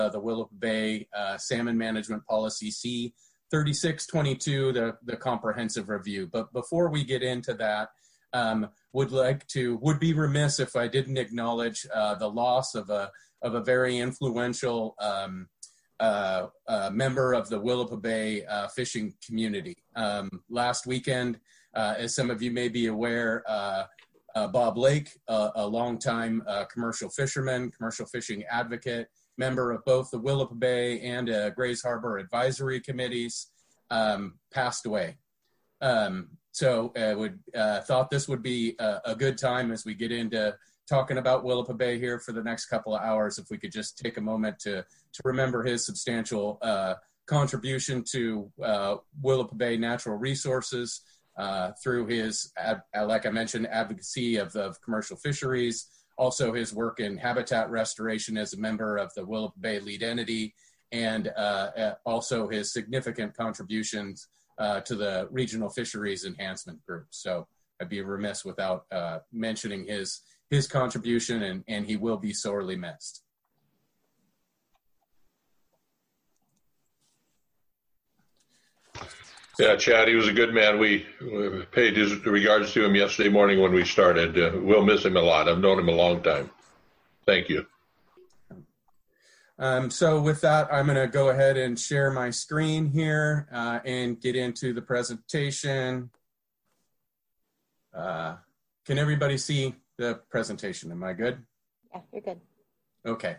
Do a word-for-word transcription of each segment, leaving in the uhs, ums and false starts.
uh, the Willapa Bay uh, Salmon Management Policy C thirty-six twenty-two, the, the comprehensive review. But before we get into that, um, would like to, would be remiss if I didn't acknowledge uh, the loss of a, of a very influential um, uh, uh, member of the Willapa Bay uh, fishing community. Um, last weekend, uh, as some of you may be aware, uh, uh, Bob Lake, uh, a longtime uh, commercial fisherman, commercial fishing advocate, member of both the Willapa Bay and uh, Grays Harbor advisory committees, um, passed away. Um, so I would uh, thought this would be a, a good time as we get into talking about Willapa Bay here for the next couple of hours, if we could just take a moment to, to remember his substantial uh, contribution to uh, Willapa Bay natural resources uh, through his, ad, like I mentioned, advocacy of, of commercial fisheries, also his work in habitat restoration as a member of the Willapa Bay lead entity, and uh, also his significant contributions uh, to the Regional Fisheries Enhancement Group. So I'd be remiss without uh, mentioning his his contribution, and, and he will be sorely missed. Yeah, Chad, he was a good man. We paid his regards to him yesterday morning when we started. Uh, we'll miss him a lot. I've known him a long time. Thank you. Um, so with that, I'm going to go ahead and share my screen here uh, and get into the presentation. Uh, can everybody see the presentation? Am I good? Yeah, you're good. Okay.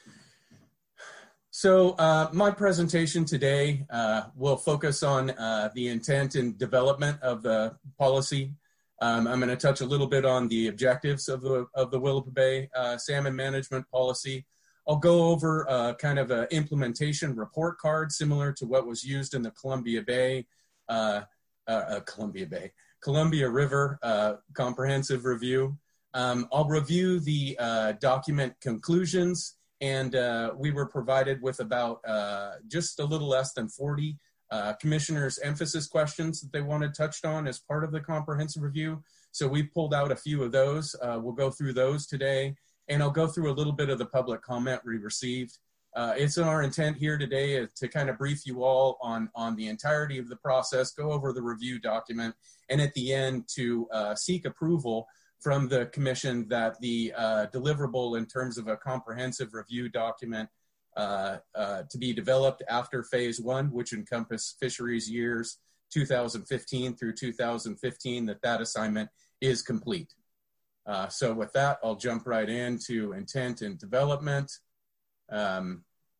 So uh, my presentation today uh, will focus on uh, the intent and development of the policy. Um, I'm going to touch a little bit on the objectives of the of the Willapa Bay uh, Salmon Management Policy. I'll go over uh, kind of an implementation report card similar to what was used in the Columbia Bay, uh, uh, uh, Columbia Bay, Columbia River uh, Comprehensive Review. Um, I'll review the uh, document conclusions, and uh, we were provided with about uh, just a little less than forty uh, commissioners' emphasis questions that they wanted touched on as part of the comprehensive review. So we pulled out a few of those. Uh, we'll go through those today, and I'll go through a little bit of the public comment we received. Uh, it's our intent here today to kind of brief you all on, on the entirety of the process, go over the review document, and at the end to uh, seek approval from the commission that the uh, deliverable in terms of a comprehensive review document uh, uh, to be developed after phase one, which encompass fisheries years two thousand fifteen through two thousand fifteen, that that assignment is complete. Uh, so with that, I'll jump right into intent and development. Um,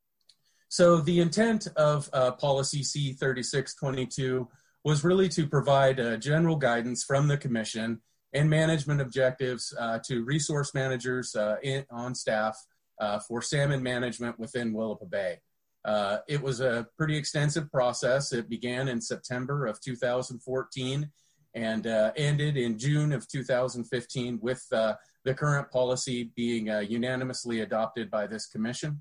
so the intent of uh, policy C thirty-six twenty-two was really to provide uh, general guidance from the commission and management objectives uh, to resource managers uh, in, on staff uh, for salmon management within Willapa Bay. Uh, it was a pretty extensive process. It began in September of two thousand fourteen and uh, ended in June of two thousand fifteen with uh, the current policy being uh, unanimously adopted by this commission.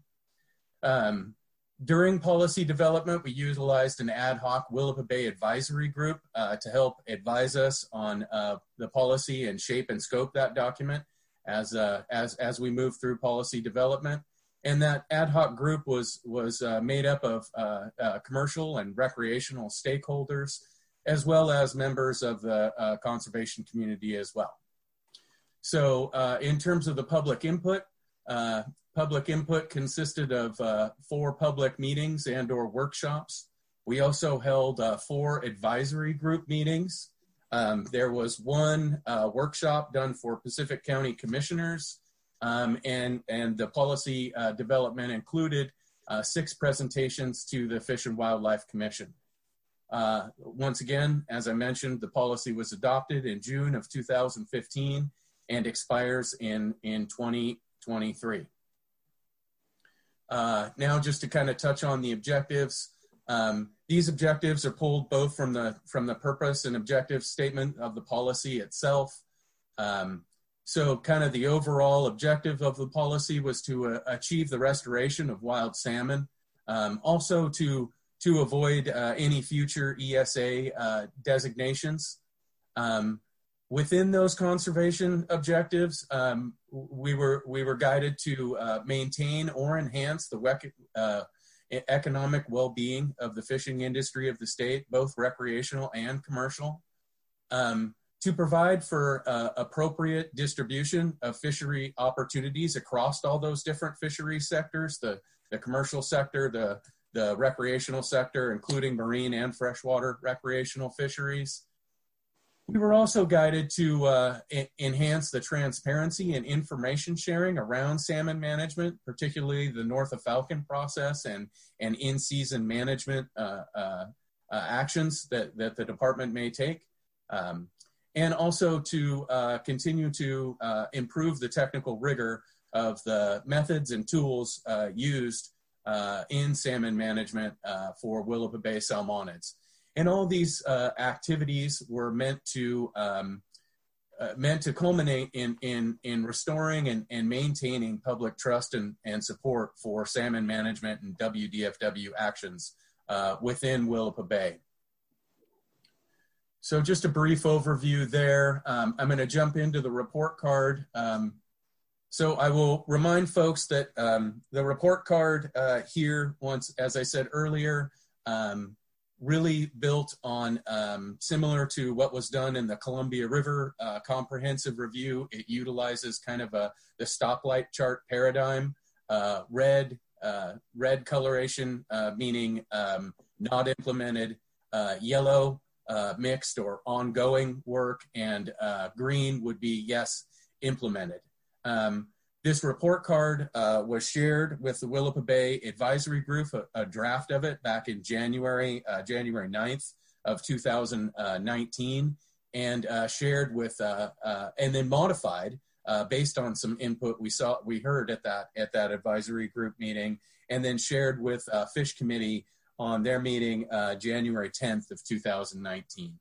Um, During policy development, we utilized an ad hoc Willapa Bay advisory group uh, to help advise us on uh, the policy and shape and scope that document as, uh, as, as we move through policy development. And that ad hoc group was, was uh, made up of uh, uh, commercial and recreational stakeholders, as well as members of the uh, conservation community as well. So uh, in terms of the public input, uh, Public input consisted of uh, four public meetings and or workshops. We also held uh, four advisory group meetings. Um, there was one uh, workshop done for Pacific County commissioners, um, and, and the policy uh, development included uh, six presentations to the Fish and Wildlife Commission. Uh, once again, as I mentioned, the policy was adopted in June of two thousand fifteen and expires in, in twenty twenty-three. Uh, now, just to kind of touch on the objectives, um, these objectives are pulled both from the from the purpose and objective statement of the policy itself. Um, so, kind of the overall objective of the policy was to uh, achieve the restoration of wild salmon, um, also to to avoid uh, any future E S A uh, designations. Um, Within those conservation objectives, um, we were we were guided to uh, maintain or enhance the wec- uh, economic well-being of the fishing industry of the state, both recreational and commercial, um, to provide for uh, appropriate distribution of fishery opportunities across all those different fishery sectors, the, the commercial sector, the, the recreational sector, including marine and freshwater recreational fisheries. We were also guided to uh, enhance the transparency and information sharing around salmon management, particularly the North of Falcon process and, and in-season management uh, uh, uh, actions that, that the department may take. Um, and also to uh, continue to uh, improve the technical rigor of the methods and tools uh, used uh, in salmon management uh, for Willapa Bay salmonids. And all these uh, activities were meant to um, uh, meant to culminate in in in restoring and, and maintaining public trust and, and support for salmon management and W D F W actions uh, within Willapa Bay. So just a brief overview there. Um, I'm going to jump into the report card. Um, so I will remind folks that um, the report card uh, here, once, as I said earlier, um, really built on um, similar to what was done in the Columbia River uh, comprehensive review. It utilizes kind of a the stoplight chart paradigm. Uh, red, uh, red coloration uh, meaning um, not implemented, uh, yellow uh, mixed or ongoing work, and uh, green would be yes, implemented. Um, This report card uh, was shared with the Willapa Bay Advisory Group, a, a draft of it back in January, uh, January ninth of two thousand nineteen, and uh, shared with, uh, uh, and then modified uh, based on some input we saw, we heard at that at that advisory group meeting, and then shared with uh, Fish Committee on their meeting uh, January tenth of two thousand nineteen.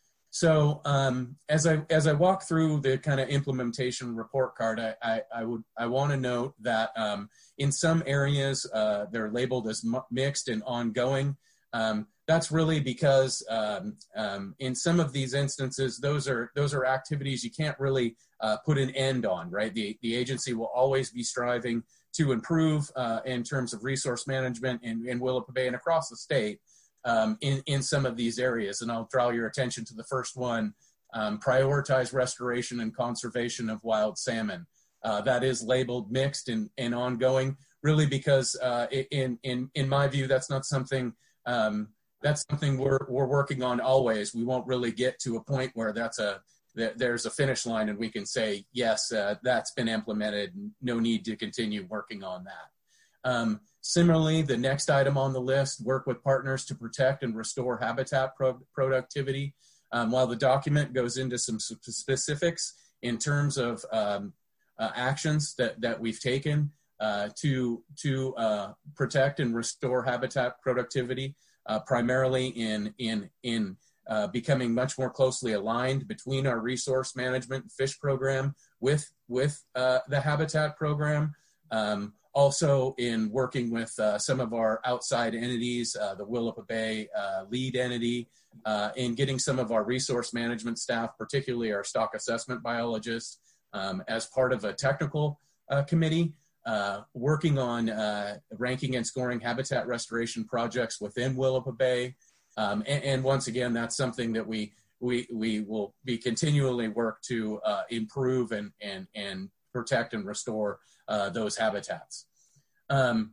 So um, as I as I walk through the kind of implementation report card, I I, I would I want to note that um, in some areas uh, they're labeled as mixed and ongoing. Um, that's really because um, um, in some of these instances, those are those are activities you can't really uh, put an end on, right? The the agency will always be striving to improve uh, in terms of resource management in, in Willapa Bay and across the state. Um, in, in some of these areas. And I'll draw your attention to the first one, um, prioritize restoration and conservation of wild salmon. Uh, that is labeled mixed and, and ongoing, really because uh, in, in, in my view, that's not something, um, that's something we're, we're working on always. We won't really get to a point where that's a, that there's a finish line and we can say, yes, uh, that's been implemented, no need to continue working on that. Um, similarly, the next item on the list, work with partners to protect and restore habitat pro productivity. Um, while the document goes into some specifics in terms of um, uh, actions that, that we've taken uh, to, to uh, protect and restore habitat productivity, uh, primarily in, in, in uh, becoming much more closely aligned between our resource management and fish program with, with uh, the habitat program. Um, Also in working with uh, some of our outside entities, uh, the Willapa Bay uh, lead entity, uh, in getting some of our resource management staff, particularly our stock assessment biologists, um, as part of a technical uh, committee, uh, working on uh, ranking and scoring habitat restoration projects within Willapa Bay. Um, and, and once again, that's something that we we we will be continually work to uh, improve and and and protect and restore uh, those habitats. Um,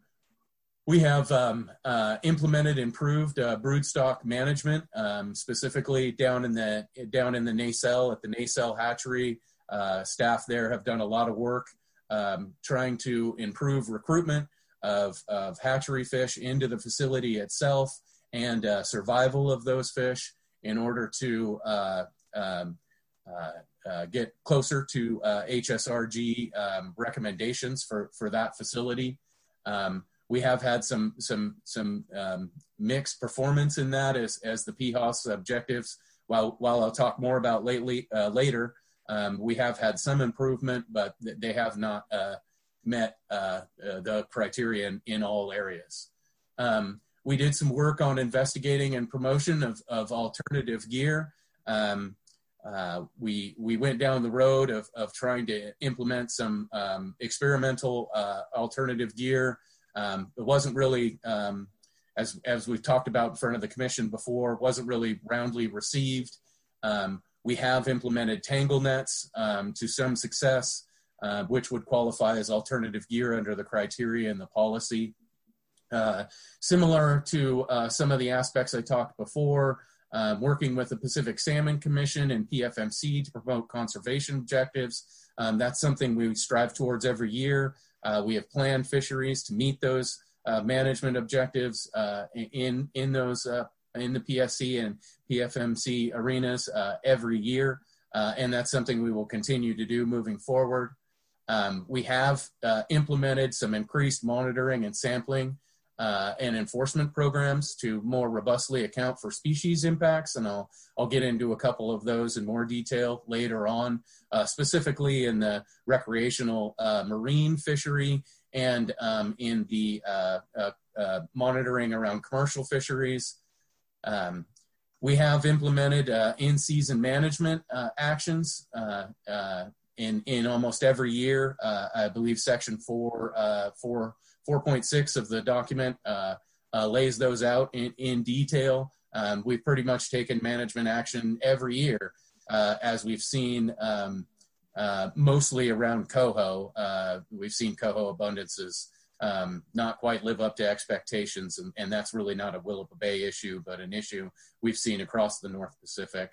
we have um, uh, implemented improved uh, broodstock management, um, specifically down in the down in the nacelle at the nacelle hatchery. Uh, staff there have done a lot of work um, trying to improve recruitment of, of hatchery fish into the facility itself and uh, survival of those fish in order to uh, um, uh, uh, get closer to uh, H S R G um, recommendations for, for that facility. Um, we have had some some some um, mixed performance in that as, as the P H O S objectives. While while I'll talk more about lately uh, later, um, we have had some improvement, but they have not uh, met uh, uh, the criteria in, in all areas. Um, we did some work on investigating and promotion of, of alternative gear. Um, uh, we we went down the road of of trying to implement some um, experimental uh, alternative gear. Um, it wasn't really, um, as as we've talked about in front of the commission before, wasn't really roundly received. Um, we have implemented tangle nets um, to some success, uh, which would qualify as alternative gear under the criteria in the policy. Uh, similar to uh, some of the aspects I talked before, uh, working with the Pacific Salmon Commission and P F M C to promote conservation objectives. Um, that's something we strive towards every year. Uh, we have planned fisheries to meet those uh, management objectives uh, in, in those uh, in the P S C and P F M C arenas uh, every year, uh, and that's something we will continue to do moving forward. Um, we have uh, implemented some increased monitoring and sampling uh, and enforcement programs to more robustly account for species impacts, and I'll, I'll get into a couple of those in more detail later on, uh, specifically in the recreational uh, marine fishery and um, in the uh, uh, uh, monitoring around commercial fisheries. Um, we have implemented uh, in-season management uh, actions uh, uh, in, in almost every year. Uh, I believe section four, uh, four, four point six of the document uh, uh, lays those out in, in detail. Um, we've pretty much taken management action every year, uh, as we've seen um, uh, mostly around coho. Uh, we've seen coho abundances Um, not quite live up to expectations, and, and that's really not a Willapa Bay issue, but an issue we've seen across the North Pacific.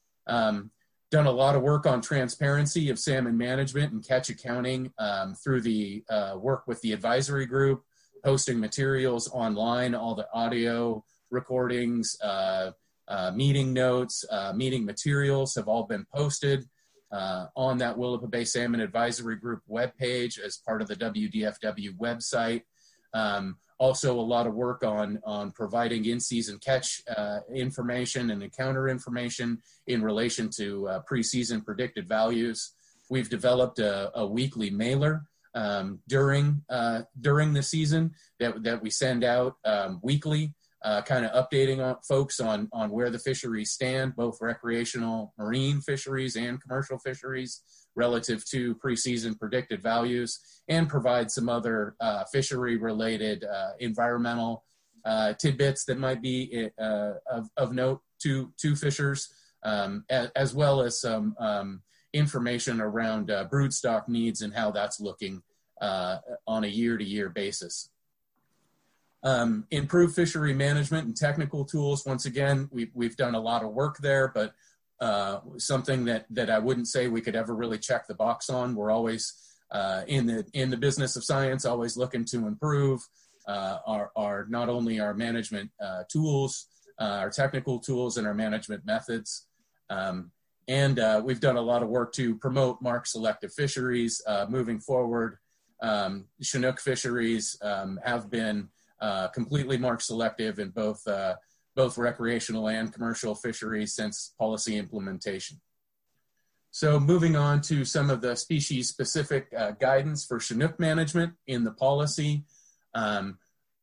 Um, done a lot of work on transparency of salmon management and catch accounting um, through the uh, work with the advisory group, posting materials online, all the audio recordings, uh, uh, meeting notes, uh, meeting materials have all been posted Uh, on that Willapa Bay Salmon Advisory Group webpage as part of the W D F W website. Um, also a lot of work on, on providing in-season catch uh, information and encounter information in relation to uh, pre-season predicted values. We've developed a, a weekly mailer um, during, uh, during the season that, that we send out um, weekly, Uh, kind of updating on folks on, on where the fisheries stand, both recreational marine fisheries and commercial fisheries relative to preseason predicted values, and provide some other uh, fishery related uh, environmental uh, tidbits that might be uh, of, of note to, to fishers, um, as, as well as some um, information around uh, broodstock needs and how that's looking uh, on a year-to-year basis. Um, improved fishery management and technical tools. Once again, we've, we've done a lot of work there, but uh, something that, that I wouldn't say we could ever really check the box on. We're always uh, in the in the business of science, always looking to improve uh, our, our not only our management uh, tools, uh, our technical tools, and our management methods. Um, and uh, we've done a lot of work to promote mark selective fisheries uh, moving forward. Um, Chinook fisheries um, have been Uh, completely mark selective in both uh, both recreational and commercial fisheries since policy implementation. So moving on to some of the species specific uh, guidance for Chinook management in the policy. Um,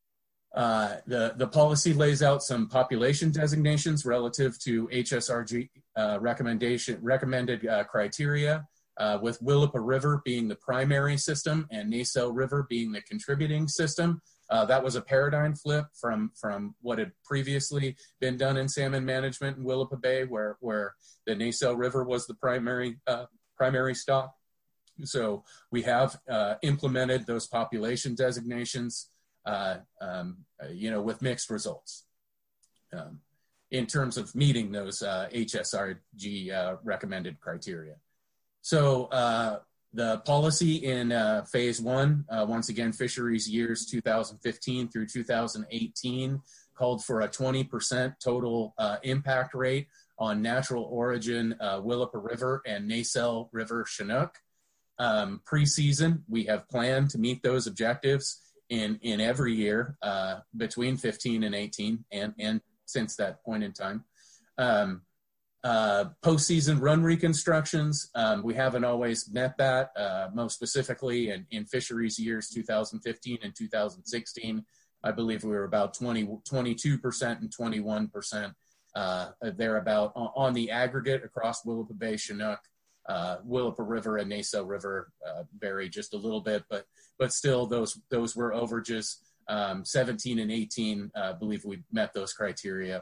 uh, the, the policy lays out some population designations relative to H S R G uh, recommendation, recommended uh, criteria, uh, with Willapa River being the primary system and Naselle River being the contributing system. Uh, that was a paradigm flip from, from what had previously been done in salmon management in Willapa Bay, where, where the Naselle River was the primary, uh, primary stock. So we have uh, implemented those population designations, uh, um, you know, with mixed results um, in terms of meeting those uh, H S R G uh, recommended criteria. So uh, the policy in uh, phase one, uh, once again, fisheries years two thousand fifteen through two thousand eighteen, called for a twenty percent total uh, impact rate on natural origin uh, Willapa River and Naselle River Chinook. Um, pre-season, we have planned to meet those objectives in, in every year uh, between fifteen and eighteen, and, and since that point in time. Um, Uh, postseason run reconstructions, um, we haven't always met that, uh, most specifically in, in fisheries years two thousand fifteen and two thousand sixteen. I believe we were about twenty, twenty-two percent and twenty-one percent uh, thereabout on, on the aggregate across Willapa Bay, Chinook, uh, Willapa River, and Nasau River uh, vary just a little bit, but but still those those were overages. Um, seventeen and eighteen, I uh, believe we met those criteria.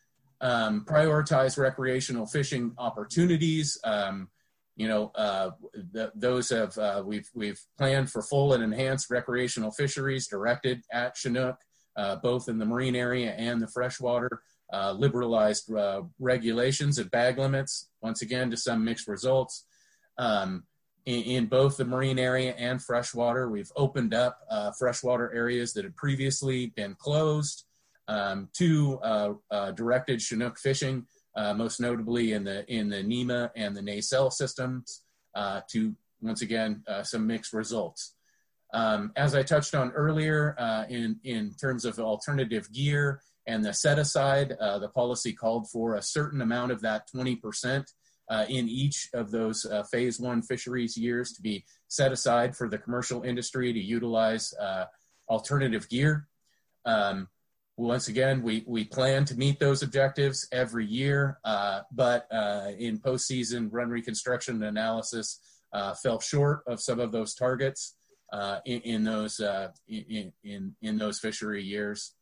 Um, prioritize recreational fishing opportunities. Um, you know, uh, the, those have, uh, we've, we've planned for full and enhanced recreational fisheries directed at Chinook, uh, both in the marine area and the freshwater, uh, liberalized uh, regulations and bag limits, once again, to some mixed results. Um, in, in both the marine area and freshwater, we've opened up uh, freshwater areas that had previously been closed um, to uh, uh, directed Chinook fishing, uh, most notably in the in the NEMA and the Nasau systems, uh, to, once again, uh, some mixed results. Um, as I touched on earlier, uh, in, in terms of alternative gear and the set aside, uh, the policy called for a certain amount of that twenty percent uh, in each of those uh, phase one fisheries years to be set aside for the commercial industry to utilize uh, alternative gear. Um, once again, we, we plan to meet those objectives every year, uh, but uh, in postseason run reconstruction analysis uh, fell short of some of those targets. Uh, in, in those uh, in, in in those fishery years.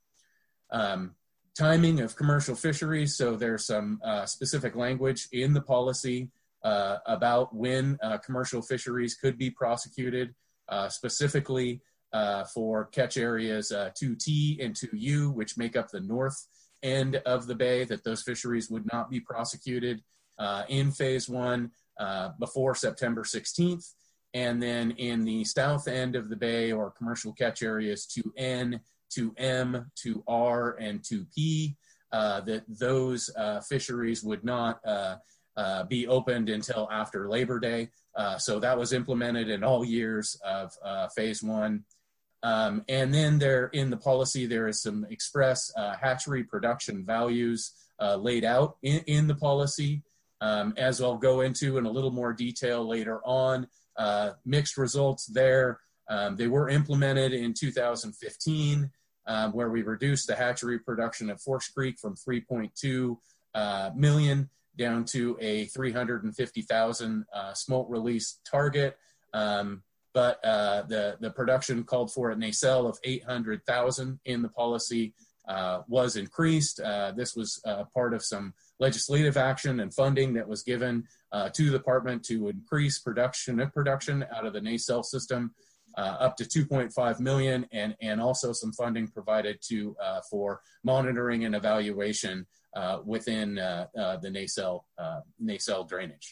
Um, timing of commercial fisheries. So there's some uh, specific language in the policy uh, about when uh, commercial fisheries could be prosecuted, uh, specifically uh, for catch areas uh, two T and two U, which make up the north end of the bay, that those fisheries would not be prosecuted uh, in phase one uh, before September sixteenth. And then in the south end of the bay, or commercial catch areas two N, two M, two R, and two P, uh, that those uh, fisheries would not uh, uh, be opened until after Labor Day. Uh, so that was implemented in all years of uh, phase one. Um, and then there in the policy, there is some express uh, hatchery production values uh, laid out in, in the policy. Um, as I'll go into in a little more detail later on. Uh, mixed results there. Um, they were implemented in two thousand fifteen, uh, where we reduced the hatchery production at Forks Creek from three point two uh, million down to a three hundred fifty thousand uh, smolt release target. Um, but uh, the, the production called for at Nasau of eight hundred thousand in the policy uh, was increased. Uh, this was uh, part of some legislative action and funding that was given uh, to the department to increase production of production out of the Nasau system uh, up to two point five million, and and also some funding provided to uh, for monitoring and evaluation uh, within uh, uh, the Nasau uh, Nasau drainage.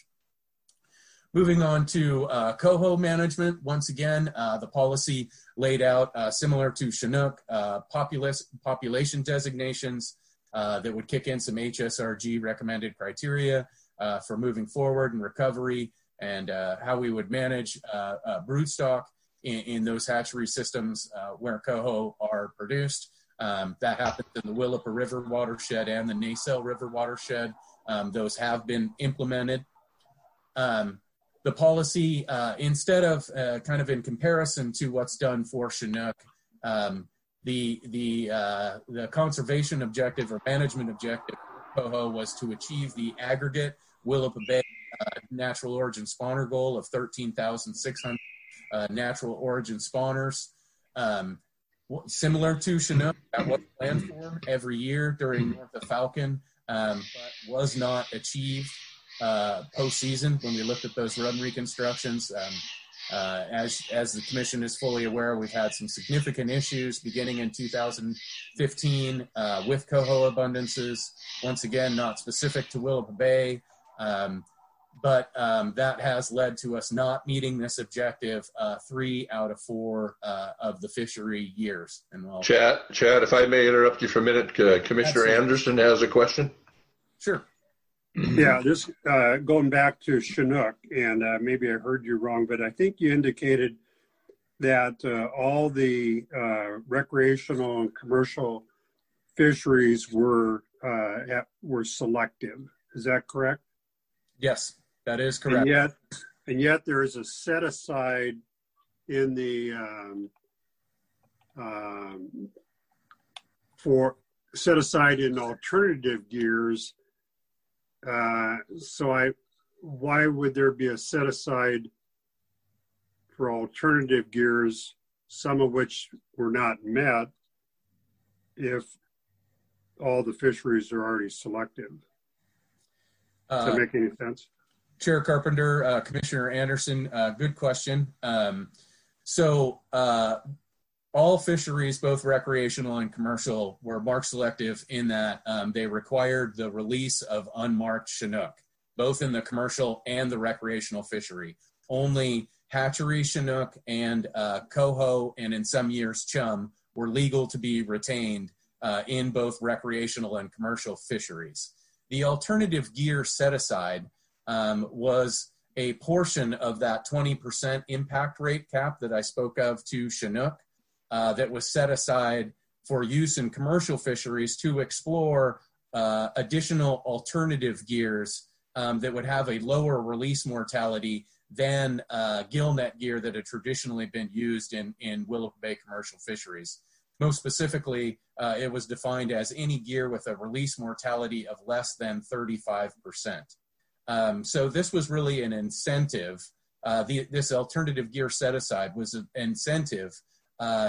Moving on to uh, coho management, once again, uh, the policy laid out uh, similar to Chinook uh, populace, population designations uh, that would kick in some H S R G recommended criteria uh, for moving forward and recovery, and uh, how we would manage uh, uh, broodstock in, in those hatchery systems uh, where coho are produced. Um, that happens in the Willapa River watershed and the Nasau River watershed. Um, those have been implemented. Um, The policy, uh, instead of uh, kind of in comparison to what's done for Chinook, um, the the uh, the conservation objective or management objective for coho was to achieve the aggregate Willapa Bay uh, natural origin spawner goal of thirteen thousand six hundred uh, natural origin spawners. Um, similar to Chinook, that was planned for every year during North of Falcon, um, but was not achieved uh postseason when we looked at those run reconstructions. Um, uh, as as the commission is fully aware, we've had some significant issues beginning in two thousand fifteen uh, with coho abundances. Once again, not specific to Willapa Bay, um, but um, that has led to us not meeting this objective uh, three out of four uh, of the fishery years. And we'll Chad, Chad, if I may interrupt you for a minute, uh, Commissioner Absolutely. Anderson has a question. Sure. Yeah, this uh, going back to Chinook, and uh, maybe I heard you wrong, but I think you indicated that uh, all the uh, recreational and commercial fisheries were uh, at, were selective. Is that correct? Yes, that is correct. And yet, and yet there is a set aside in the um, um, for set aside in alternative gears. Uh, so I, why would there be a set aside for alternative gears, some of which were not met, if all the fisheries are already selected? Does uh, that make any sense? Chair Carpenter, uh, Commissioner Anderson, uh, good question. Um, so uh, all fisheries, both recreational and commercial, were mark selective in that um, they required the release of unmarked Chinook, both in the commercial and the recreational fishery. Only hatchery Chinook and uh, coho, and in some years chum, were legal to be retained uh, in both recreational and commercial fisheries. The alternative gear set aside um, was a portion of that twenty percent impact rate cap that I spoke of to Chinook uh, that was set aside for use in commercial fisheries to explore uh, additional alternative gears um, that would have a lower release mortality than uh, gillnet gear that had traditionally been used in, in Willapa Bay commercial fisheries. Most specifically, uh, it was defined as any gear with a release mortality of less than thirty-five percent. Um, so this was really an incentive. Uh, the, this alternative gear set aside was an incentive uh,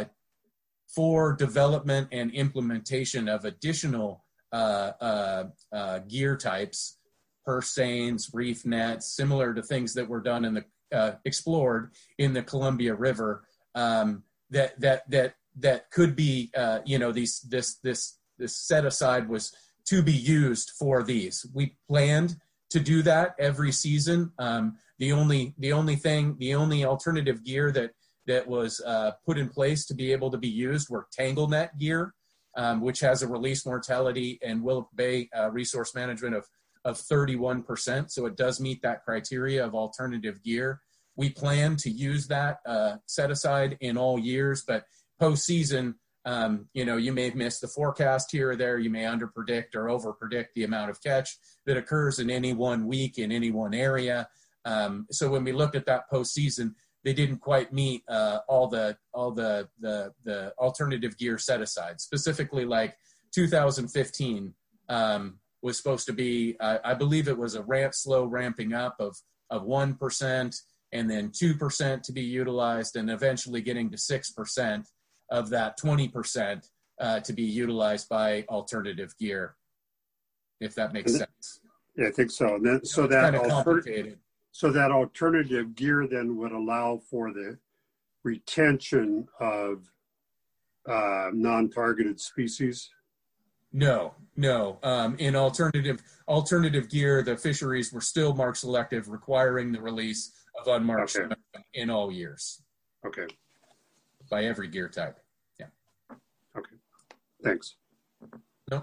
for development and implementation of additional uh, uh, uh, gear types, purse seines, reef nets, similar to things that were done in the uh, explored in the Columbia River. Um, that that that that could be, uh, you know, these this this this set aside was to be used for these. We planned to do that every season. Um, the only the only thing, the only alternative gear that that was uh, put in place to be able to be used were tangle net gear, um, which has a release mortality and Willapa Bay uh, resource management of of thirty-one percent. So it does meet that criteria of alternative gear. We plan to use that uh, set aside in all years, but postseason, um, you know, you may miss the forecast here or there. You may underpredict or overpredict the amount of catch that occurs in any one week in any one area. Um, so when we looked at that postseason, they didn't quite meet uh, all the all the, the the alternative gear set aside. Specifically, like two thousand fifteen um, was supposed to be, uh, I believe it was a ramp slow ramping up of of one percent and then two percent to be utilized, and eventually getting to six percent of that twenty percent uh, to be utilized by alternative gear, if that makes sense. Yeah, I think so. Then, so it's that kind of alter- complicated. So that alternative gear then would allow for the retention of uh, non-targeted species? No, no. Um, in alternative alternative gear, the fisheries were still mark selective, requiring the release of unmarked Okay. in all years. Okay. By every gear type. Yeah. Okay. Thanks. No.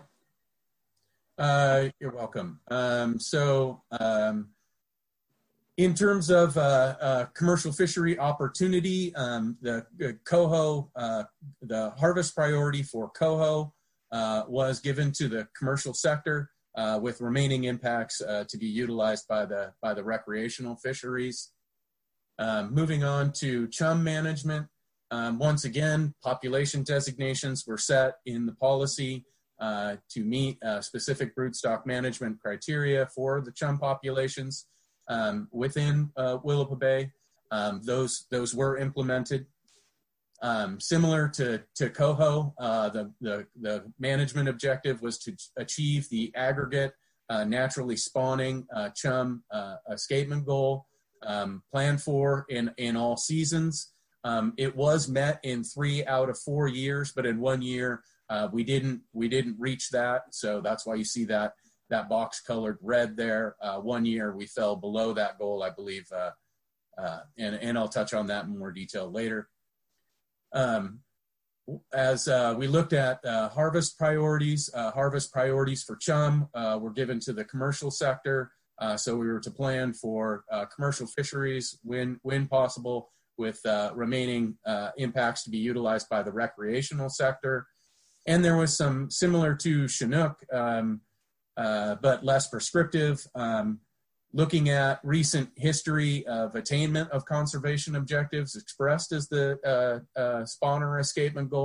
Uh, you're welcome. Um, so, um, in terms of uh, uh, commercial fishery opportunity, um, the, the coho, uh, the harvest priority for coho uh, was given to the commercial sector, uh, with remaining impacts uh, to be utilized by the by the recreational fisheries. Um, moving on to chum management. Um, once again, population designations were set in the policy uh, to meet uh, specific broodstock management criteria for the chum populations um, within uh, Willapa Bay. Um, those those were implemented. Um, similar to, to coho, uh, the, the, the management objective was to achieve the aggregate uh, naturally spawning uh, chum uh, escapement goal um, planned for in, in all seasons. Um, it was met in three out of four years, but in one year uh, we didn't we didn't reach that. So that's why you see that that box colored red there. Uh, one year we fell below that goal, I believe, uh, uh, and and I'll touch on that in more detail later. Um, as uh, we looked at uh, harvest priorities, uh, harvest priorities for chum uh, were given to the commercial sector. Uh, so we were to plan for uh, commercial fisheries when when possible, with uh, remaining uh, impacts to be utilized by the recreational sector. And there was some similar to Chinook, um, uh, but less prescriptive, um, looking at recent history of attainment of conservation objectives expressed as the uh, uh, spawner escapement goal.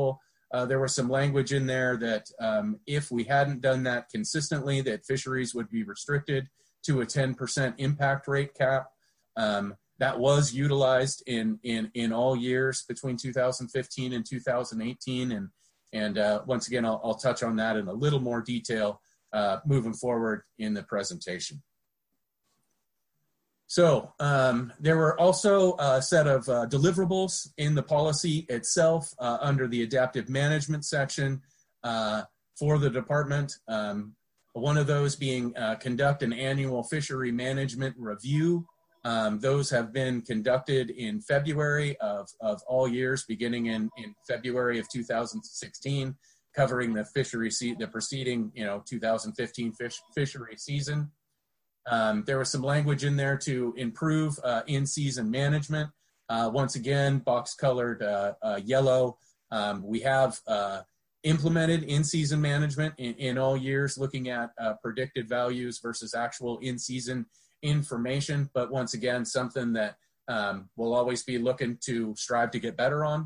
uh, there was some language in there that um, if we hadn't done that consistently, that fisheries would be restricted to a ten percent impact rate cap. Um, that was utilized in, in, in all years between two thousand fifteen and two thousand eighteen. And, and uh, once again, I'll, I'll touch on that in a little more detail uh, moving forward in the presentation. So um, there were also a set of uh, deliverables in the policy itself uh, under the adaptive management section uh, for the department. Um, one of those being uh, conduct an annual fishery management review. Um, those have been conducted in February of, of all years, beginning in, in February of two thousand sixteen, covering the fishery, se the preceding, you know, two thousand fifteen fish fishery season. Um, there was some language in there to improve uh, in-season management. Uh, once again, box colored uh, uh, yellow. Um, we have uh, implemented in-season management in, in all years, looking at uh, predicted values versus actual in-season information, but once again, something that um, we'll always be looking to strive to get better on.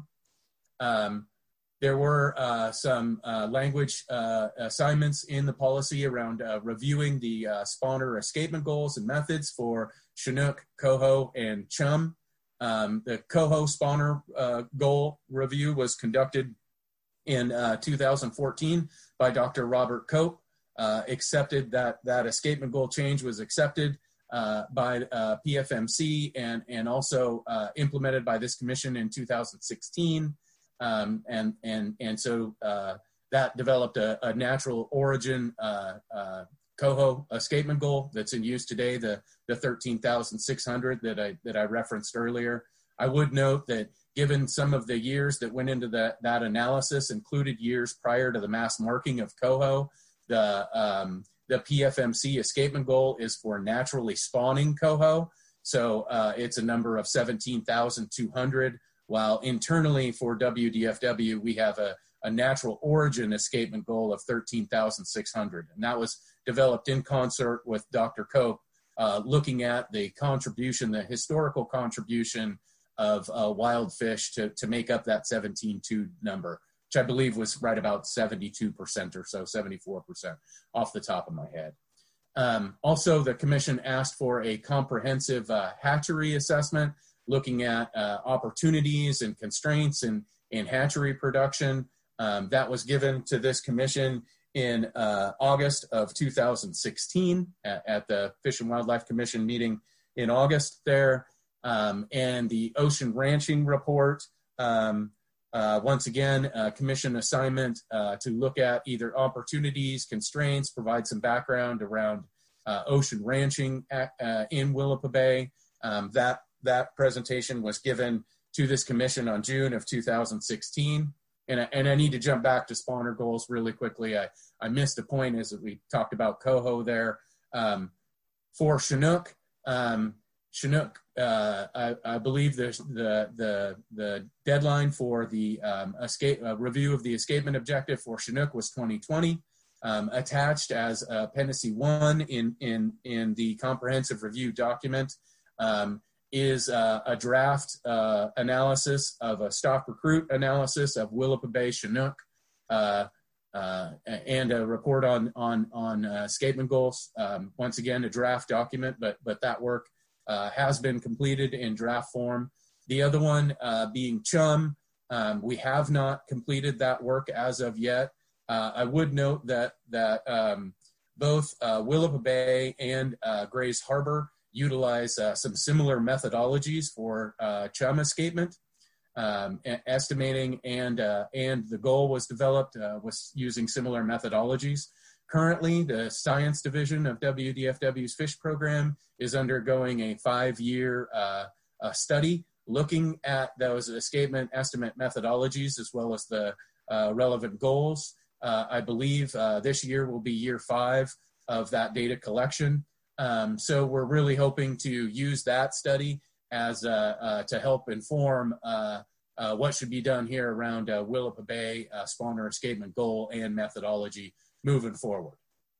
Um, there were uh, some uh, language uh, assignments in the policy around uh, reviewing the uh, spawner escapement goals and methods for Chinook, coho, and chum. Um, the coho spawner uh, goal review was conducted in uh, two thousand fourteen by Doctor Robert Cope. Uh, accepted that that escapement goal change was accepted Uh, by uh, P F M C and, and also uh, implemented by this commission in two thousand sixteen. Um, and, and, and so uh, that developed a, a natural origin uh, uh, coho escapement goal that's in use today, the, the thirteen thousand six hundred that I, that I referenced earlier. I would note that given some of the years that went into that, that analysis included years prior to the mass marking of coho, the um, The P F M C escapement goal is for naturally spawning coho. So uh, it's a number of seventeen thousand two hundred, while internally for W D F W, we have a, a natural origin escapement goal of thirteen thousand six hundred. And that was developed in concert with Doctor Cope, uh, looking at the contribution, the historical contribution of uh, wild fish to, to make up that seventeen two number, which I believe was right about seventy-two percent or so, seventy-four percent off the top of my head. Um, also, the commission asked for a comprehensive uh, hatchery assessment, looking at uh, opportunities and constraints in, in hatchery production. Um, that was given to this commission in uh, August of two thousand sixteen at, at the Fish and Wildlife Commission meeting in August there. Um, and the ocean ranching report, um, Uh, once again, uh, commission assignment uh, to look at either opportunities, constraints, provide some background around uh, ocean ranching at, uh, in Willapa Bay. Um, that, that presentation was given to this commission on June of two thousand sixteen. And, and I need to jump back to spawner goals really quickly. I, I missed a point as we talked about coho there. Um, for Chinook, um, Chinook, uh, I, I believe the, the, the, the deadline for the um, escape uh, review of the escapement objective for Chinook was twenty twenty. Um, attached as appendice one in, in, in the comprehensive review document um, is uh, a draft uh, analysis of a stock recruit analysis of Willapa Bay Chinook uh, uh, and a report on, on, on uh, escapement goals. Um, once again, a draft document, but, but that work Uh, has been completed in draft form. The other one uh, being chum, um, we have not completed that work as of yet. Uh, I would note that that um, both uh, Willapa Bay and uh, Grays Harbor utilize uh, some similar methodologies for uh, chum escapement, um, estimating, and uh, and the goal was developed uh, was using similar methodologies. Currently, the science division of W D F W's fish program is undergoing a five-year uh, uh, study looking at those escapement estimate methodologies as well as the uh, relevant goals. Uh, I believe uh, this year will be year five of that data collection. Um, so we're really hoping to use that study as uh, uh, to help inform uh, uh, what should be done here around uh, Willapa Bay uh, spawner escapement goal and methodology moving forward.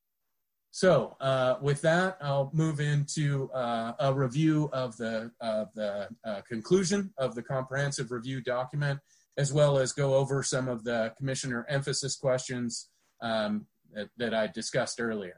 So uh, with that, I'll move into uh, a review of the, of the uh, conclusion of the comprehensive review document as well as go over some of the commissioner emphasis questions um, that, that I discussed earlier.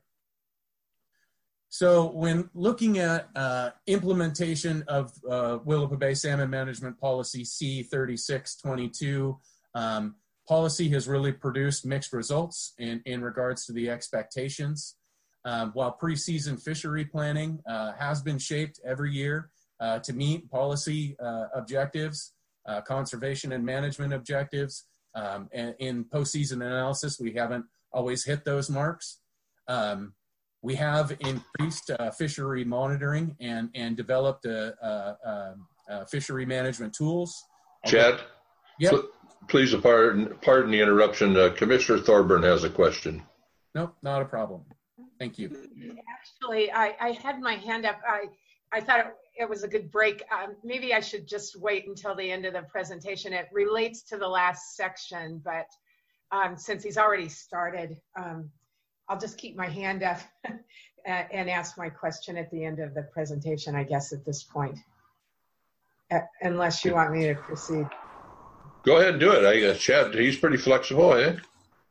So when looking at uh, implementation of uh, Willapa Bay Salmon Management Policy C thirty-six twenty-two, um, policy has really produced mixed results in, in regards to the expectations. Um, while preseason fishery planning uh, has been shaped every year uh, to meet policy uh, objectives, uh, conservation and management objectives, um, and in postseason analysis, we haven't always hit those marks. Um, We have increased uh, fishery monitoring and, and developed a, a, a, a fishery management tools. Chad, yep. pl- please pardon, pardon the interruption. Uh, Commissioner Thorburn has a question. Nope, not a problem. Thank you. Actually, I, I had my hand up. I, I thought it, it was a good break. Um, maybe I should just wait until the end of the presentation. It relates to the last section, but um, since he's already started, um, I'll just keep my hand up and ask my question at the end of the presentation, I guess, at this point, uh, unless you want me to proceed. Go ahead and do it. I guess Chad, he's pretty flexible, I think.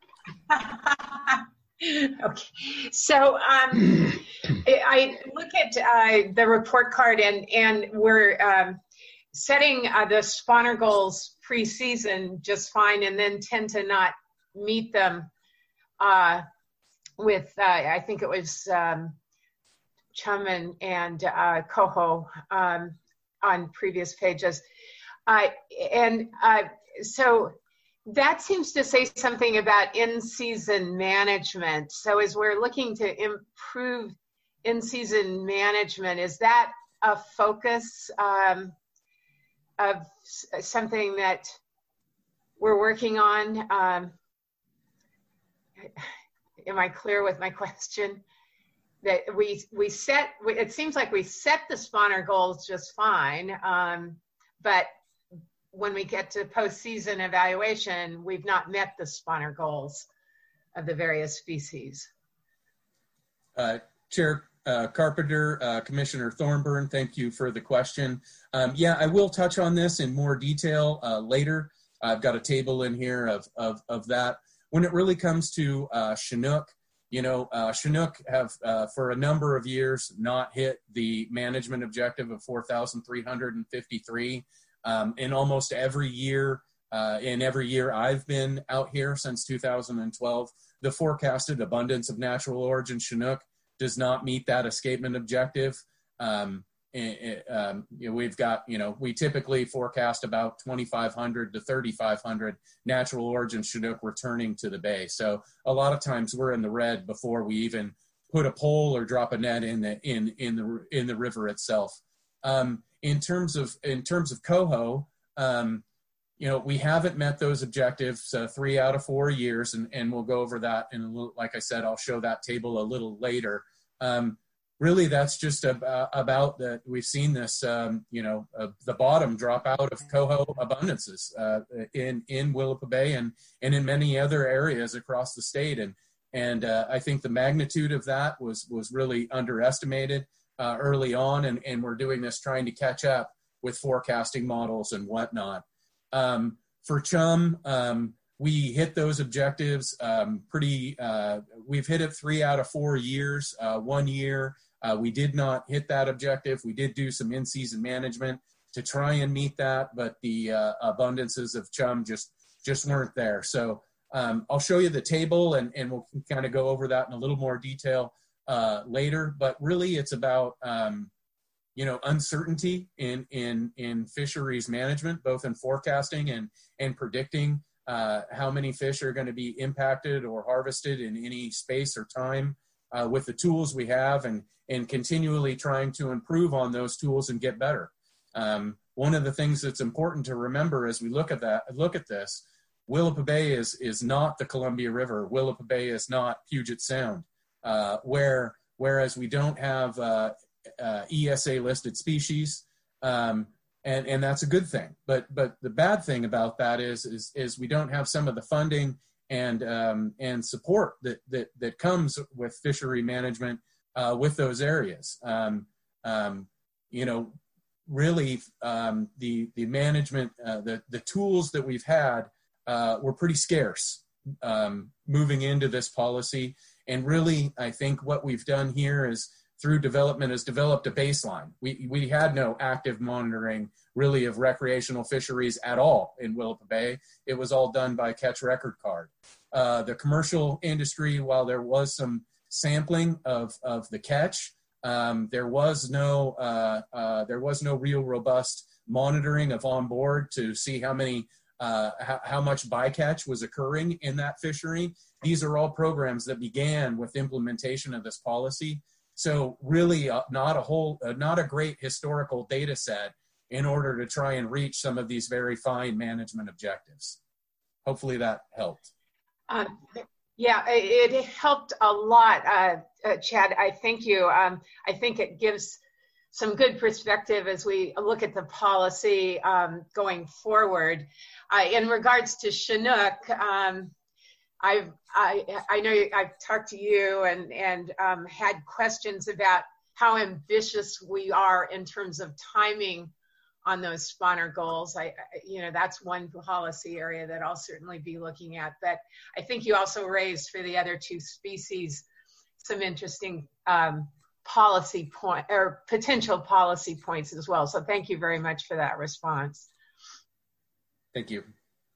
Okay, so um, I look at uh, the report card, and, and we're um, setting uh, the spawner goals pre-season just fine, and then tend to not meet them uh, with, uh, I think it was um, Chum and, and uh, Coho um, on previous pages. Uh, and uh, so that seems to say something about in-season management. So as we're looking to improve in-season management, is that a focus um, of something that we're working on? Um, Am I clear with my question? That we we set, it seems like we set the spawner goals just fine, um, but when we get to postseason evaluation, we've not met the spawner goals of the various species. Uh, Chair uh, Carpenter, uh, Commissioner Thorburn, thank you for the question. Um, yeah, I will touch on this in more detail uh, later. I've got a table in here of, of, of that. When it really comes to uh, Chinook, you know, uh, Chinook have uh, for a number of years not hit the management objective of four thousand three hundred fifty-three. Um, in almost every year, uh, in every year I've been out here since two thousand twelve, the forecasted abundance of natural origin Chinook does not meet that escapement objective. Um, It, um, you know, we've got, you know, we typically forecast about twenty-five hundred to thirty-five hundred natural origin Chinook returning to the bay. So a lot of times we're in the red before we even put a pole or drop a net in the in in the in the river itself. Um, in terms of in terms of coho, um, you know, we haven't met those objectives uh, three out of four years, and and we'll go over that in a little. Like I said, I'll show that table a little later. Um, Really, that's just about, about that. We've seen this, um, you know, uh, the bottom drop out of coho abundances uh, in in Willapa Bay and and in many other areas across the state, and and uh, I think the magnitude of that was was really underestimated uh, early on, and and we're doing this trying to catch up with forecasting models and whatnot. Um, for chum, um, we hit those objectives um, pretty. Uh, we've hit it three out of four years. Uh, one year. Uh, we did not hit that objective. We did do some in-season management to try and meet that, but the uh, abundances of chum just just weren't there. So um, I'll show you the table, and, and we'll kind of go over that in a little more detail uh, later. But really, it's about um, you know uncertainty in in in fisheries management, both in forecasting and and predicting uh, how many fish are going to be impacted or harvested in any space or time uh, with the tools we have, and and continually trying to improve on those tools and get better. Um, one of the things that's important to remember as we look at that, look at this, Willapa Bay is is not the Columbia River. Willapa Bay is not Puget Sound, uh, where whereas we don't have uh, uh, E S A listed species, um, and and that's a good thing. But but the bad thing about that is is is we don't have some of the funding and um, and support that that that comes with fishery management. Uh, with those areas. Um, um, you know, really um, the, the management, uh, the, the tools that we've had uh, were pretty scarce um, moving into this policy. And really, I think what we've done here is through development has developed a baseline. We, we had no active monitoring really of recreational fisheries at all in Willapa Bay. It was all done by catch record card. Uh, the commercial industry, while there was some sampling of, of the catch, um, there was no uh, uh, there was no real robust monitoring of on board to see how many uh, how, how much bycatch was occurring in that fishery. These are all programs that began with implementation of this policy. So really uh, not a whole, uh, not a great historical data set in order to try and reach some of these very fine management objectives. Hopefully that helped. Um, yeah, it, it helped a lot, uh, uh, Chad. I thank you. Um, I think it gives some good perspective as we look at the policy um, going forward. Uh, in regards to Chinook, um, I've, I, I know I've talked to you and, and um, had questions about how ambitious we are in terms of timing on those spawner goals. I, you know, that's one policy area that I'll certainly be looking at. But I think you also raised for the other two species some interesting um, policy point or potential policy points as well. So thank you very much for that response. Thank you.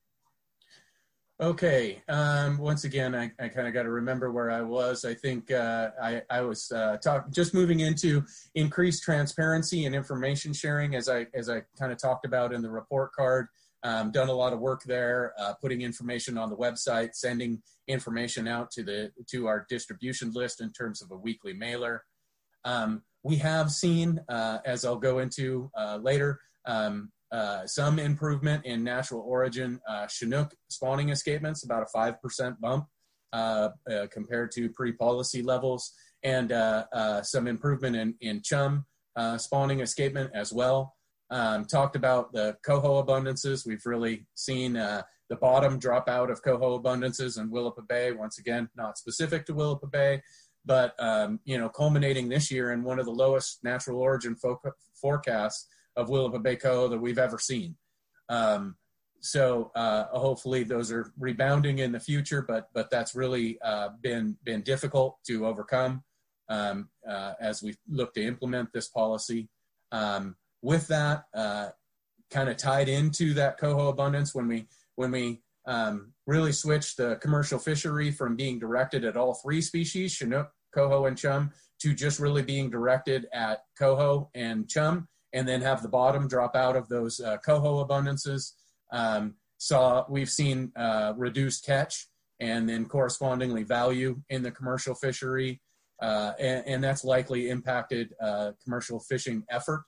Okay, um, once again, I, I kind of got to remember where I was. I think uh, I, I was uh, talk, just moving into increased transparency and information sharing, as I as I kind of talked about in the report card. Um, done a lot of work there, uh, putting information on the website, sending information out to the to our distribution list in terms of a weekly mailer. Um, we have seen, uh, as I'll go into uh, later, um, Uh, some improvement in natural origin uh, Chinook spawning escapements, about a five percent bump uh, uh, compared to pre-policy levels, and uh, uh, some improvement in, in chum uh, spawning escapement as well. Um, talked about the coho abundances. We've really seen uh, the bottom drop out of coho abundances in Willapa Bay. Once again, not specific to Willapa Bay, but um, you know, culminating this year in one of the lowest natural origin fo- forecasts of Willapa Bay coho that we've ever seen. Um, so uh, hopefully those are rebounding in the future, but but that's really uh, been been difficult to overcome um, uh, as we look to implement this policy. Um, with that, uh, kind of tied into that coho abundance, when we when we um, really switched the commercial fishery from being directed at all three species, Chinook, coho, and chum, to just really being directed at coho and chum, and then have the bottom drop out of those uh, coho abundances. Um, saw we've seen uh, reduced catch and then correspondingly value in the commercial fishery, uh, and, and that's likely impacted uh, commercial fishing effort.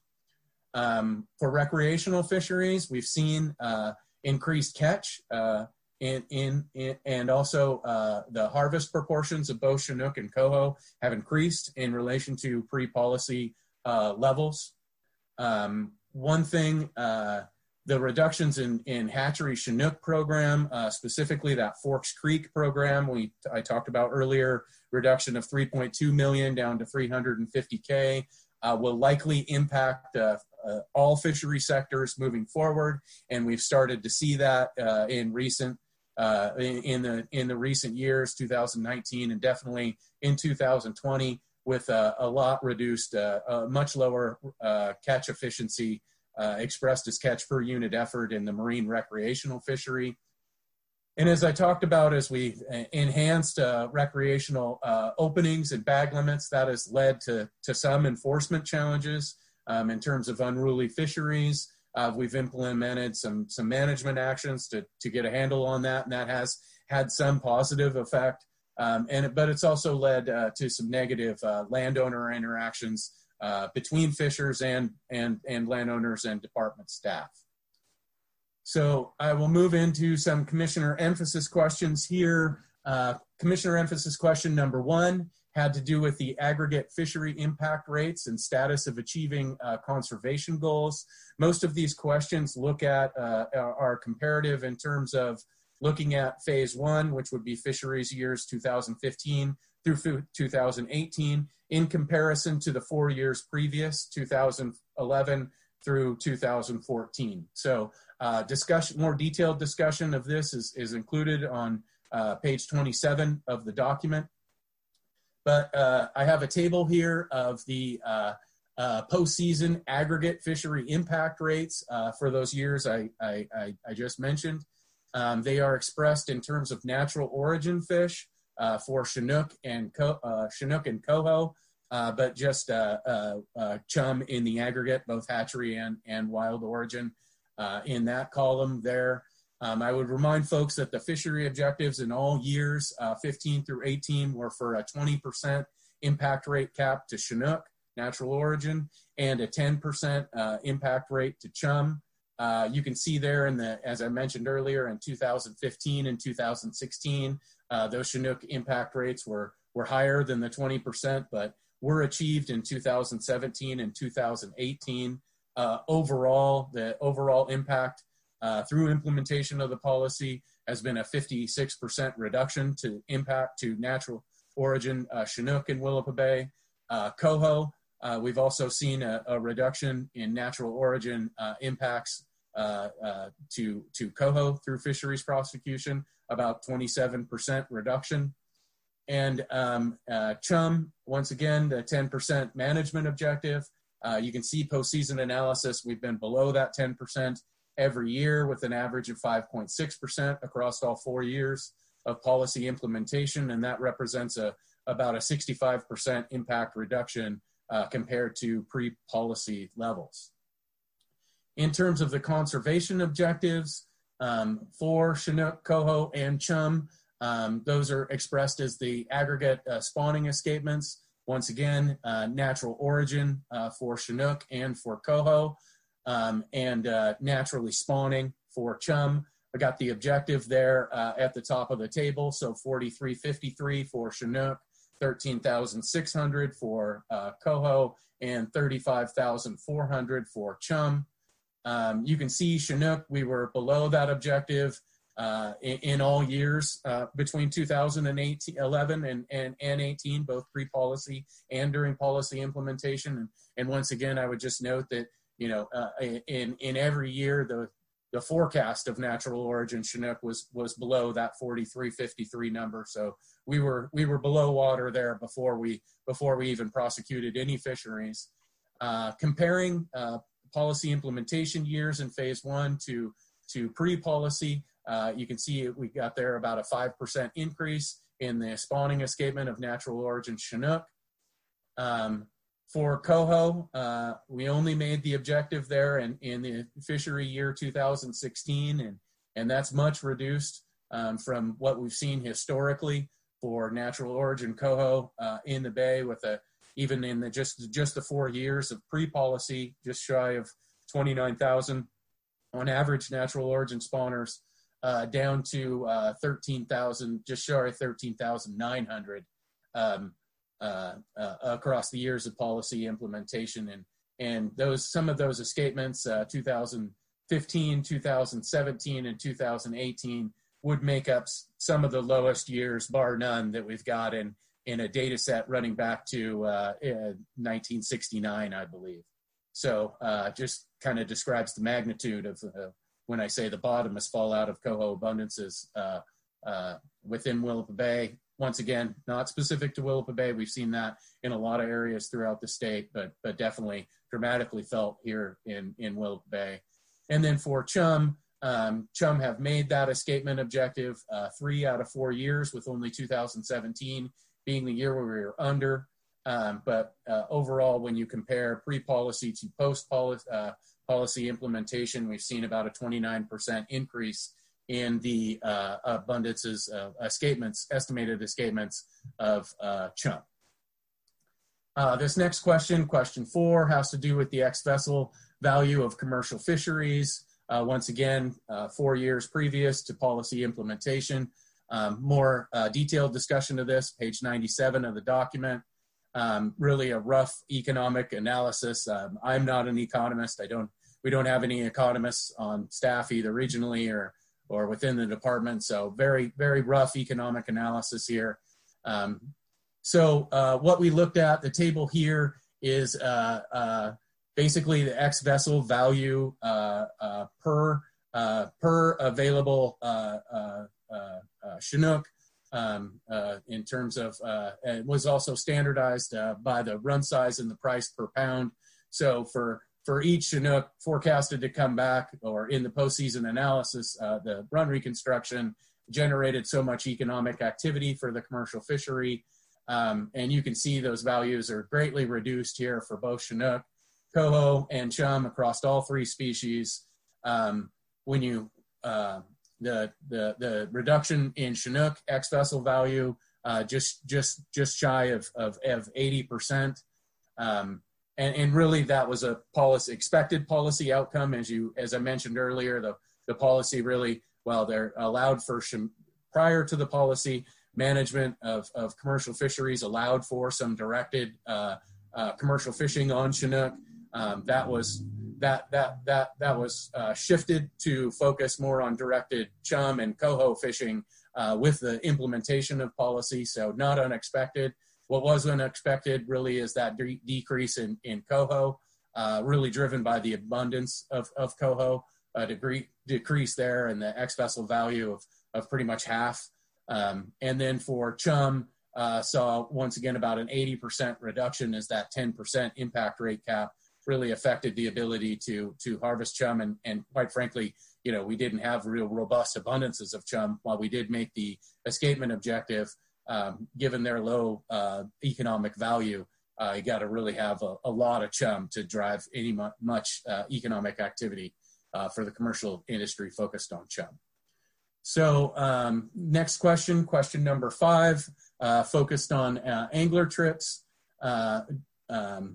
Um, for recreational fisheries, we've seen uh, increased catch uh, in, in, in, and also uh, the harvest proportions of both Chinook and coho have increased in relation to pre-policy uh, levels. Um, one thing, uh, the reductions in, in hatchery Chinook program, uh, specifically that Forks Creek program we I talked about earlier, reduction of three point two million down to three hundred fifty K, uh, will likely impact uh, uh, all fishery sectors moving forward, and we've started to see that uh, in recent uh, in, in the in the recent years, two thousand nineteen and definitely in two thousand twenty. With a, a lot reduced, uh, a much lower uh, catch efficiency uh, expressed as catch per unit effort in the marine recreational fishery. And as I talked about, as we enhanced uh, recreational uh, openings and bag limits, that has led to, to some enforcement challenges um, in terms of unruly fisheries. Uh, we've implemented some, some management actions to, to get a handle on that, and that has had some positive effect. Um, and but it's also led uh, to some negative uh, landowner interactions uh, between fishers and and and landowners and department staff. So I will move into some commissioner emphasis questions here. Uh, commissioner emphasis question number one had to do with the aggregate fishery impact rates and status of achieving uh, conservation goals. Most of these questions look at uh, are comparative in terms of looking at phase one, which would be fisheries years two thousand fifteen through two thousand eighteen, in comparison to the four years previous, two thousand eleven through two thousand fourteen. So uh, discussion, more detailed discussion of this is, is included on uh, page twenty-seven of the document. But uh, I have a table here of the uh, uh, postseason aggregate fishery impact rates uh, for those years I, I, I, I just mentioned. Um, they are expressed in terms of natural origin fish uh, for Chinook and, Co uh, Chinook and coho, uh, but just uh, uh, uh, chum in the aggregate, both hatchery and, and wild origin uh, in that column there. Um, I would remind folks that the fishery objectives in all years, uh, fifteen through eighteen, were for a twenty percent impact rate cap to Chinook, natural origin, and a ten percent uh, impact rate to chum. Uh, you can see there in the, as I mentioned earlier, in two thousand fifteen and two thousand sixteen, uh, those Chinook impact rates were, were higher than the twenty percent, but were achieved in two thousand seventeen and two thousand eighteen. Uh, overall, the overall impact Uh, through implementation of the policy has been a fifty-six percent reduction to impact to natural origin uh, Chinook in Willapa Bay. Uh, coho, uh, we've also seen a, a reduction in natural origin uh, impacts uh, uh, to, to coho through fisheries prosecution, about twenty-seven percent reduction. And um, uh, chum, once again, the ten percent management objective. Uh, you can see postseason analysis, we've been below that ten percent every year with an average of five point six percent across all four years of policy implementation. And that represents a, about a sixty-five percent impact reduction uh, compared to pre-policy levels. In terms of the conservation objectives um, for Chinook, coho, and chum, um, those are expressed as the aggregate uh, spawning escapements. Once again, uh, natural origin uh, for Chinook and for coho. Um, and uh, naturally spawning for chum. I got the objective there uh, at the top of the table. So forty-three fifty-three for Chinook, thirteen thousand six hundred for uh, coho, and thirty-five thousand four hundred for chum. Um, you can see Chinook, we were below that objective uh, in, in all years uh, between two thousand eleven and, and, and eighteen, both pre-policy and during policy implementation. And, and once again, I would just note that you know, uh, in, in every year, the, the forecast of natural origin Chinook was, was below that forty-three fifty-three number. So we were, we were below water there before we, before we even prosecuted any fisheries. Uh, comparing uh, policy implementation years in phase one to, to pre-policy, uh, you can see we got there about a five percent increase in the spawning escapement of natural origin Chinook. Um, For coho, uh, we only made the objective there in, in the fishery year two thousand sixteen, and, and that's much reduced um, from what we've seen historically for natural origin coho uh, in the bay, with a, even in the just, just the four years of pre-policy, just shy of twenty-nine thousand on average natural origin spawners, uh, down to uh, thirteen thousand, just shy of thirteen thousand nine hundred. Um, Uh, uh, across the years of policy implementation, and and those some of those escapements, uh, two thousand fifteen, two thousand seventeen, and two thousand eighteen would make up some of the lowest years, bar none, that we've got in in a data set running back to uh, nineteen sixty-nine, I believe. So uh, just kind of describes the magnitude of uh, when I say the bottomless fallout of coho abundances uh, uh, within Willapa Bay. Once again, not specific to Willapa Bay. We've seen that in a lot of areas throughout the state, but but definitely dramatically felt here in, in Willapa Bay. And then for chum, um, chum have made that escapement objective uh, three out of four years, with only two thousand seventeen being the year where we were under. Um, but uh, overall, when you compare pre-policy to post-policy uh, policy implementation, we've seen about a twenty-nine percent increase in the uh, abundances, uh, escapements, estimated escapements of uh, chum. Uh, this next question, question four, has to do with the ex-vessel value of commercial fisheries. Uh, once again, uh, four years previous to policy implementation. Um, more uh, detailed discussion of this, page ninety-seven of the document. Um, really a rough economic analysis. Um, I'm not an economist. I don't, we don't have any economists on staff, either regionally or or within the department. So very, very rough economic analysis here. Um, so uh, what we looked at, the table here is uh, uh, basically the X vessel value uh, uh, per uh, per available uh, uh, uh, uh, Chinook um, uh, in terms of, uh, it was also standardized uh, by the run size and the price per pound. So for for each Chinook forecasted to come back, or in the postseason analysis, uh, the run reconstruction generated so much economic activity for the commercial fishery. Um, and you can see those values are greatly reduced here for both Chinook, coho, and chum across all three species. Um, when you, uh, the, the, the reduction in Chinook X vessel value, uh, just, just, just shy of, of, of eighty percent. Um, and, and really that was a policy, expected policy outcome. As you, as I mentioned earlier, the, the policy really, well, they're allowed for, prior to the policy, management of, of commercial fisheries allowed for some directed uh, uh, commercial fishing on Chinook. Um, that was that that that that was uh, shifted to focus more on directed chum and coho fishing uh, with the implementation of policy. So not unexpected. What was unexpected really is that de- decrease in in coho, uh, really driven by the abundance of of coho, a degree decrease there, and the X vessel value of of pretty much half. Um, and then for chum, uh, saw once again about an eighty percent reduction as that ten percent impact rate cap really affected the ability to to harvest chum. And, and quite frankly, you know, we didn't have real robust abundances of chum while we did make the escapement objective. Um, given their low uh, economic value, uh, you got to really have a, a lot of chum to drive any mu- much uh, economic activity uh, for the commercial industry focused on chum. So um, next question, question number five, uh, focused on uh, angler trips uh, um,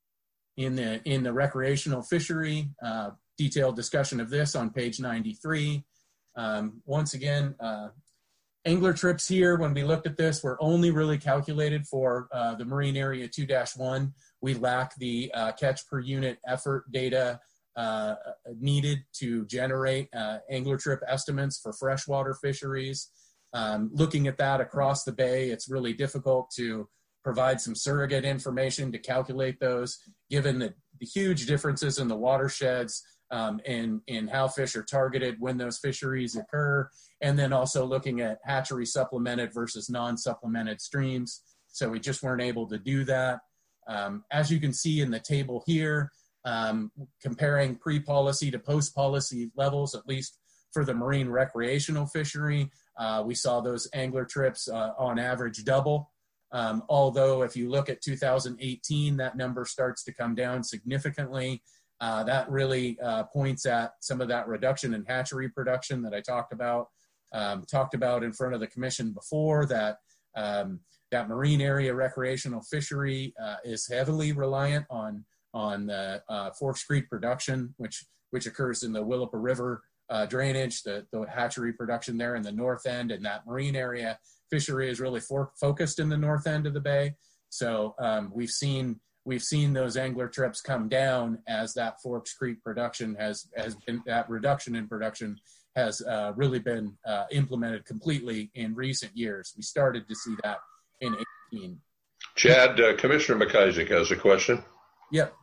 in the in the recreational fishery. Uh, detailed discussion of this on page ninety-three. Um, once again, uh, angler trips here, when we looked at this, were only really calculated for uh, the Marine Area two dash one. We lack the uh, catch per unit effort data Uh, needed to generate uh, angler trip estimates for freshwater fisheries. Um, looking at that across the bay, it's really difficult to provide some surrogate information to calculate those, given the, the huge differences in the watersheds um, and, and how fish are targeted when those fisheries occur, and then also looking at hatchery supplemented versus non-supplemented streams. So we just weren't able to do that. Um, as you can see in the table here, Um, comparing pre-policy to post-policy levels, at least for the marine recreational fishery, uh, we saw those angler trips uh, on average double. Um, although if you look at two thousand eighteen, that number starts to come down significantly. Uh, that really uh, points at some of that reduction in hatchery production that I talked about, um, talked about in front of the commission before, that um, that marine area recreational fishery uh, is heavily reliant on on the uh, Forks Creek production, which which occurs in the Willapa River uh, drainage, the, the hatchery production there in the north end, and that marine area fishery is really for, focused in the north end of the bay. So um, we've seen we've seen those angler trips come down as that Forks Creek production has has been, that reduction in production has uh, really been uh, implemented completely in recent years. We started to see that in eighteen. Chad, uh, Commissioner McIsaac has a question. Yep.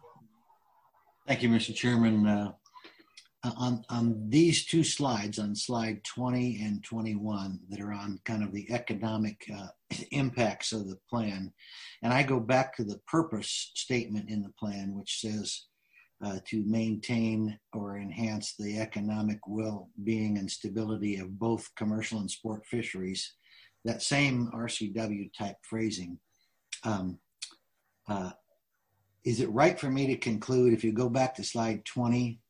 Thank you, Mister Chairman. Uh, on, on these two slides, on slide twenty and twenty-one, that are on kind of the economic uh, impacts of the plan, and I go back to the purpose statement in the plan, which says uh, to maintain or enhance the economic well-being and stability of both commercial and sport fisheries. That same R C W type phrasing. Um, uh, Is it right for me to conclude, if you go back to slide twenty,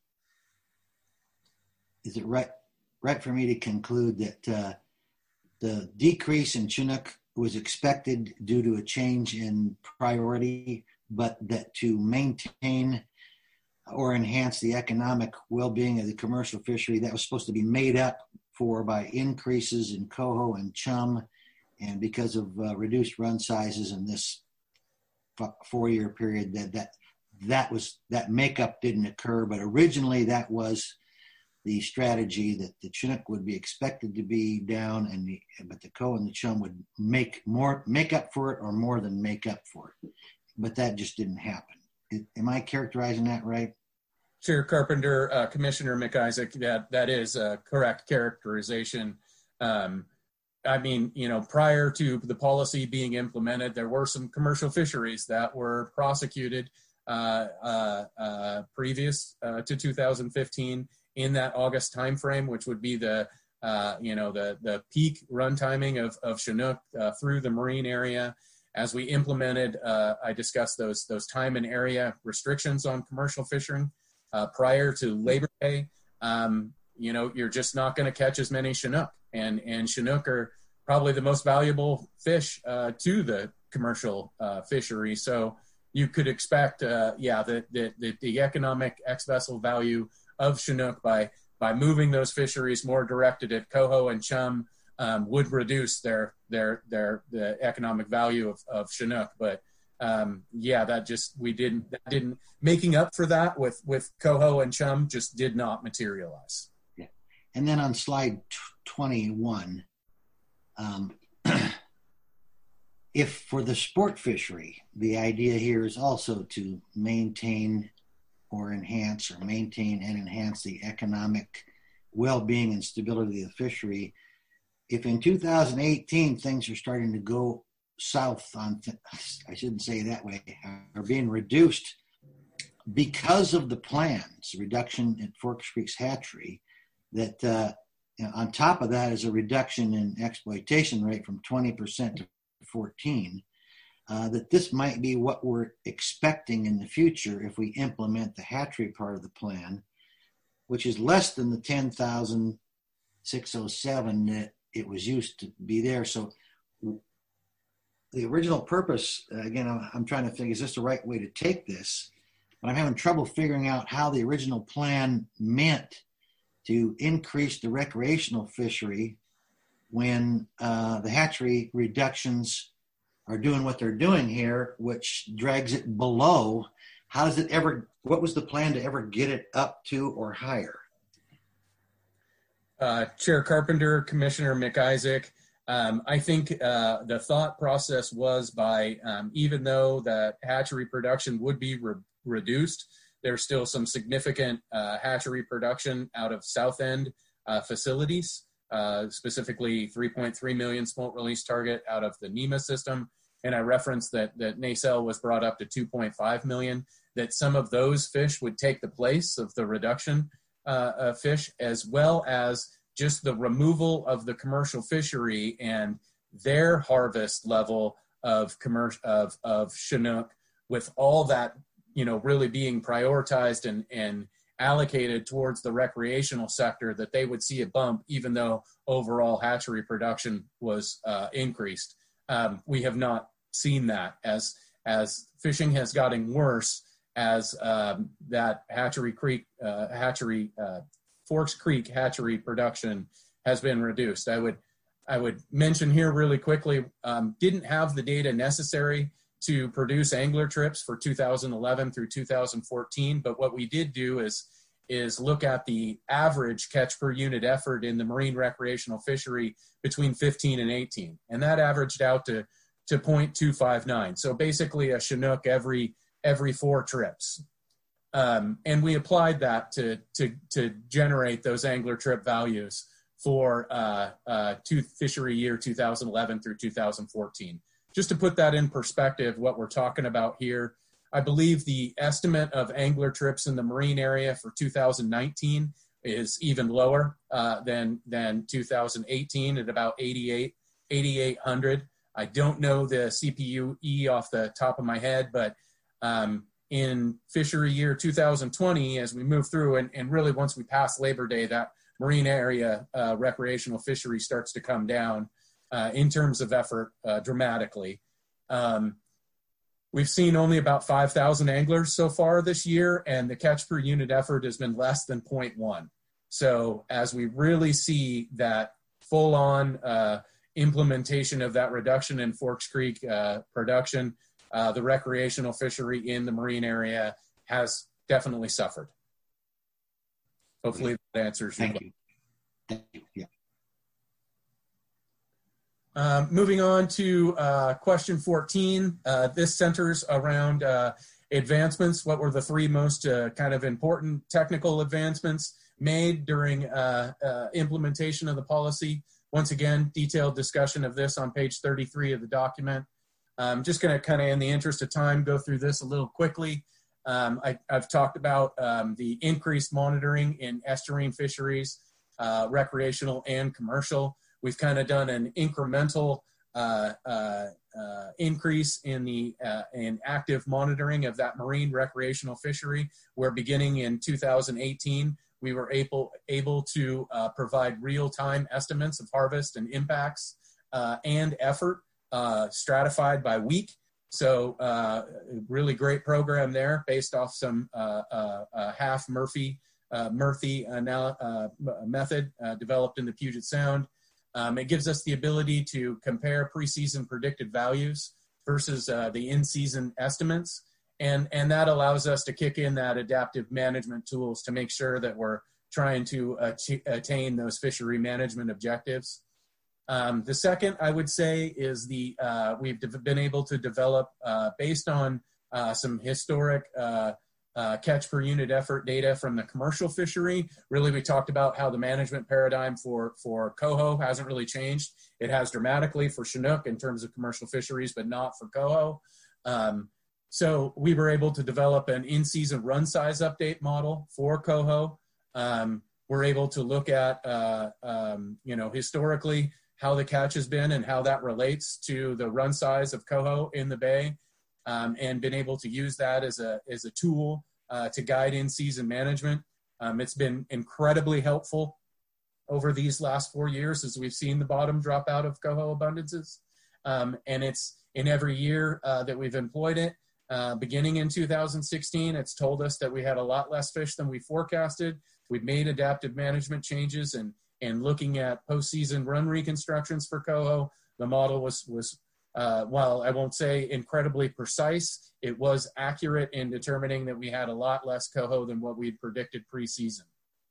is it right right for me to conclude that uh, the decrease in Chinook was expected due to a change in priority, but that to maintain or enhance the economic well-being of the commercial fishery, that was supposed to be made up for by increases in coho and chum, and because of uh, reduced run sizes in this four-year period, that that that was that makeup didn't occur, but originally that was the strategy, that the Chinook would be expected to be down, and the but the coho and the chum would make more make up for it, or more than make up for it. But that just didn't happen. Am I characterizing that right? Chair Carpenter, uh, Commissioner McIsaac, that, that is a correct characterization. Um, I mean, you know, prior to the policy being implemented, there were some commercial fisheries that were prosecuted uh, uh, uh, previous uh, to two thousand fifteen in that August timeframe, which would be the, uh, you know, the the peak run timing of, of Chinook uh, through the marine area. As we implemented, uh, I discussed those those time and area restrictions on commercial fishing uh, prior to Labor Day. Um, you know, you're just not going to catch as many Chinook, and and Chinook are probably the most valuable fish uh, to the commercial uh, fishery. So you could expect, uh, yeah, the, the the the economic ex-vessel value of Chinook by by moving those fisheries more directed at coho and chum um, would reduce their their their the economic value of, of Chinook. But um, yeah, that just we didn't that didn't making up for that with with coho and chum just did not materialize. Yeah, and then on slide twenty-one, um, if for the sport fishery, the idea here is also to maintain or enhance or maintain and enhance the economic well-being and stability of the fishery. If in two thousand eighteen things are starting to go south on, th- I shouldn't say it that way, are being reduced because of the plans, reduction at Forks Creek's hatchery, that uh, you know, on top of that is a reduction in exploitation rate from twenty percent to fourteen, uh, that this might be what we're expecting in the future if we implement the hatchery part of the plan, which is less than the ten thousand six hundred seven that it was used to be there. So the original purpose, uh, again, I'm, I'm trying to think, is this the right way to take this? But I'm having trouble figuring out how the original plan meant to increase the recreational fishery when uh, the hatchery reductions are doing what they're doing here, which drags it below. How does it ever, what was the plan to ever get it up to or higher? Uh, Chair Carpenter, Commissioner McIsaac, um, I think uh, the thought process was by, um, even though that hatchery production would be re- reduced, there's still some significant uh, hatchery production out of South End uh, facilities, uh, specifically three point three million smolt release target out of the NEMA system. And I referenced that, that nacelle was brought up to two point five million, that some of those fish would take the place of the reduction uh, of fish, as well as just the removal of the commercial fishery and their harvest level of commercial of, of Chinook, with all that, you know, really being prioritized and, and allocated towards the recreational sector, that they would see a bump even though overall hatchery production was uh, increased. Um, we have not seen that as as fishing has gotten worse, as um, that Hatchery Creek, uh, hatchery uh, Forks Creek hatchery production has been reduced. I would I would mention here really quickly, um, didn't have the data necessary to produce angler trips for two thousand eleven through two thousand fourteen, but what we did do is is look at the average catch per unit effort in the marine recreational fishery between fifteen and eighteen, and that averaged out to to zero point two five nine. So basically a Chinook every every four trips. Um, and we applied that to, to, to generate those angler trip values for uh, uh, two, fishery year two thousand eleven through two thousand fourteen. Just to put that in perspective, what we're talking about here, I believe the estimate of angler trips in the marine area for two thousand nineteen is even lower uh, than, than two thousand eighteen at about eighty-eight hundred. I don't know the C P U E off the top of my head, but um, in fishery year two thousand twenty, as we move through, and, and really once we pass Labor Day, that marine area uh, recreational fishery starts to come down uh, in terms of effort uh, dramatically. Um, we've seen only about five thousand anglers so far this year, and the catch per unit effort has been less than zero point one. So as we really see that full-on uh, implementation of that reduction in Forks Creek uh, production, uh, the recreational fishery in the marine area has definitely suffered. Hopefully that answers your question. Thank you. Yeah. Um, moving on to uh, question fourteen. Uh, this centers around uh, advancements, what were the three most uh, kind of important technical advancements made during uh, uh, implementation of the policy? Once again, detailed discussion of this on page thirty-three of the document. I'm just going to kind of, in the interest of time, go through this a little quickly. Um, I, I've talked about um, the increased monitoring in estuarine fisheries, uh, recreational and commercial. We've kind of done an incremental uh, uh, uh, increase in the uh, in active monitoring of that marine recreational fishery, where beginning in two thousand eighteen, we were able, able to uh, provide real-time estimates of harvest and impacts uh, and effort uh, stratified by week. So uh, really great program there based off some uh, uh, uh, half Murphy, uh, Murphy anal- uh, method uh, developed in the Puget Sound. Um, it gives us the ability to compare preseason predicted values versus uh, the in-season estimates. And, and that allows us to kick in that adaptive management tools to make sure that we're trying to ach- attain those fishery management objectives. Um, the second, I would say, is the uh, we've de- been able to develop, uh, based on uh, some historic uh, uh, catch per unit effort data from the commercial fishery. Really, we talked about how the management paradigm for, for coho hasn't really changed. It has dramatically for Chinook in terms of commercial fisheries, but not for coho. Um, so we were able to develop an in-season run size update model for coho. Um, we're able to look at, uh, um, you know, historically, how the catch has been and how that relates to the run size of coho in the bay, um, and been able to use that as a, as a tool uh, to guide in-season management. Um, it's been incredibly helpful over these last four years as we've seen the bottom drop out of coho abundances. Um, and it's in every year uh, that we've employed it, uh, beginning in two thousand sixteen, it's told us that we had a lot less fish than we forecasted. We've made adaptive management changes, and and looking at postseason run reconstructions for coho, the model was, was uh, while I won't say incredibly precise, it was accurate in determining that we had a lot less coho than what we'd predicted preseason.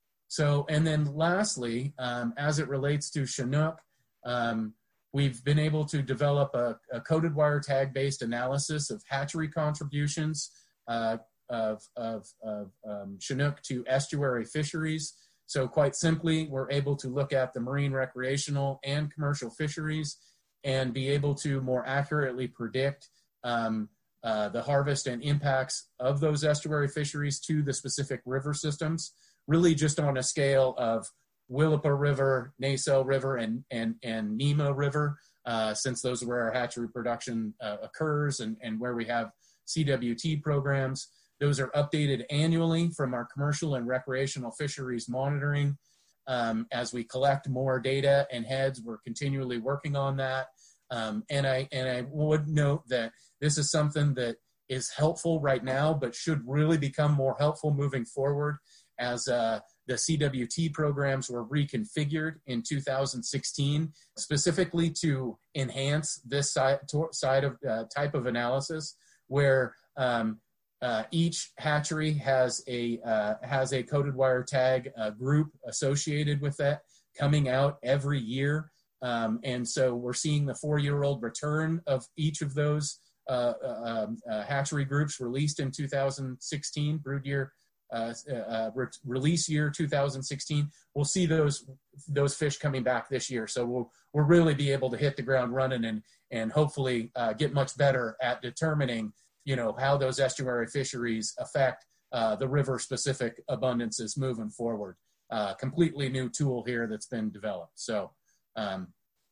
So, and then lastly, um, as it relates to Chinook, um, we've been able to develop a, a coded wire tag-based analysis of hatchery contributions uh, of, of, of um, Chinook to estuary fisheries. So quite simply, we're able to look at the marine recreational and commercial fisheries and be able to more accurately predict um, uh, the harvest and impacts of those estuary fisheries to the specific river systems, really just on a scale of Willapa River, Naso River, and, and, and Nema River, uh, since those are where our hatchery production uh, occurs and, and where we have C W T programs. Those are updated annually from our commercial and recreational fisheries monitoring. Um, as we collect more data and heads, we're continually working on that. Um, and I and I would note that this is something that is helpful right now, but should really become more helpful moving forward as uh, the C W T programs were reconfigured in two thousand sixteen, specifically to enhance this side, side of uh, type of analysis, where um, Uh, each hatchery has a uh, has a coded wire tag uh, group associated with that coming out every year, um, and so we're seeing the four-year-old return of each of those uh, uh, uh, hatchery groups released in two thousand sixteen, brood year uh, uh, re release year two thousand sixteen. We'll see those those fish coming back this year, so we'll we'll really be able to hit the ground running and and hopefully uh, get much better at determining, you know, how those estuary fisheries affect uh, the river-specific abundances moving forward. Uh, completely new tool here that's been developed. So um,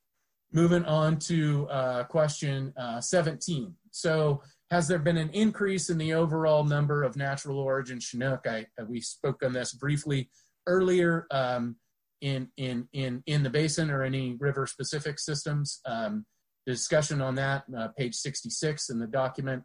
moving on to uh, question uh, seventeen. So has there been an increase in the overall number of natural origin Chinook? I, we spoke on this briefly earlier um, in, in, in, in the basin or any river-specific systems. Um, the discussion on that, uh, page sixty-six in the document.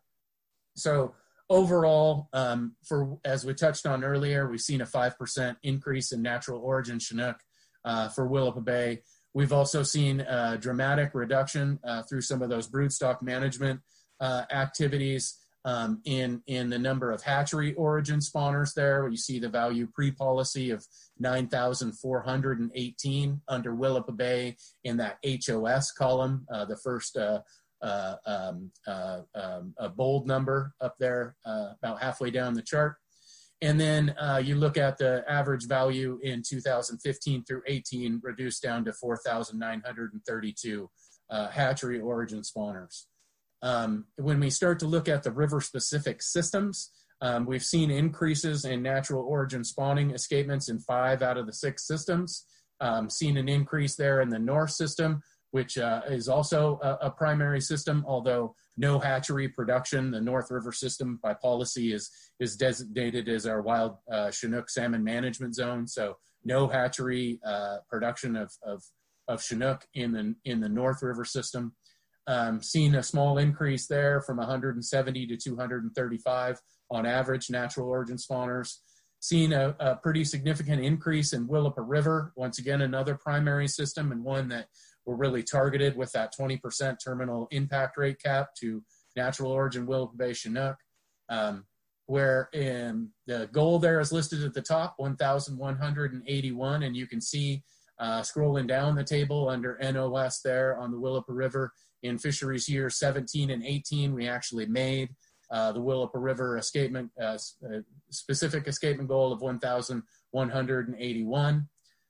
So overall, um, for as we touched on earlier, we've seen a five percent increase in natural origin Chinook uh, for Willapa Bay. We've also seen a dramatic reduction uh, through some of those broodstock management uh, activities um, in, in the number of hatchery origin spawners there. You see the value pre-policy of nine thousand four hundred eighteen under Willapa Bay in that H O S column, uh, the first uh, uh, um, uh, um, a bold number up there uh, about halfway down the chart. And then uh, you look at the average value in two thousand fifteen through eighteen, reduced down to four thousand nine hundred thirty-two uh, hatchery origin spawners. Um, when we start to look at the river-specific systems, um, we've seen increases in natural origin spawning escapements in five out of the six systems. Um, seen an increase there in the North system, which uh, is also a, a primary system, although no hatchery production. The North River system by policy is, is designated as our wild uh, Chinook salmon management zone. So no hatchery uh, production of, of, of Chinook in the, in the North River system. Um, seen a small increase there from one hundred seventy to two hundred thirty-five on average natural origin spawners. Seen a, a pretty significant increase in Willapa River, once again another primary system, and one that we're really targeted with that twenty percent terminal impact rate cap to natural origin Willapa Bay Chinook, um, where in the goal there is listed at the top, one thousand one hundred eighty-one, and you can see uh, scrolling down the table under N O S there on the Willapa River. In fisheries years seventeen and eighteen, we actually made uh, the Willapa River escapement, uh, specific escapement goal of one thousand one hundred eighty-one.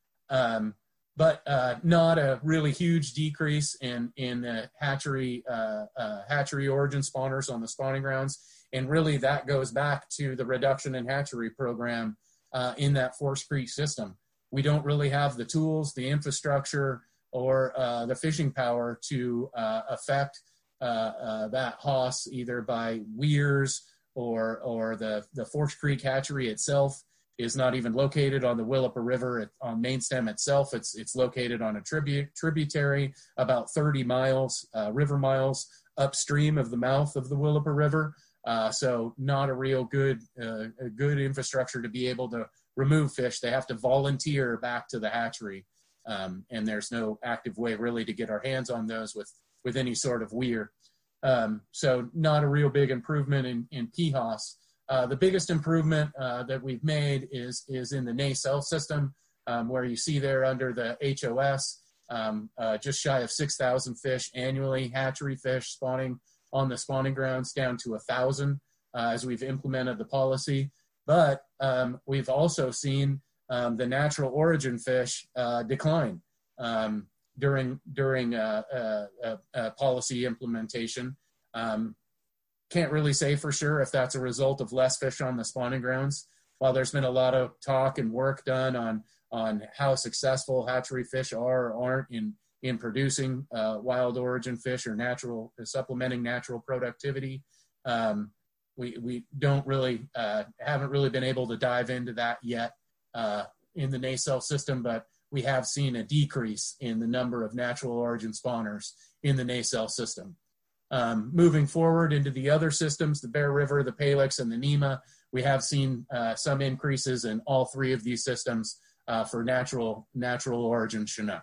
Um, but uh, not a really huge decrease in, in the hatchery, uh, uh, hatchery origin spawners on the spawning grounds. And really that goes back to the reduction in hatchery program uh, in that Force Creek system. We don't really have the tools, the infrastructure, or uh, the fishing power to uh, affect uh, uh, that H O S either by weirs or or the, the Force Creek hatchery itself is not even located on the Willapa River it, on main stem itself. It's it's located on a tribute, tributary about thirty miles, uh, river miles upstream of the mouth of the Willapa River. Uh, so not a real good, uh, a good infrastructure to be able to remove fish. They have to volunteer back to the hatchery. Um, and there's no active way really to get our hands on those with, with any sort of weir. Um, so not a real big improvement in, in P H O S. Uh, the biggest improvement uh, that we've made is, is in the nacelle system, um, where you see there under the H O S, um, uh, just shy of six thousand fish annually, hatchery fish spawning on the spawning grounds down to one thousand uh, as we've implemented the policy. But um, we've also seen Um, the natural origin fish uh, decline um, during during uh, uh, uh, uh, policy implementation. Um, can't really say for sure if that's a result of less fish on the spawning grounds. While there's been a lot of talk and work done on on how successful hatchery fish are or aren't in in producing uh, wild origin fish or natural uh, supplementing natural productivity, um, we we don't really uh, haven't really been able to dive into that yet. Uh, in the nacelle system, but we have seen a decrease in the number of natural origin spawners in the nacelle system. Um, moving forward into the other systems, the Bear River, the Palix, and the Nema, we have seen uh, some increases in all three of these systems uh, for natural, natural origin Chinook.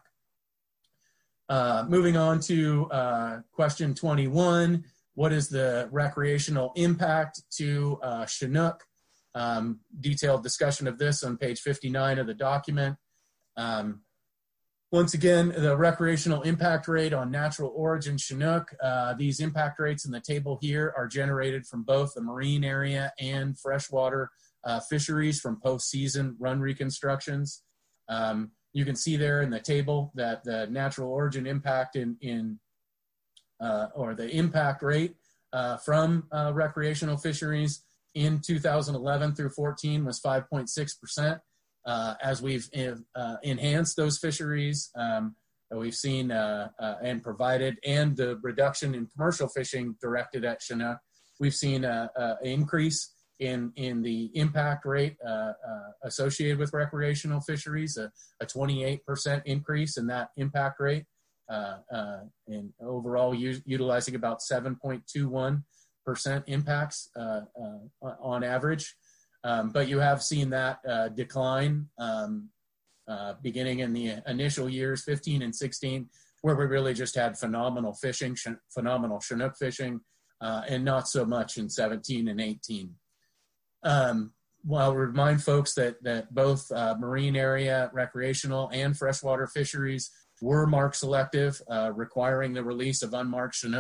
Uh, moving on to uh, question twenty-one, what is the recreational impact to uh, Chinook? Um, detailed discussion of this on page fifty-nine of the document. Um, once again, the recreational impact rate on natural origin Chinook, uh, these impact rates in the table here are generated from both the marine area and freshwater uh, fisheries from post-season run reconstructions. Um, you can see there in the table that the natural origin impact in, in uh, or the impact rate uh, from uh, recreational fisheries in two thousand eleven through fourteen was five point six percent. Uh, as we've uh, enhanced those fisheries, um, we've seen uh, uh, and provided, and the reduction in commercial fishing directed at Chinook, we've seen an increase in, in the impact rate uh, uh, associated with recreational fisheries, a, a twenty-eight percent increase in that impact rate, uh, uh, and overall u- utilizing about seven point two one percent impacts uh, uh, on average. Um, but you have seen that uh, decline um, uh, beginning in the initial years, fifteen and sixteen, where we really just had phenomenal fishing, sh- phenomenal Chinook fishing, uh, and not so much in seventeen and eighteen. Um, well, I'll remind folks that, that both uh, marine area, recreational, and freshwater fisheries were mark selective, uh, requiring the release of unmarked Chinook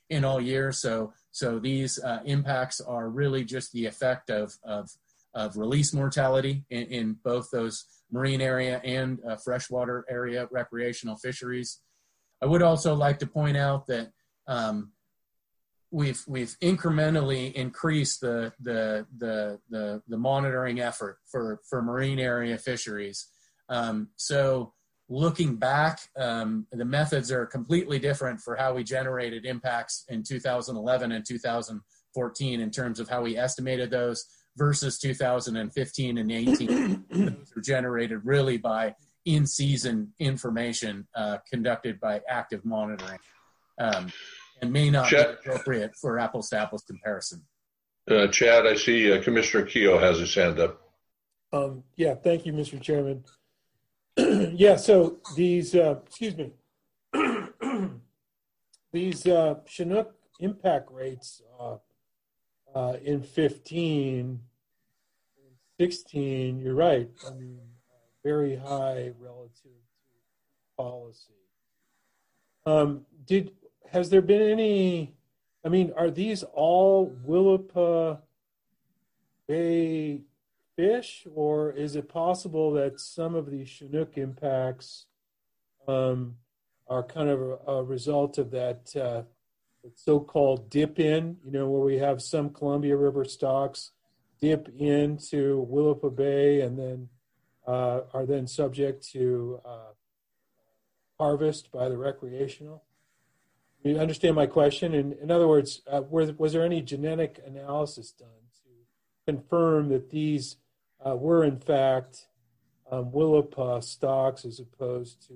in all years. So, so these uh, impacts are really just the effect of, of, of release mortality in, in both those marine area and uh, freshwater area recreational fisheries. I would also like to point out that um, we've we've incrementally increased the the the the, the monitoring effort for for marine area fisheries. Um, so looking back, um, the methods are completely different for how we generated impacts in two thousand eleven and two thousand fourteen in terms of how we estimated those versus two thousand fifteen and eighteen. Those are generated really by in-season information uh, conducted by active monitoring, um, and may not Chad, be appropriate for apples to apples comparison. Uh, Chad, I see uh, Commissioner Keogh has his hand up. Um, yeah, thank you, Mister Chairman. yeah, so these, uh, excuse me, these uh, Chinook impact rates uh, uh, in fifteen, sixteen, you're right. I mean, very high relative to policy. Um, did has there been any? I mean, are these all Willapa Bay fish, or is it possible that some of these Chinook impacts um, are kind of a, a result of that uh, so-called dip in? You know, where we have some Columbia River stocks dip into Willapa Bay and then uh, are then subject to uh, harvest by the recreational. You understand my question? In, in other words, uh, was, was there any genetic analysis done to confirm that these uh, were in fact um, Willapa stocks as opposed to?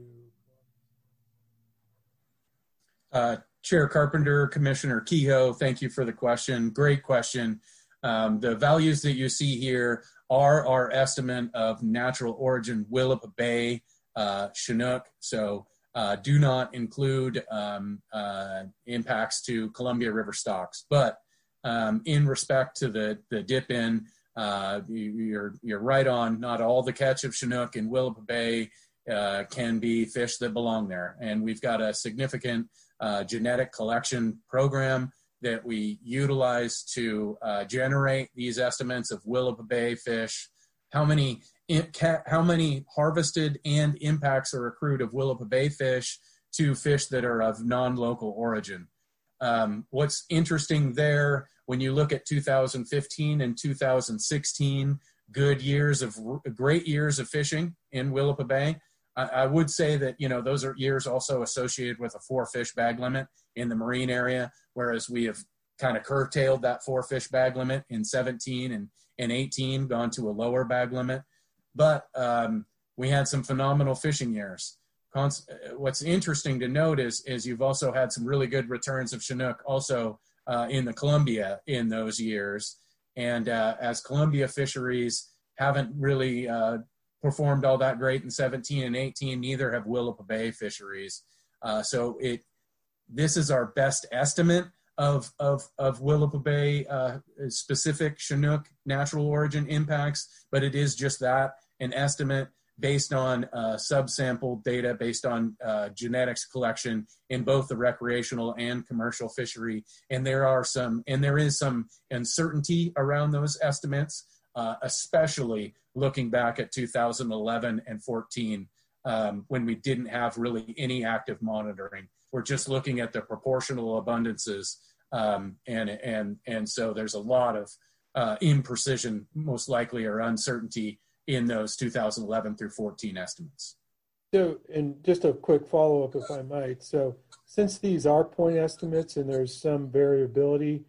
Uh, Chair Carpenter, Commissioner Kehoe, thank you for the question. Great question. Um, the values that you see here are our estimate of natural origin Willapa Bay uh, Chinook. So uh, do not include um, uh, impacts to Columbia River stocks. But um, in respect to the, the dip in, uh, you, you're, you're right on. Not all the catch of Chinook in Willapa Bay uh, can be fish that belong there. And we've got a significant uh, genetic collection program that we utilize to uh, generate these estimates of Willapa Bay fish, how many how many harvested and impacts are accrued of Willapa Bay fish to fish that are of non-local origin. Um, what's interesting there, when you look at two thousand fifteen and two thousand sixteen, good years of great years of fishing in Willapa Bay, I, I would say that, you know, those are years also associated with a four fish bag limit in the marine area, whereas we have kind of curtailed that four fish bag limit in seventeen and, and eighteen, gone to a lower bag limit. But um, we had some phenomenal fishing years. Cons- what's interesting to note is, is you've also had some really good returns of Chinook also uh, in the Columbia in those years. And uh, as Columbia fisheries haven't really uh, performed all that great in seventeen and eighteen, neither have Willapa Bay fisheries. Uh, so it this is our best estimate of, of, of Willapa Bay uh, specific Chinook natural origin impacts, but it is just that, an estimate based on uh, subsample data, based on uh, genetics collection in both the recreational and commercial fishery. And there are some, and there is some uncertainty around those estimates, uh, especially looking back at two thousand eleven and fourteen, um, when we didn't have really any active monitoring. We're just looking at the proportional abundances. Um, and, and, and so there's a lot of uh, imprecision, most likely, or uncertainty in those two thousand eleven through fourteen estimates. So, and just a quick follow-up, if I might. So since these are point estimates and there's some variability,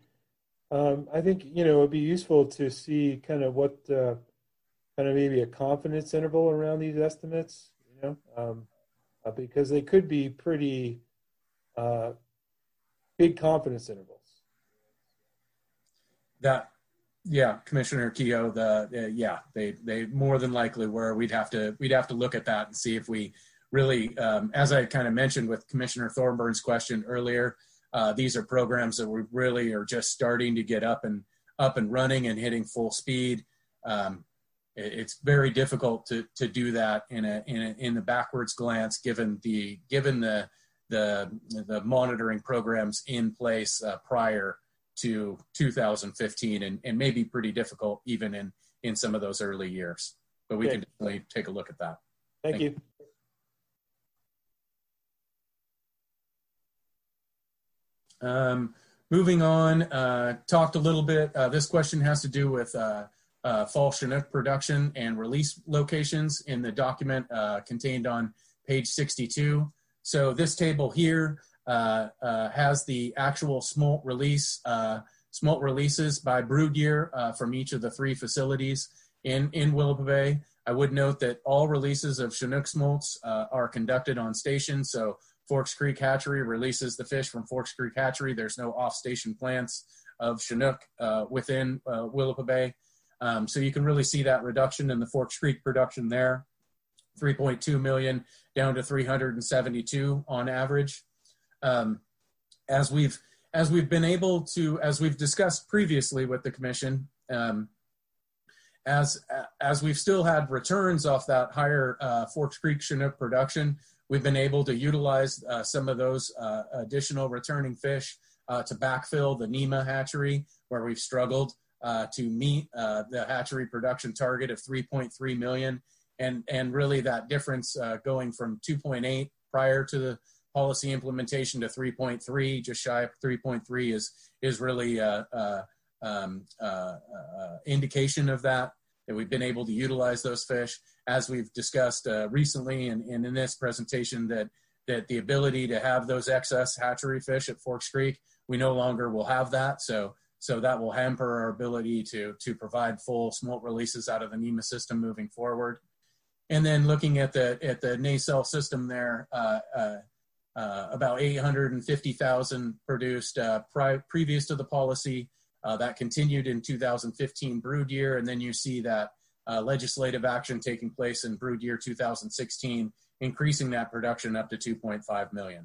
um, I think, you know, it'd be useful to see kind of what, uh, kind of maybe a confidence interval around these estimates, you know, um, uh, because they could be pretty uh, big confidence intervals. That, yeah, Commissioner Keogh, the, uh, yeah, they they more than likely were. We'd have to we'd have to look at that and see if we really, um, as I kind of mentioned with Commissioner Thornburn's question earlier, uh, these are programs that we really are just starting to get up and up and running and hitting full speed. Um, it, it's very difficult to to do that in a in a, in the backwards glance, given the given the the, the monitoring programs in place uh, prior to two thousand fifteen, and, and may be pretty difficult even in, in some of those early years. But we okay. can definitely take a look at that. Thank, Thank you. you. Um, moving on, uh, talked a little bit, uh, this question has to do with uh, uh, fall Chinook production and release locations in the document uh, contained on page sixty-two. So this table here uh, uh, has the actual smolt release, uh, smolt releases by brood year uh, from each of the three facilities in, in Willapa Bay. I would note that all releases of Chinook smolts uh, are conducted on station. So Forks Creek Hatchery releases the fish from Forks Creek Hatchery. There's no off-station plants of Chinook uh, within uh, Willapa Bay. Um, so you can really see that reduction in the Forks Creek production there, three point two million down to three hundred seventy-two on average. Um, as we've as we've been able to, as we've discussed previously with the commission, um, as as we've still had returns off that higher uh, Forks Creek Chinook production, we've been able to utilize uh, some of those uh, additional returning fish uh, to backfill the Nema hatchery, where we've struggled uh, to meet uh, the hatchery production target of three point three million. And, and really that difference uh, going from two point eight prior to the policy implementation to three point three, just shy of three point three is, is really a, a um, uh, uh, indication of that, that we've been able to utilize those fish. As we've discussed uh, recently and, and in this presentation, that, that the ability to have those excess hatchery fish at Forks Creek, we no longer will have that. So, so that will hamper our ability to, to provide full smolt releases out of the Nema system moving forward. And then looking at the at the nacelle system there, uh, uh, uh, about eight hundred fifty thousand produced uh, pri- previous to the policy. Uh, that continued in two thousand fifteen brood year, and then you see that uh, legislative action taking place in brood year two thousand sixteen, increasing that production up to two point five million.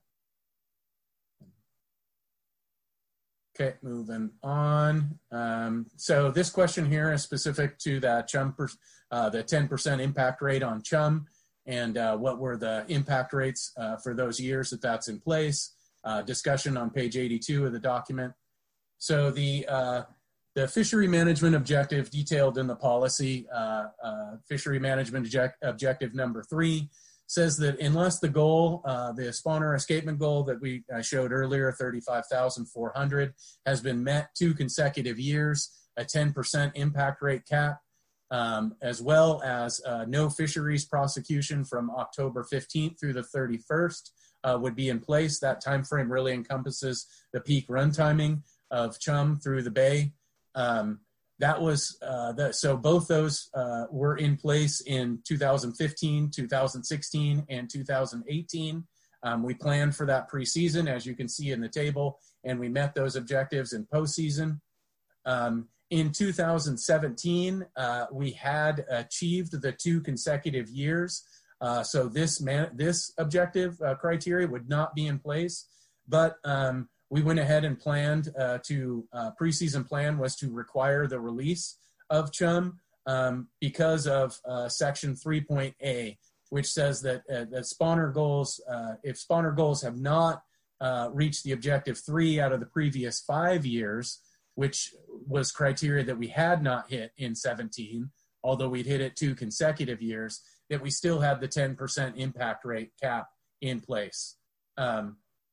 Okay, moving on. Um, so this question here is specific to that chum, per, uh, the ten percent impact rate on chum, and uh, what were the impact rates uh, for those years that that's in place. Uh, discussion on page eighty-two of the document. So the uh, the fishery management objective detailed in the policy, uh, uh, fishery management object, objective number three, says that unless the goal, uh, the spawner escapement goal that we uh, showed earlier, thirty-five thousand four hundred, has been met two consecutive years, a ten percent impact rate cap, um, as well as uh, no fisheries prosecution from October fifteenth through the thirty-first uh, would be in place. That time frame really encompasses the peak run timing of chum through the bay. Um, That was, uh, the, so both those uh, were in place in two thousand fifteen, two thousand sixteen, and two thousand eighteen. Um, we planned for that preseason, as you can see in the table, and we met those objectives in postseason. Um, in two thousand seventeen, uh, we had achieved the two consecutive years. Uh, so this, man, this objective uh, criteria would not be in place, but um, we went ahead and planned uh, to, uh, preseason plan was to require the release of chum um, because of uh, section three point A, which says that, uh, that spawner goals, uh, if spawner goals have not uh, reached the objective three out of the previous five years, which was criteria that we had not hit in seventeen, although we'd hit it two consecutive years, that we still had the ten percent impact rate cap in place. Um,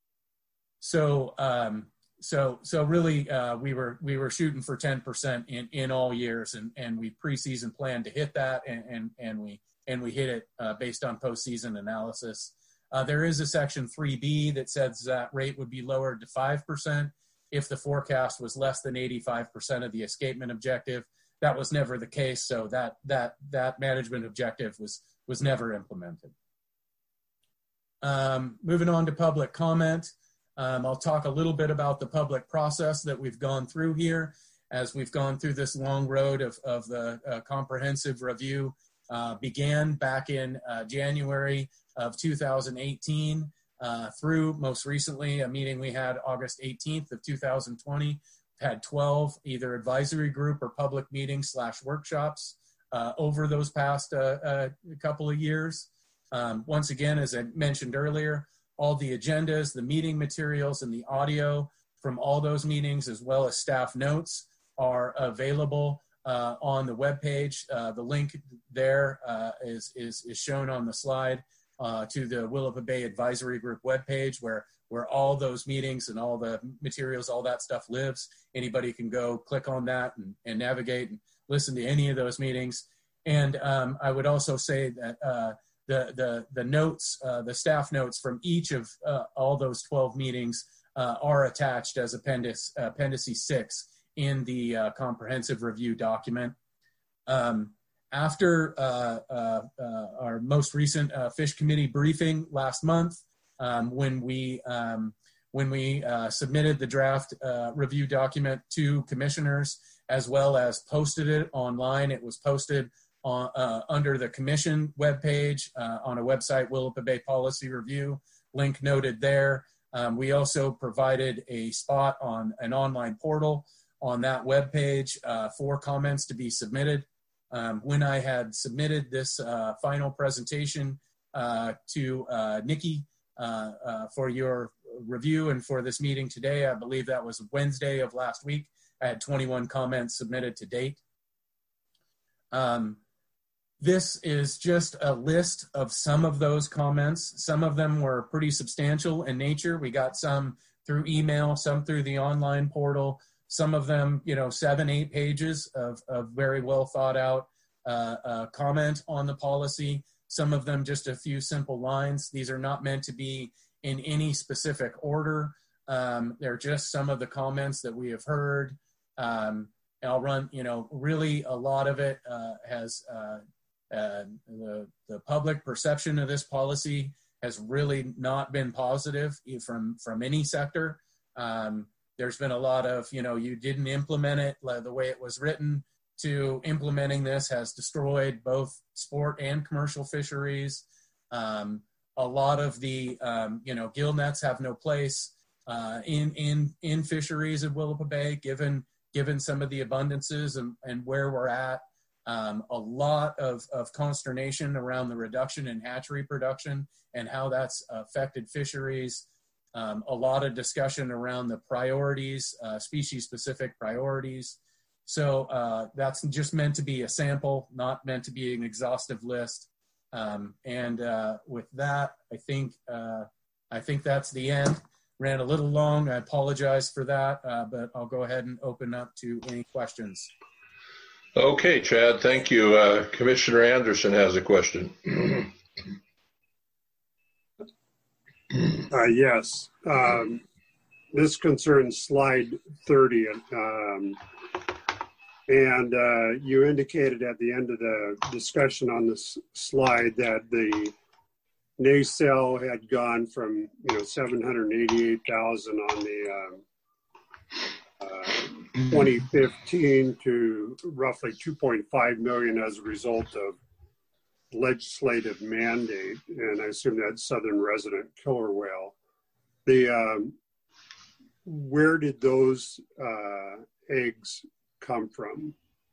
So, um, so, so really, uh, we were we were shooting for ten percent in, in all years, and, and we preseason planned to hit that, and and, and we and we hit it uh, based on postseason analysis. Uh, there is a section three B that says that rate would be lowered to five percent if the forecast was less than eighty-five percent of the escapement objective. That was never the case, so that that that management objective was was never implemented. Um, moving on to public comment. Um, I'll talk a little bit about the public process that we've gone through here as we've gone through this long road of, of the uh, comprehensive review. Uh, began back in uh, January of two thousand eighteen uh, through most recently a meeting we had August eighteenth of two thousand twenty. Had twelve either advisory group or public meetings slash workshops uh, over those past uh, uh, couple of years. Um, once again, as I mentioned earlier, all the agendas, the meeting materials, and the audio from all those meetings, as well as staff notes, are available uh, on the webpage. Uh, the link there uh, is, is, is shown on the slide uh, to the Willapa Bay Advisory Group webpage, where, where all those meetings and all the materials, all that stuff lives. Anybody can go click on that and, and navigate and listen to any of those meetings. And um, I would also say that uh, the, the, the notes, uh, the staff notes from each of uh, all those twelve meetings uh, are attached as appendix, appendice six in the uh, comprehensive review document. Um, after uh, uh, uh, our most recent uh, Fish Committee briefing last month, um, when we, um, when we uh, submitted the draft uh, review document to commissioners, as well as posted it online, it was posted on, uh, under the commission webpage uh, on a website, Willapa Bay Policy Review, link noted there. Um, we also provided a spot on an online portal on that webpage uh, for comments to be submitted. Um, when I had submitted this uh, final presentation uh, to uh, Nikki uh, uh, for your review and for this meeting today, I believe that was Wednesday of last week, I had twenty-one comments submitted to date. Um, this is just a list of some of those comments. Some of them were pretty substantial in nature. We got some through email, some through the online portal, some of them, you know, seven, eight pages of, of very well thought out uh, uh, comment on the policy. Some of them just a few simple lines. These are not meant to be in any specific order. Um, they're just some of the comments that we have heard. Um, I'll run, you know, really a lot of it uh, has uh, uh, the, the public perception of this policy has really not been positive from, from any sector. Um, there's been a lot of, you know, you didn't implement it the way it was written, to implementing this has destroyed both sport and commercial fisheries. Um, a lot of the, um, you know, gill nets have no place uh, in, in, in fisheries at Willapa Bay, given given some of the abundances and, and where we're at. Um, a lot of, of consternation around the reduction in hatchery production and how that's affected fisheries. Um, a lot of discussion around the priorities, uh, species-specific priorities. So uh, that's just meant to be a sample, not meant to be an exhaustive list. Um, and uh, with that, I think, uh, I think that's the end. Ran a little long, I apologize for that, uh, but I'll go ahead and open up to any questions. Okay, Chad, thank you. Uh, Commissioner Anderson has a question. uh, yes, um, this concerns slide thirty. Um, and uh, you indicated at the end of the discussion on this slide that the nacelle had gone from, you know, seven hundred eighty-eight thousand on the um, uh, twenty fifteen to roughly two point five million as a result of legislative mandate, and I assume that's southern resident killer whale. The um, where did those uh, eggs come from?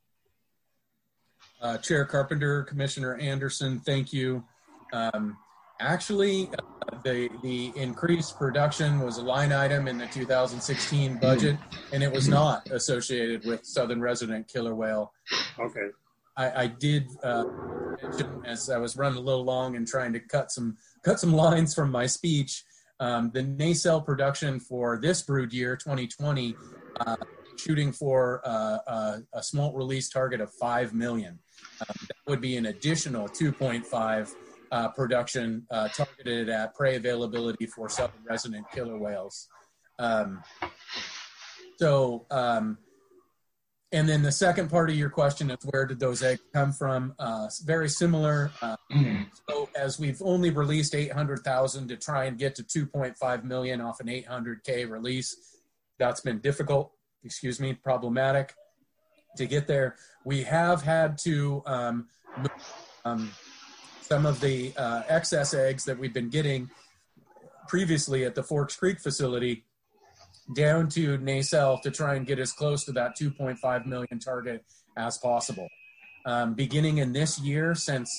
Uh, Chair Carpenter, Commissioner Anderson, thank you. Um, Actually, uh, the, the increased production was a line item in the two thousand sixteen budget, and it was not associated with southern resident killer whale. Okay. I, I did uh, mention, as I was running a little long and trying to cut some cut some lines from my speech, um, the nacelle production for this brood year, twenty twenty, uh, shooting for uh, uh, a smolt release target of five million. Um, that would be an additional two point five Uh, production uh, targeted at prey availability for southern resident killer whales. Um, so, um, and then the second part of your question is where did those eggs come from? Uh, very similar. Uh, so as we've only released eight hundred thousand to try and get to two point five million off an eight hundred K release, that's been difficult, excuse me, problematic to get there. We have had to um, um, some of the uh, excess eggs that we've been getting previously at the Forks Creek facility down to nacelle to try and get as close to that two point five million target as possible. Um, beginning in this year, since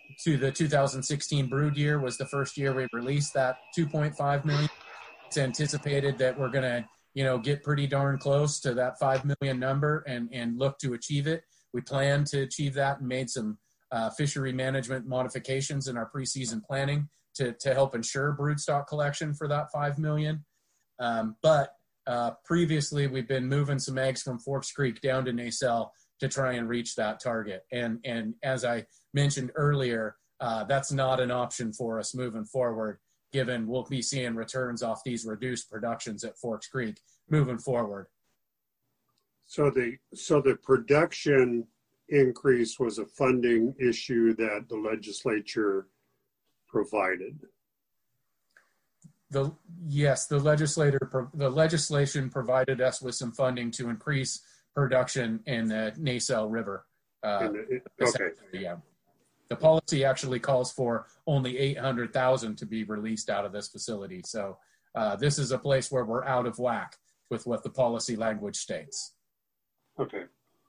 to the two thousand sixteen brood year was the first year we released that two point five million. It's anticipated that we're going to, you know, get pretty darn close to that five million number and, and look to achieve it. We plan to achieve that and made some uh, fishery management modifications in our preseason planning to, to help ensure broodstock collection for that five million. Um, but uh, previously we've been moving some eggs from Forks Creek down to Nacelle to try and reach that target. And, and as I mentioned earlier, uh, that's not an option for us moving forward, given we'll be seeing returns off these reduced productions at Forks Creek moving forward. So the so the production increase was a funding issue that the legislature provided. The yes, the legislator the legislation provided us with some funding to increase production in the Nacelle River. Uh, the, okay. Yeah. The policy actually calls for only eight hundred thousand to be released out of this facility. So uh, this is a place where we're out of whack with what the policy language states. Okay.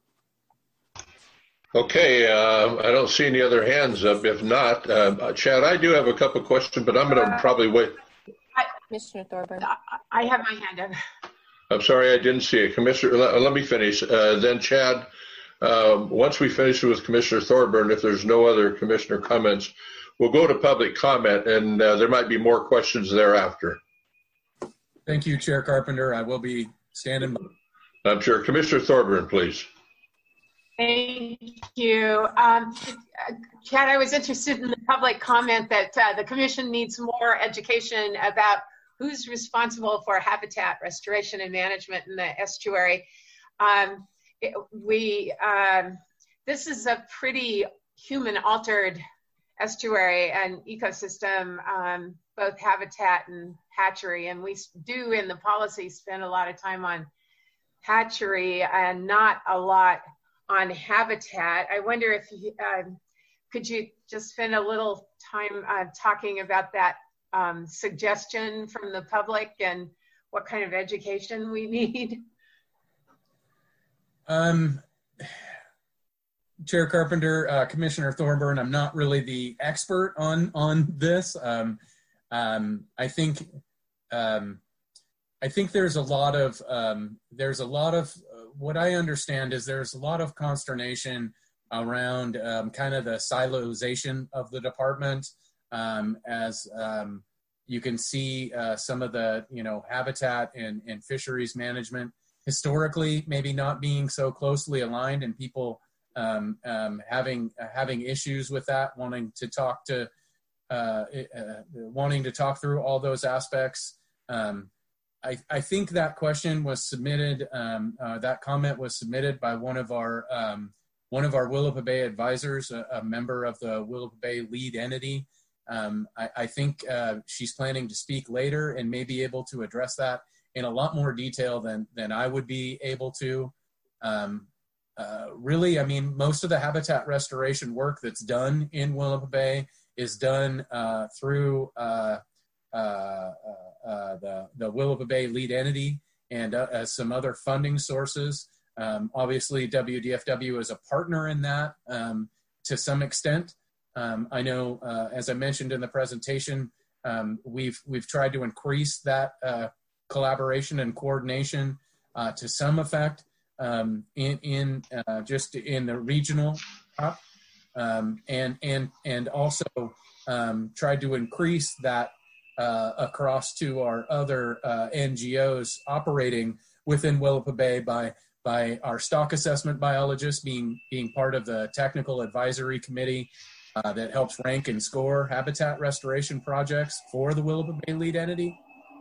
Okay, uh, I don't see any other hands up. If not, uh, Chad, I do have a couple questions, but I'm going to probably wait. I, Commissioner Thorburn. I have my hand up. I'm sorry, I didn't see it. Commissioner, let, let me finish. Uh, then, Chad, um, once we finish with Commissioner Thorburn, if there's no other commissioner comments, we'll go to public comment, and uh, there might be more questions thereafter. Thank you, Chair Carpenter. I will be standing by. I'm sure. Commissioner Thorburn, please. Thank you. Um, Chad, I was interested in the public comment that uh, the commission needs more education about who's responsible for habitat restoration and management in the estuary. Um, it, we, um, this is a pretty human-altered estuary and ecosystem, um, both habitat and hatchery, and we do in the policy spend a lot of time on hatchery and not a lot on habitat. I wonder if you, uh, could you just spend a little time uh, talking about that um, suggestion from the public and what kind of education we need? Um, Chair Carpenter, uh, Commissioner Thorburn, I'm not really the expert on on this. Um, um, I think um, I think there's a lot of um, there's a lot of uh, what I understand is there's a lot of consternation around um, kind of the silozation of the department, um, as um, you can see uh, some of the you know habitat and, and fisheries management historically maybe not being so closely aligned, and people um, um, having uh, having issues with that, wanting to talk to uh, uh, wanting to talk through all those aspects. Um, I, I think that question was submitted, um, uh, that comment was submitted by one of our um, one of our Willapa Bay advisors, a, a member of the Willapa Bay lead entity. Um, I, I think uh, she's planning to speak later and may be able to address that in a lot more detail than, than I would be able to. Um, uh, really, I mean, most of the habitat restoration work that's done in Willapa Bay is done uh, through uh, uh, uh, the, the Willapa Bay lead entity and uh, some other funding sources. Um, obviously, W D F W is a partner in that um, to some extent. Um, I know, uh, as I mentioned in the presentation, um, we've we've tried to increase that uh, collaboration and coordination uh, to some effect um, in in uh, just in the regional top, um, and and and also um, tried to increase that uh, across to our other uh, N G Os operating within Willapa Bay by. by our stock assessment biologists being being part of the technical advisory committee uh, that helps rank and score habitat restoration projects for the Willapa Bay lead entity.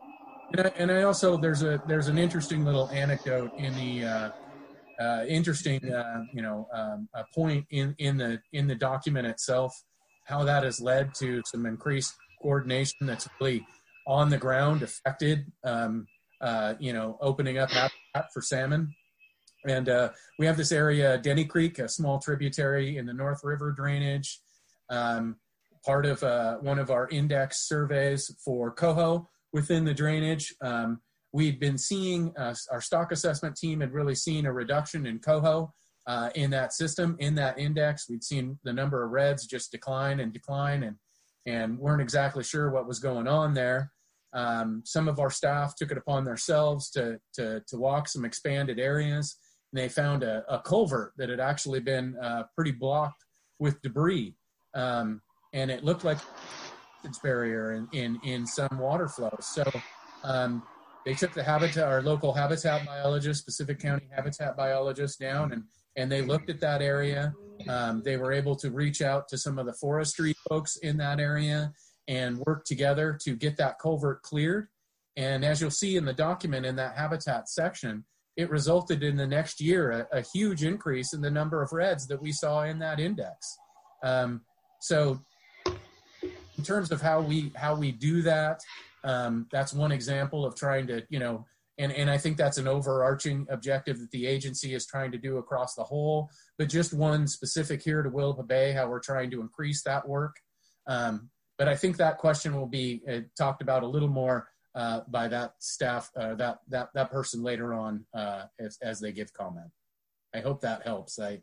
And I, and I also, there's a there's an interesting little anecdote in the, uh, uh, interesting, uh, you know, um, a point in, in, the, in the document itself, how that has led to some increased coordination that's really on the ground affected, um, uh, you know, opening up habitat for salmon. And uh, we have this area, Denny Creek, a small tributary in the North River drainage, um, part of uh, one of our index surveys for coho within the drainage. Um, we'd been seeing, uh, our stock assessment team had really seen a reduction in coho uh, in that system, in that index. We'd seen the number of reds just decline and decline, and, and weren't exactly sure what was going on there. Um, some of our staff took it upon themselves to, to, to walk some expanded areas, and they found a, a culvert that had actually been uh, pretty blocked with debris. Um, and it looked like a barrier in, in, in some water flows. So um, they took the habitat, our local habitat biologist, Pacific County habitat biologist down, and, and they looked at that area. Um, they were able to reach out to some of the forestry folks in that area and work together to get that culvert cleared. And as you'll see in the document in that habitat section, it resulted in the next year a, a huge increase in the number of reds that we saw in that index. Um, so in terms of how we how we do that, um, that's one example of trying to, you know, and, and I think that's an overarching objective that the agency is trying to do across the whole, but just one specific here to Willapa Bay, how we're trying to increase that work. Um, but I think that question will be uh, talked about a little more uh, by that staff, uh, that, that, that person later on uh, as, as they give comment. I hope that helps. I,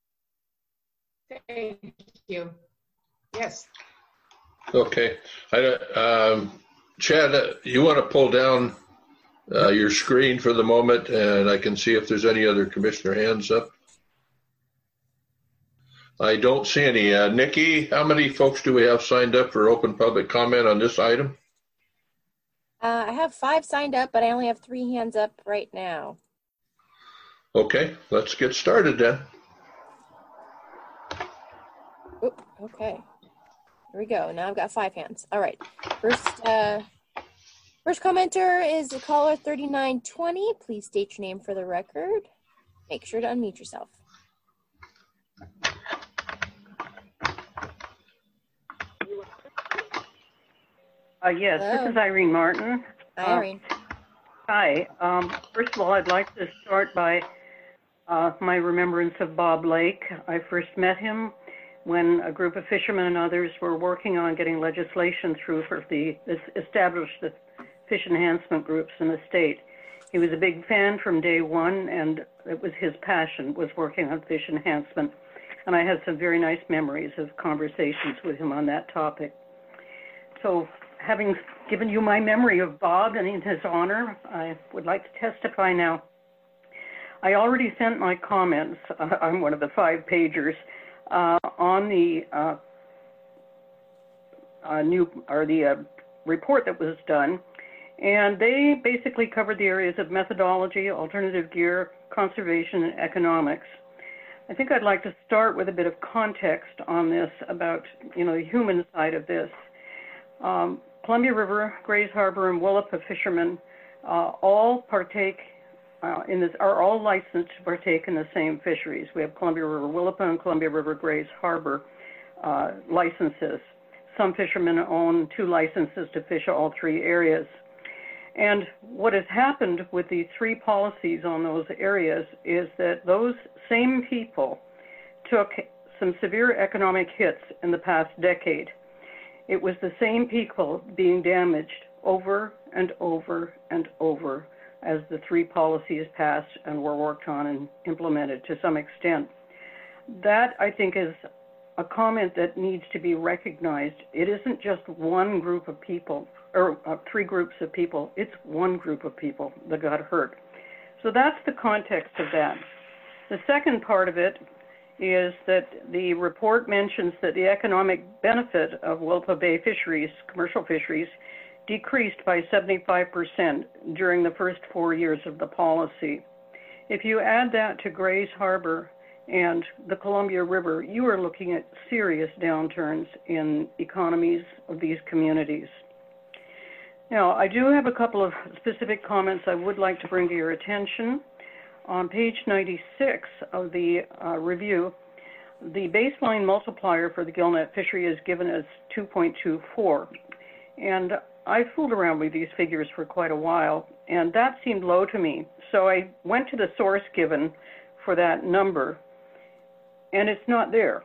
Thank you. Yes. Okay. I, um, Chad, uh, you want to pull down uh, your screen for the moment, and I can see if there's any other commissioner hands up. I don't see any. Uh, Nikki, how many folks do we have signed up for open public comment on this item? Uh, I have five signed up, but I only have three hands up right now. Okay, let's get started then. Oop, okay. Here we go. Now I've got five hands. All right. First, uh, first commenter is caller thirty-nine twenty. Please state your name for the record. Make sure to unmute yourself. Uh, yes, Hello. This is Irene Martin. Hi, uh, Irene. Hi. Um, first of all, I'd like to start by uh, my remembrance of Bob Lake. I first met him when a group of fishermen and others were working on getting legislation through for the establish the fish enhancement groups in the state. He was a big fan from day one, and it was his passion, was working on fish enhancement. And I had some very nice memories of conversations with him on that topic. So having given you my memory of Bob and in his honor, I would like to testify now. I already sent my comments, uh, I'm one of the five pagers, uh, on the uh, uh, new, or the uh, report that was done. And they basically covered the areas of methodology, alternative gear, conservation, and economics. I think I'd like to start with a bit of context on this about, you know, the human side of this. Um, Columbia River, Grays Harbor, and Willapa fishermen uh, all partake uh, in this, are all licensed to partake in the same fisheries. We have Columbia River Willapa and Columbia River Grays Harbor uh, licenses. Some fishermen own two licenses to fish all three areas. And what has happened with the three policies on those areas is that those same people took some severe economic hits in the past decade. It was the same people being damaged over and over and over as the three policies passed and were worked on and implemented to some extent. That, I think, is a comment that needs to be recognized. It isn't just one group of people, or uh, three groups of people, it's one group of people that got hurt. So that's the context of that. The second part of it is that the report mentions that the economic benefit of Willapa Bay fisheries, commercial fisheries, decreased by seventy-five percent during the first four years of the policy. If you add that to Grays Harbor and the Columbia River, you are looking at serious downturns in economies of these communities. Now, I do have a couple of specific comments I would like to bring to your attention. On page ninety-six of the uh, review, the baseline multiplier for the gillnet fishery is given as two point two four. And I fooled around with these figures for quite a while, and that seemed low to me. So I went to the source given for that number, and it's not there.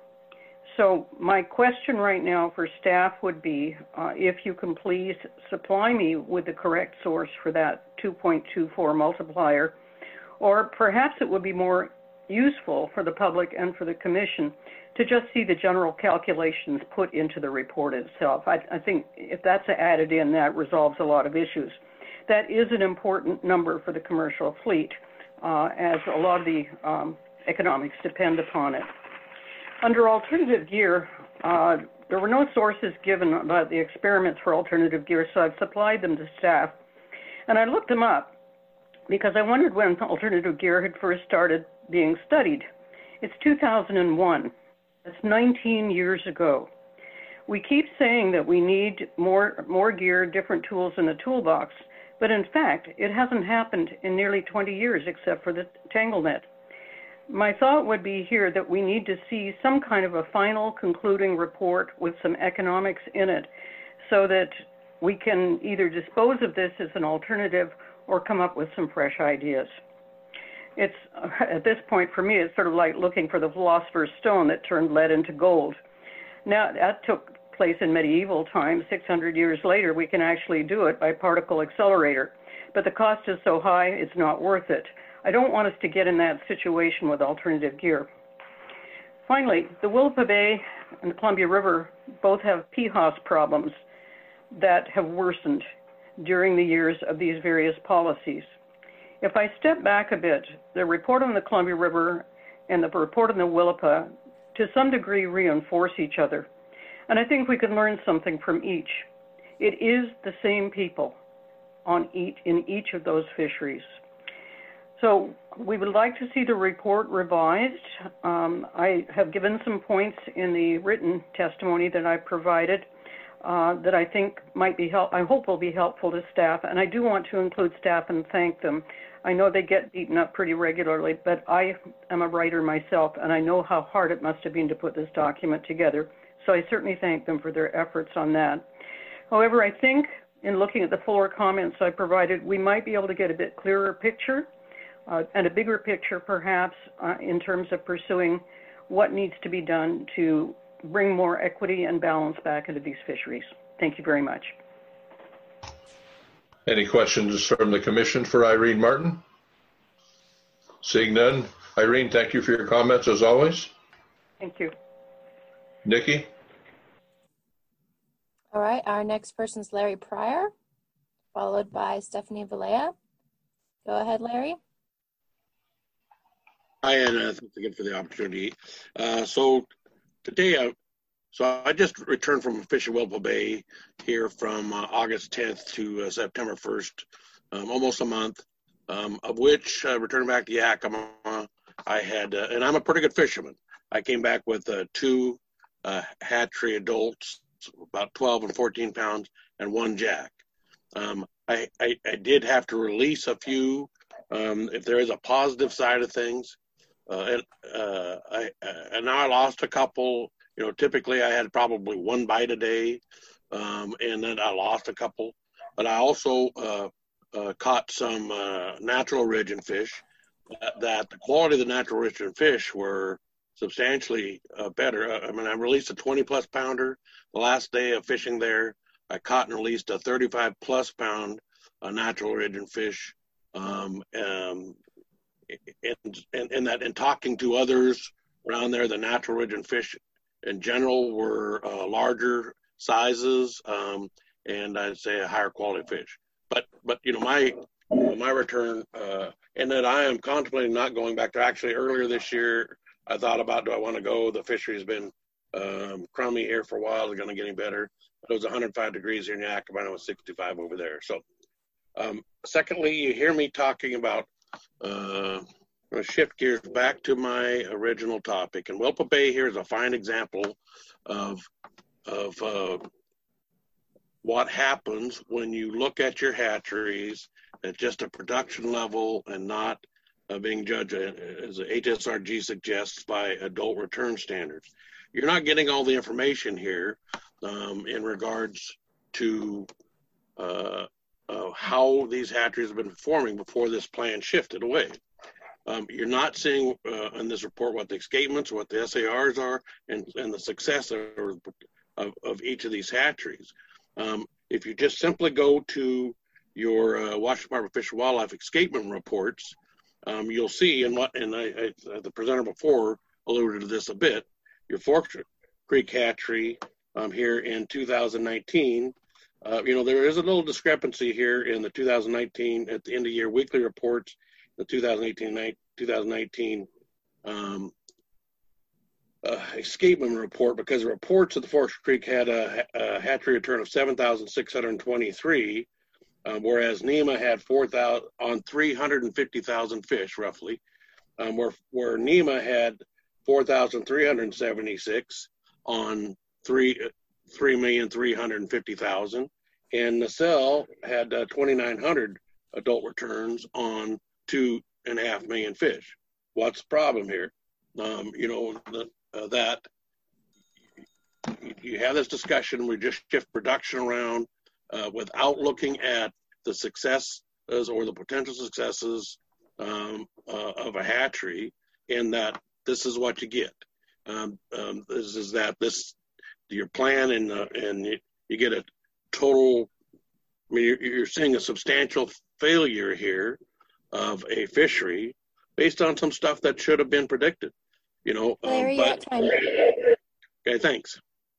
So my question right now for staff would be, uh, if you can please supply me with the correct source for that two point two four multiplier, or perhaps it would be more useful for the public and for the commission to just see the general calculations put into the report itself. I, I think if that's added in, that resolves a lot of issues. That is an important number for the commercial fleet, uh, as a lot of the um, economics depend upon it. Under alternative gear, uh, there were no sources given about the experiments for alternative gear, so I've supplied them to staff. And I looked them up because I wondered when alternative gear had first started being studied. It's two thousand one. That's nineteen years ago. We keep saying that we need more, more gear, different tools in the toolbox, but in fact, it hasn't happened in nearly twenty years except for the TangleNet. My thought would be here that we need to see some kind of a final concluding report with some economics in it so that we can either dispose of this as an alternative or come up with some fresh ideas. It's, uh, at this point for me, it's sort of like looking for the philosopher's stone that turned lead into gold. Now, that took place in medieval times. six hundred years later, we can actually do it by particle accelerator. But the cost is so high, it's not worth it. I don't want us to get in that situation with alternative gear. Finally, the Willapa Bay and the Columbia River both have P HOS problems that have worsened during the years of these various policies. If I step back a bit, the report on the Columbia River and the report on the Willapa to some degree reinforce each other. And I think we can learn something from each. It is the same people on each, in each of those fisheries. So we would like to see the report revised. Um, I have given some points in the written testimony that I provided uh, that I think might be help. I hope will be helpful to staff, and I do want to include staff and thank them. I know they get beaten up pretty regularly, but I am a writer myself, and I know how hard it must have been to put this document together. So I certainly thank them for their efforts on that. However, I think in looking at the fuller comments I provided, we might be able to get a bit clearer picture uh, and a bigger picture perhaps uh, in terms of pursuing what needs to be done to bring more equity and balance back into these fisheries. Thank you very much. Any questions from the Commission for Irene Martin? Seeing none. Irene, thank you for your comments as always. Thank you. Nikki? All right, our next person is Larry Pryor, followed by Stephanie Valea. Go ahead, Larry. Hi, and uh, thanks again for the opportunity. Uh, so today, uh, so I just returned from fishing Willapa Bay here from uh, August tenth to uh, September first, um, almost a month, um, of which uh, returning back to Yakima, I had, uh, and I'm a pretty good fisherman. I came back with uh, two uh, hatchery adults, about twelve and fourteen pounds, and one jack. Um, I, I, I did have to release a few um, if there is a positive side of things. Uh, and uh, I uh, and now I lost a couple. You know, typically I had probably one bite a day, um, and then I lost a couple. But I also uh, uh, caught some uh, natural origin fish. Uh, that the quality of the natural origin fish were substantially uh, better. I mean, I released a twenty plus pounder the last day of fishing there. I caught and released a thirty-five plus pound uh, natural origin fish. Um, um, and, and, and that in talking to others around there, the natural origin fish in general were uh, larger sizes, um, and I'd say a higher quality fish. But, but you know, my my return, uh, and that I am contemplating not going back to. Actually, earlier this year, I thought about, do I want to go? The fishery's been um, crummy here for a while. It's going to get any better. It was one hundred five degrees here in Yakima, and it was sixty-five over there. So, um, secondly, you hear me talking about, uh, I'm going to shift gears back to my original topic. And Willapa Bay here is a fine example of, of uh, what happens when you look at your hatcheries at just a production level and not uh, being judged, uh, as the H S R G suggests, by adult return standards. You're not getting all the information here um, in regards to uh, uh, how these hatcheries have been performing before this plan shifted away. Um, you're not seeing uh, in this report what the escapements, what the S A Rs are, and, and the success of, of, of each of these hatcheries. Um, if you just simply go to your uh, Washington Department of Fish and Wildlife escapement reports, um, you'll see, and what, and I, I, the presenter before alluded to this a bit, your Fork Creek hatchery um, here in two thousand nineteen, uh, you know, there is a little discrepancy here in the two thousand nineteen, at the end of year weekly reports, the two thousand eighteen, two thousand nineteen um, uh, escapement report, because the reports of the Fork Creek had a, a hatchery return of seven thousand six hundred twenty-three, um, whereas NEMA had four thousand on three hundred fifty thousand fish, roughly, um, where, where NEMA had four thousand three hundred seventy-six on three three million three hundred fifty thousand, and Nacelle had uh, twenty-nine hundred adult returns on two and a half million fish. What's the problem here? Um, you know, the, uh, that you have this discussion, we just shift production around uh, without looking at the successes or the potential successes um, uh, of a hatchery, in that this is what you get. Um, um, this is that this your plan, and uh, and you, you get a total. I mean, you're, you're seeing a substantial failure here of a fishery based on some stuff that should have been predicted. You know, Larry, um, but time. Okay, thanks.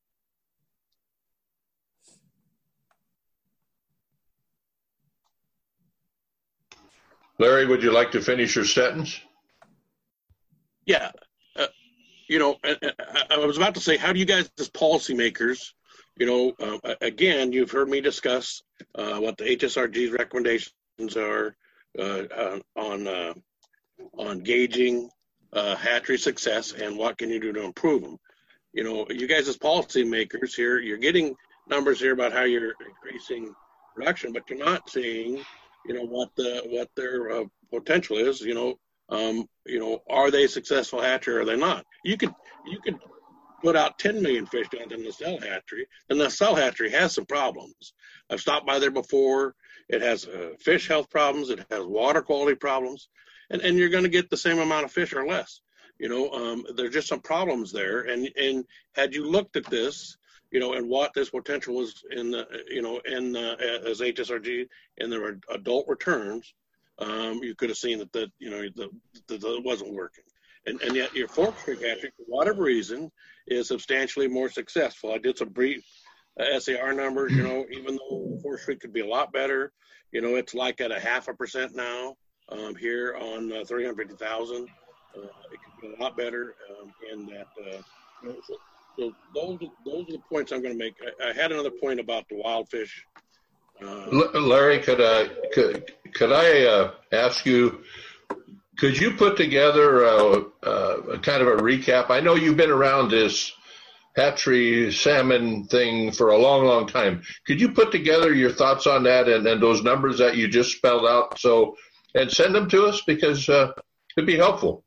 Larry, would you like to finish your sentence? Yeah. Uh, you know, I, I was about to say, how do you guys as policymakers, you know, uh, again, you've heard me discuss uh, what the H S R G's recommendations are uh, on uh, on gauging uh, hatchery success and what can you do to improve them. You know, you guys as policymakers here, you're getting numbers here about how you're increasing production, but you're not seeing, you know, what the what their uh, potential is. You know, um, you know, are they successful hatchery or are they not? You could you could put out ten million fish down to the Nacelle hatchery. The Nacelle hatchery has some problems. I've stopped by there before. It has uh, fish health problems. It has water quality problems, and and you're going to get the same amount of fish or less. You know, um, there's just some problems there. And and had you looked at this, you know, and what this potential was in the, you know, in uh, as H S R G in their adult returns, um, you could have seen that that you know the, the, the it wasn't working. And and yet your Fork Creek hatchery, for whatever reason, is substantially more successful. I did some brief uh, S A R numbers. You know, even though Fork Creek could be a lot better, you know, it's like at a half a percent now um, here on uh, three hundred fifty thousand. Uh, it could be a lot better, um, in that. Uh, you know, so, so those those are the points I'm going to make. I, I had another point about the wild fish. Uh, Larry, could I could could I uh, ask you? Could you put together a, a kind of a recap? I know you've been around this hatchery salmon thing for a long, long time. Could you put together your thoughts on that and, and those numbers that you just spelled out? So, and send them to us, because uh, it'd be helpful.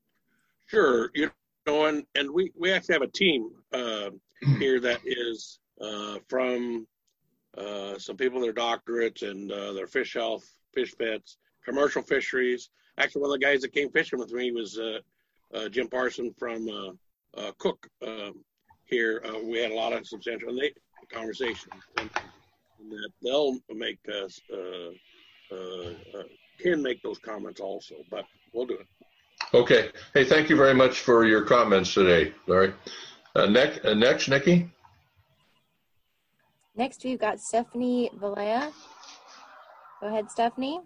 Sure, you know, and, and we, we actually have a team uh, here that is uh, from uh, some people, their doctorates and uh, their fish health, fish vets, commercial fisheries. Actually, one of the guys that came fishing with me was uh, uh, Jim Parson from uh, uh, Cook um, here. Uh, we had a lot of substantial and they, conversations, and, and that they'll make us uh, uh, uh, can make those comments also, but we'll do it. Okay. Hey, thank you very much for your comments today, Larry. Uh, next, uh, next, Nikki. Next, we've got Stephanie Valea. Go ahead, Stephanie.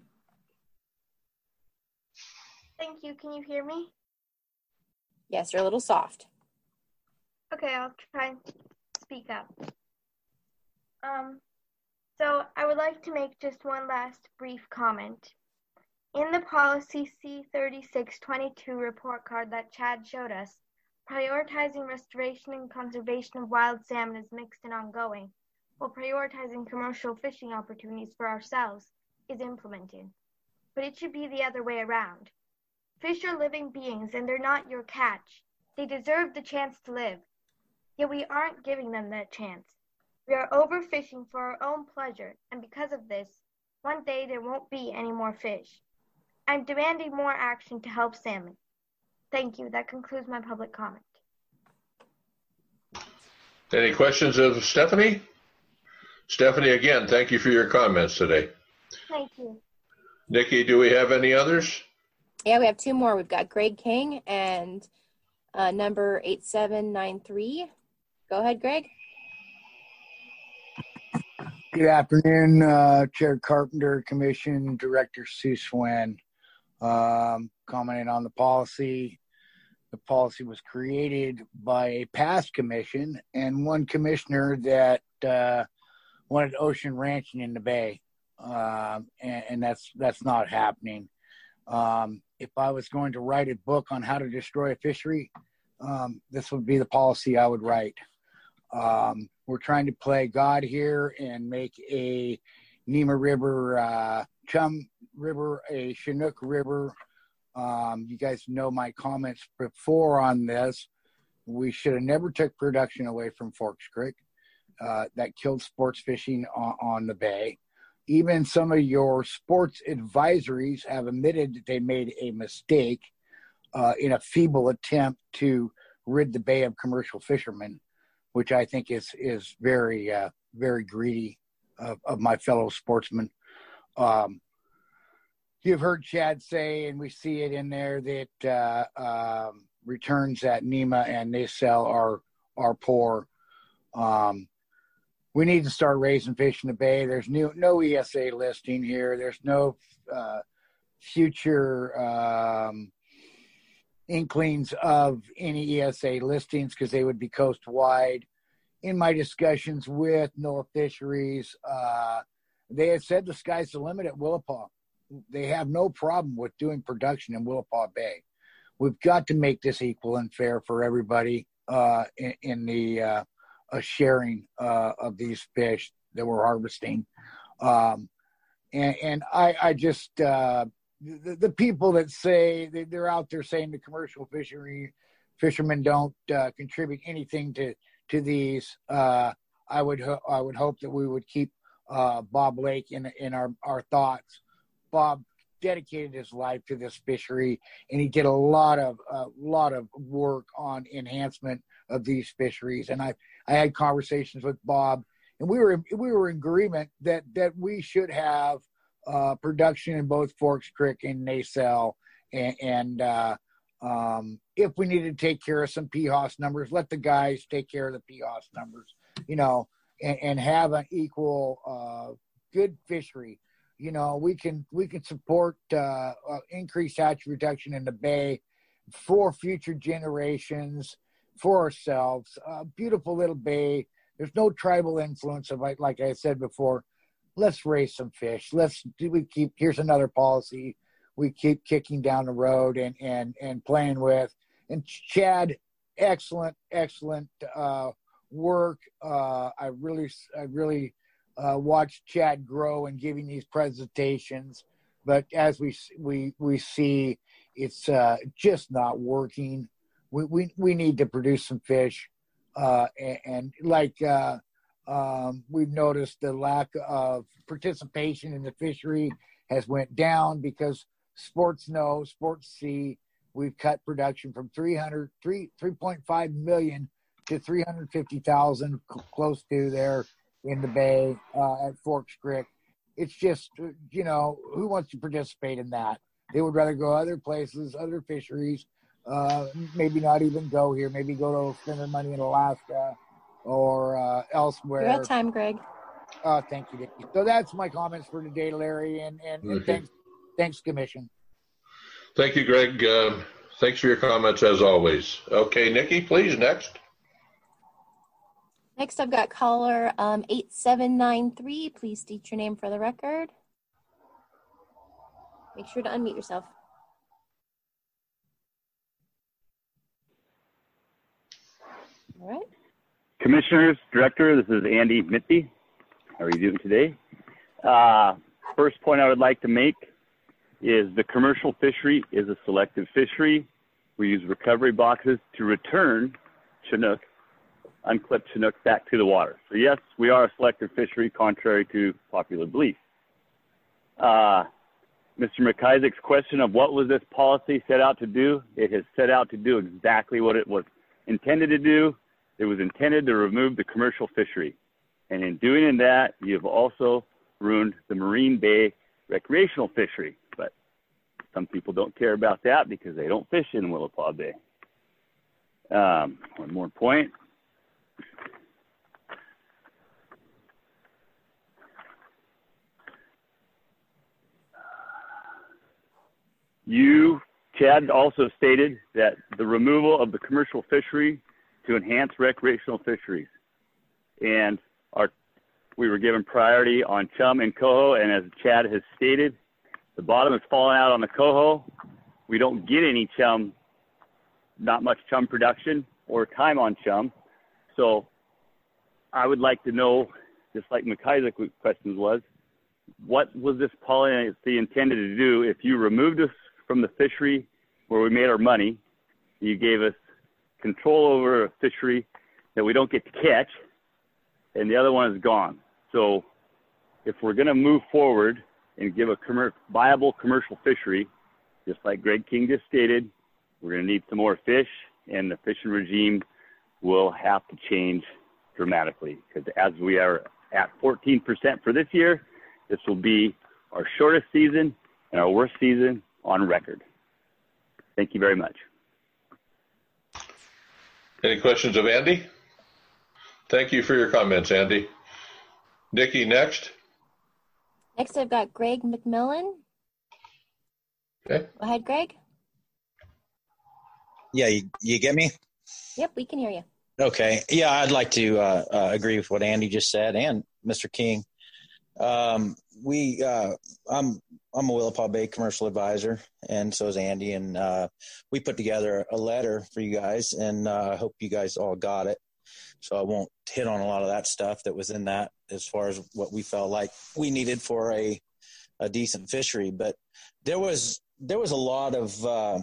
Thank you. Can you hear me? Yes, you're a little soft. Okay, I'll try and speak up. Um, so I would like to make just one last brief comment. In the policy C thirty-six twenty-two report card that Chad showed us, prioritizing restoration and conservation of wild salmon is mixed and ongoing, while prioritizing commercial fishing opportunities for ourselves is implemented. But it should be the other way around. Fish are living beings and they're not your catch. They deserve the chance to live. Yet we aren't giving them that chance. We are overfishing for our own pleasure, and because of this, one day there won't be any more fish. I'm demanding more action to help salmon. Thank you. That concludes my public comment. Any questions of Stephanie? Stephanie, again, thank you for your comments today. Thank you. Nikki, do we have any others? Yeah, we have two more. We've got Greg King and uh, number eight seven nine three. Go ahead, Greg. Good afternoon, uh, Chair Carpenter, Commission Director Sue Swen. Um, commenting on the policy. The policy was created by a past commission and one commissioner that uh, wanted ocean ranching in the bay, um, and, and that's that's not happening. Um, if I was going to write a book on how to destroy a fishery, um, this would be the policy I would write. Um, we're trying to play God here and make a Nema River, uh, Chum River, a Chinook River. Um, you guys know my comments before on this. We should have never took production away from Forks Creek. Uh, that killed sports fishing on, on the bay. Even some of your sports advisories have admitted that they made a mistake uh, in a feeble attempt to rid the bay of commercial fishermen, which I think is is very, uh, very greedy of, of my fellow sportsmen. Um, you've heard Chad say, and we see it in there, that uh, um, returns at Nema and Nacelle are are poor. Um, we need to start raising fish in the bay. There's new, no E S A listing here. There's no uh, future um, inklings of any E S A listings because they would be coast-wide. In my discussions with NOAA Fisheries, uh, they had said the sky's the limit at Willapa. They have no problem with doing production in Willapa Bay. We've got to make this equal and fair for everybody uh, in, in the uh, uh, sharing uh, of these fish that we're harvesting. Um, and, and I, I just, uh, the, the people that say they, they're out there saying the commercial fishery fishermen don't uh, contribute anything to to these, uh, I would ho- I would hope that we would keep uh, Bob Lake in in our, our thoughts. Bob dedicated his life to this fishery, and he did a lot of a uh, lot of work on enhancement of these fisheries. And I I had conversations with Bob, and we were we were in agreement that that we should have uh, production in both Forks Creek and Nacelle, and, and uh, um, if we need to take care of some P H O S numbers, let the guys take care of the P H O S numbers, you know, and, and have an equal, uh, good fishery. You know, we can, we can support, uh, uh increased hatch reduction in the bay for future generations, for ourselves. A beautiful little bay. There's no tribal influence of, like, like I said before, let's raise some fish. Let's do we keep, here's another policy we keep kicking down the road and, and, and playing with. And Chad, excellent, excellent uh, work. Uh, I really, I really uh, watched Chad grow and giving these presentations. But as we we we see, it's uh, just not working. We we we need to produce some fish, uh, and, and like uh, um, we've noticed, the lack of participation in the fishery has went down because sports know, sports see. We've cut production from three hundred, three, three point five million to three hundred fifty thousand, close to there in the bay uh, at Forks Creek. It's just, you know, who wants to participate in that? They would rather go other places, other fisheries, uh, maybe not even go here, maybe go to spend their money in Alaska or uh, elsewhere. You're at time, Greg. Uh, thank you, Dickie. So that's my comments for today, Larry, and, and, and okay. thanks, thanks, Commission. Thank you, Greg. Um, thanks for your comments as always. Okay, Nikki, please, next. Next, I've got caller um, eight seven nine three. Please state your name for the record. Make sure to unmute yourself. All right. Commissioners, Director, this is Andy Mitby. How are you doing today? Uh, first point I would like to make is the commercial fishery is a selective fishery. We use recovery boxes to return Chinook, unclipped Chinook, back to the water. So yes, we are a selective fishery, contrary to popular belief. Uh, Mister McIsaac's question of what was this policy set out to do? It has set out to do exactly what it was intended to do. It was intended to remove the commercial fishery. And in doing that, you've also ruined the Marine Bay recreational fishery. But some people don't care about that because they don't fish in Willapa Bay. Um, one more point. You, Chad, also stated that the removal of the commercial fishery to enhance recreational fisheries. And our, we were given priority on chum and coho, and as Chad has stated, the bottom is falling out on the coho. We don't get any chum, not much chum production or time on chum. So I would like to know, just like Makai's question was, what was this policy intended to do if you removed us from the fishery where we made our money? You gave us control over a fishery that we don't get to catch, and the other one is gone. So if we're going to move forward and give a commer- viable commercial fishery, just like Greg King just stated, we're going to need some more fish, and the fishing regime will have to change dramatically, because as we are at fourteen percent for this year, this will be our shortest season and our worst season on record. Thank you very much. Any questions of Andy? Thank you for your comments, Andy. Nikki, next. Next, I've got Greg McMillan. Okay. Go ahead, Greg. Yeah, you, you get me? Yep, we can hear you. Okay. Yeah, I'd like to uh, uh, agree with what Andy just said and Mister King. Um, we, uh, I'm, I'm a Willapa Bay commercial advisor, and so is Andy, and uh, we put together a letter for you guys, and uh, I hope you guys all got it. So I won't hit on a lot of that stuff that was in that as far as what we felt like we needed for a, a decent fishery. But there was, there was a lot of, uh,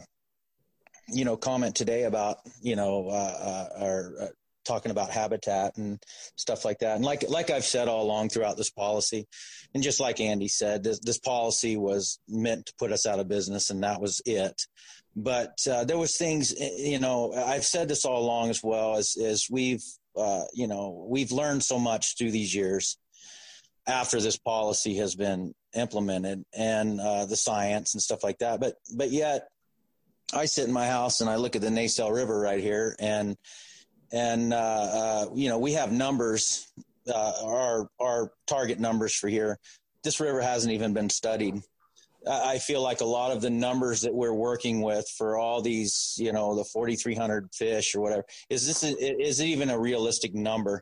you know, comment today about, you know, uh, uh, our, uh, talking about habitat and stuff like that. And like, like I've said all along throughout this policy, and just like Andy said, this, this policy was meant to put us out of business, and that was it. But uh, there was things, you know, I've said this all along as well, as, as we've, uh, you know, we've learned so much through these years after this policy has been implemented, and uh, the science and stuff like that. But, but yet I sit in my house and I look at the Nasell River right here, and And, uh, uh, you know, we have numbers, uh, our, our target numbers for here. This river hasn't even been studied. I feel like a lot of the numbers that we're working with for all these, you know, the forty-three hundred fish or whatever, is this, a, is it even a realistic number?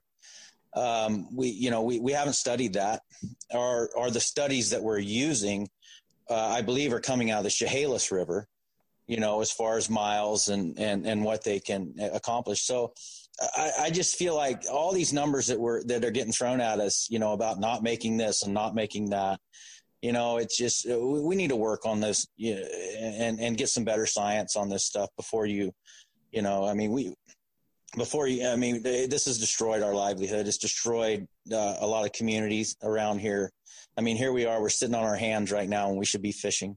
Um, we, you know, we, we haven't studied that. Or, or the studies that we're using, uh, I believe are coming out of the Chehalis River, you know, as far as miles and, and, and what they can accomplish. So I, I just feel like all these numbers that we're, that are getting thrown at us, you know, about not making this and not making that, you know, it's just, we need to work on this, you know, and, and get some better science on this stuff before you, you know, I mean, we, before you, I mean, this has destroyed our livelihood. It's destroyed uh, a lot of communities around here. I mean, here we are, we're sitting on our hands right now and we should be fishing.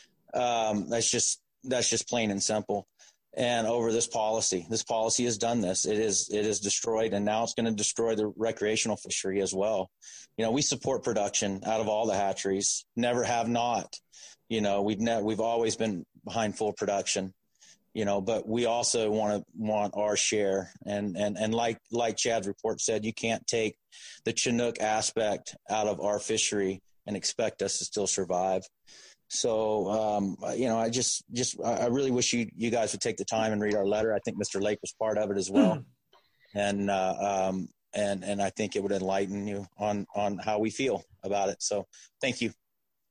Um, that's just, That's just plain and simple. And over this policy, this policy has done this. It is, it is destroyed, and now it's going to destroy the recreational fishery as well. You know, we support production out of all the hatcheries. Never have not. You know, we've ne- we've always been behind full production. You know, but we also want to want our share. And and and like like Chad's report said, you can't take the Chinook aspect out of our fishery and expect us to still survive. So, um, you know, I just, just, I really wish you, you guys would take the time and read our letter. I think Mister Lake was part of it as well. And, uh, um, and, and I think it would enlighten you on, on how we feel about it. So thank you.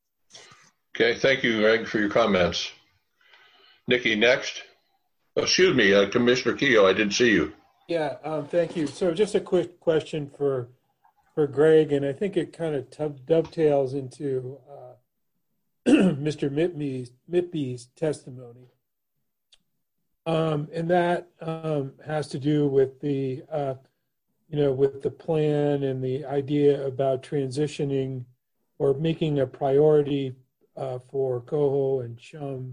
Okay. Thank you, Greg, for your comments. Nikki, next. Oh, excuse me, uh, Commissioner Keogh, I didn't see you. Yeah. Um, thank you. So just a quick question for, for Greg, and I think it kind of t- dovetails into, uh, Mister Mitby's, Mitby's testimony. Um, and that um, has to do with the, uh, you know, with the plan and the idea about transitioning or making a priority uh, for coho and chum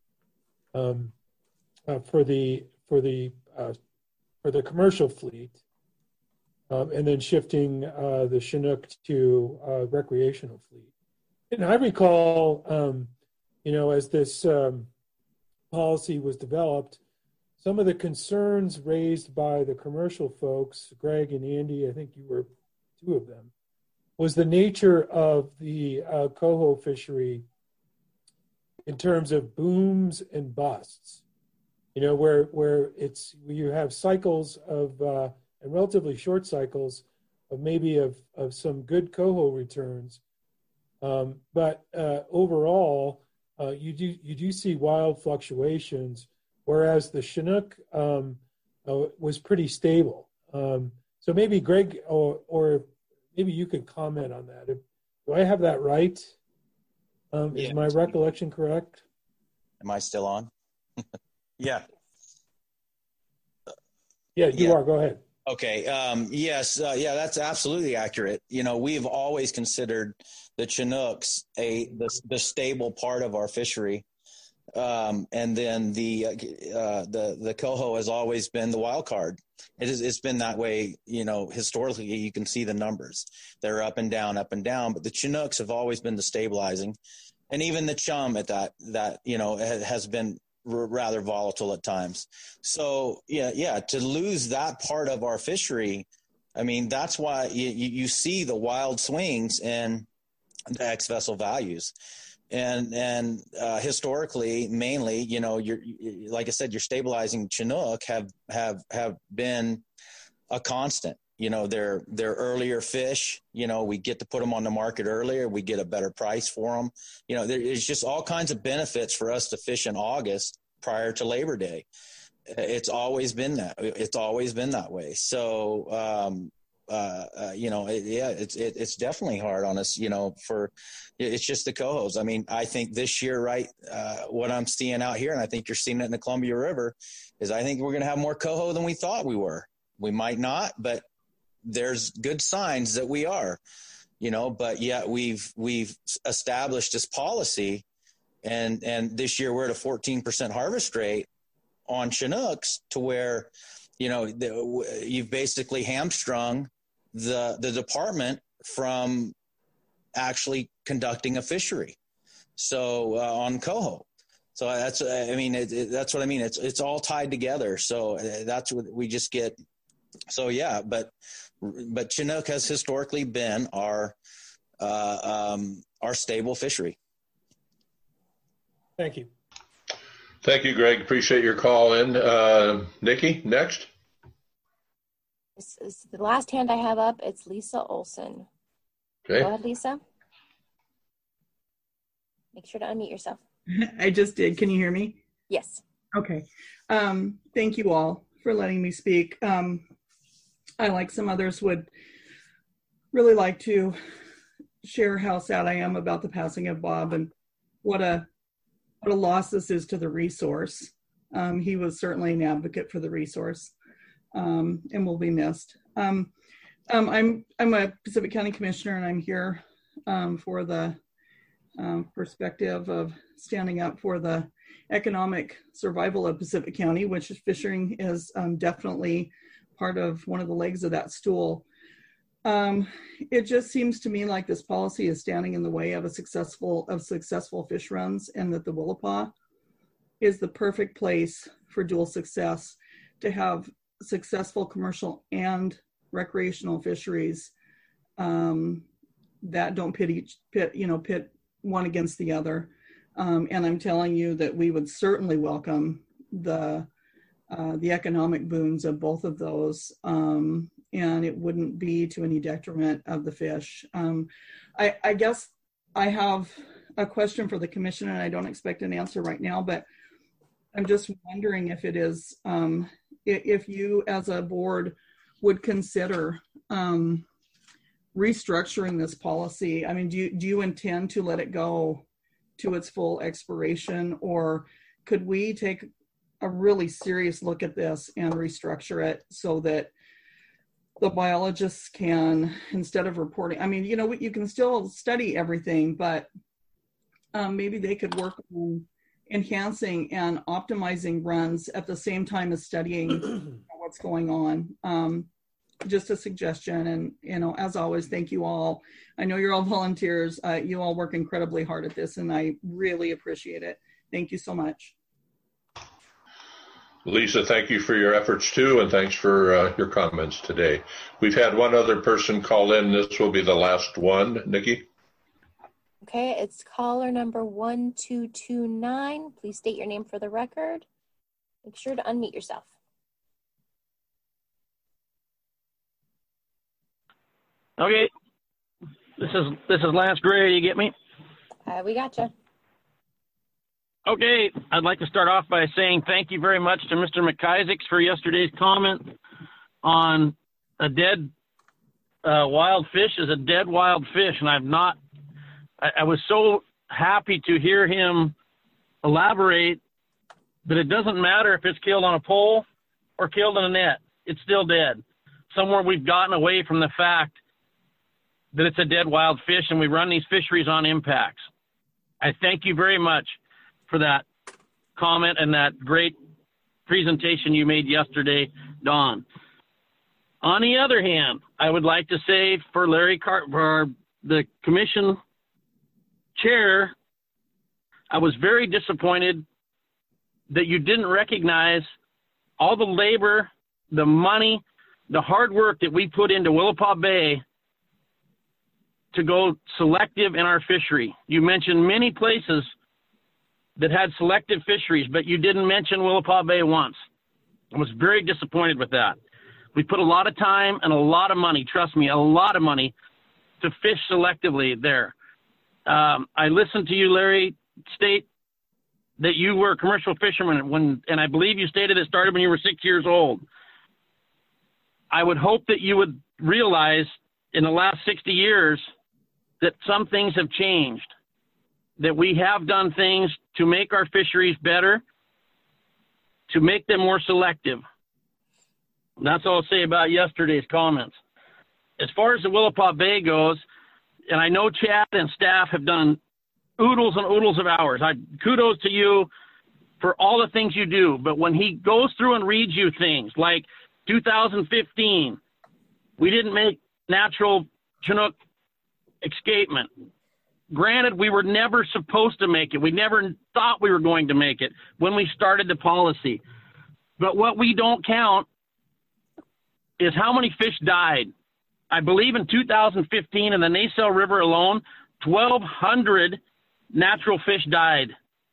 um, uh, for the for the uh, for the commercial fleet, um, and then shifting uh, the Chinook to uh, recreational fleet. And I recall um, you know, as this um, policy was developed, some of the concerns raised by the commercial folks, Greg and Andy, I think you were two of them, was the nature of the uh, coho fishery in terms of booms and busts. You know, where where it's you have cycles of uh, and relatively short cycles of maybe of of some good coho returns, um, but uh, overall uh, you do you do see wild fluctuations. Whereas the Chinook um, uh, was pretty stable. Um, so maybe Greg or or maybe you could comment on that. If, do I have that right? Um, is yeah. my recollection correct? Am I still on? yeah. Yeah, you yeah. are. Go ahead. Okay. Um, yes. Uh, yeah, that's absolutely accurate. You know, we've always considered the Chinooks a the, the stable part of our fishery. Um, and then the, uh, the, the coho has always been the wild card. It is, it's been that way, you know, historically. You can see the numbers. They're up and down, up and down, but the Chinooks have always been the stabilizing. And even the chum at that, that, you know, has been r- rather volatile at times. So yeah, yeah, to lose that part of our fishery, I mean, that's why you, you see the wild swings in the ex-vessel values. And and uh, historically, mainly, you know, you're like I said, your stabilizing Chinook have have have been a constant. You know, they're they're earlier fish. You know, we get to put them on the market earlier. We get a better price for them. You know, there's just all kinds of benefits for us to fish in August prior to Labor Day. It's always been that. It's always been that way. So. Um, Uh, uh, you know, it, yeah, it's it, it's definitely hard on us. You know, for it's just the cohos. I mean, I think this year, right? Uh, what I'm seeing out here, and I think you're seeing it in the Columbia River, is I think we're going to have more coho than we thought we were. We might not, but there's good signs that we are. You know, but yet we've we've established this policy, and and this year we're at a fourteen percent harvest rate on Chinooks, to where, you know, the, you've basically hamstrung the the department from actually conducting a fishery. So uh, on coho. So that's, I mean, it, it, that's what I mean. It's, it's all tied together. So that's what we just get. So yeah, but, but Chinook has historically been our, uh, um, our stable fishery. Thank you. Thank you, Greg. Appreciate your call in. Uh, Nikki, next. This is the last hand I have up. It's Lisa Olson. Okay. Go ahead, Lisa. Make sure to unmute yourself. I just did. Can you hear me? Yes. Okay. Um, thank you all for letting me speak. Um, I, like some others, would really like to share how sad I am about the passing of Bob, and what a what a loss this is to the resource. Um, he was certainly an advocate for the resource. Um, and will be missed. Um, um, I'm I'm a Pacific County Commissioner, and I'm here um, for the um, perspective of standing up for the economic survival of Pacific County, which is fishing is um, definitely part of one of the legs of that stool. Um, it just seems to me like this policy is standing in the way of a successful of successful fish runs, and that the Willapa is the perfect place for dual success, to have successful commercial and recreational fisheries um, that don't pit each pit, you know, pit one against the other. Um, and I'm telling you that we would certainly welcome the uh, the economic boons of both of those, um, and it wouldn't be to any detriment of the fish. Um, I, I guess I have a question for the commission, and I don't expect an answer right now, but I'm just wondering if it is, um, if you as a board would consider um, restructuring this policy. I mean, do you, do you intend to let it go to its full expiration, or could we take a really serious look at this and restructure it so that the biologists can, instead of reporting, I mean, you know, you can still study everything, but um, maybe they could work on enhancing and optimizing runs at the same time as studying what's going on. Um, just a suggestion. And, you know, as always, thank you all. I know you're all volunteers. Uh, you all work incredibly hard at this, and I really appreciate it. Thank you so much. Lisa, thank you for your efforts too, and thanks for uh, your comments today. We've had one other person call in. This will be the last one. Nikki? Okay, it's caller number one two two nine. Please state your name for the record. Make sure to unmute yourself. Okay, this is this is Lance Gray. You get me? Uh, we gotcha. Okay, I'd like to start off by saying thank you very much to Mister McIsaacs for yesterday's comment on a dead uh, wild fish is a dead wild fish, and I've not. I, I was so happy to hear him elaborate that it doesn't matter if it's killed on a pole or killed in a net; it's still dead. Somewhere we've gotten away from the fact that it's a dead wild fish, and we run these fisheries on impacts. I thank you very much for that comment and that great presentation you made yesterday, Don. On the other hand, I would like to say for Larry Car- for the commission chair, I was very disappointed that you didn't recognize all the labor, the money, the hard work that we put into Willapa Bay to go selective in our fishery. You mentioned many places that had selective fisheries, but you didn't mention Willapa Bay once. I was very disappointed with that. We put a lot of time and a lot of money, trust me, a lot of money to fish selectively there. Um, I listened to you, Larry, state that you were a commercial fisherman when, and I believe you stated it started when you were six years old. I would hope that you would realize in the last sixty years that some things have changed, that we have done things to make our fisheries better, to make them more selective. That's all I'll say about yesterday's comments. As far as the Willapa Bay goes, and I know Chad and staff have done oodles and oodles of hours. I kudos to you for all the things you do, but when he goes through and reads you things like two thousand fifteen, we didn't make natural Chinook escapement. Granted, we were never supposed to make it. We never thought we were going to make it when we started the policy. But what we don't count is how many fish died. I believe in two thousand fifteen in the Nasell River alone, twelve hundred natural fish died.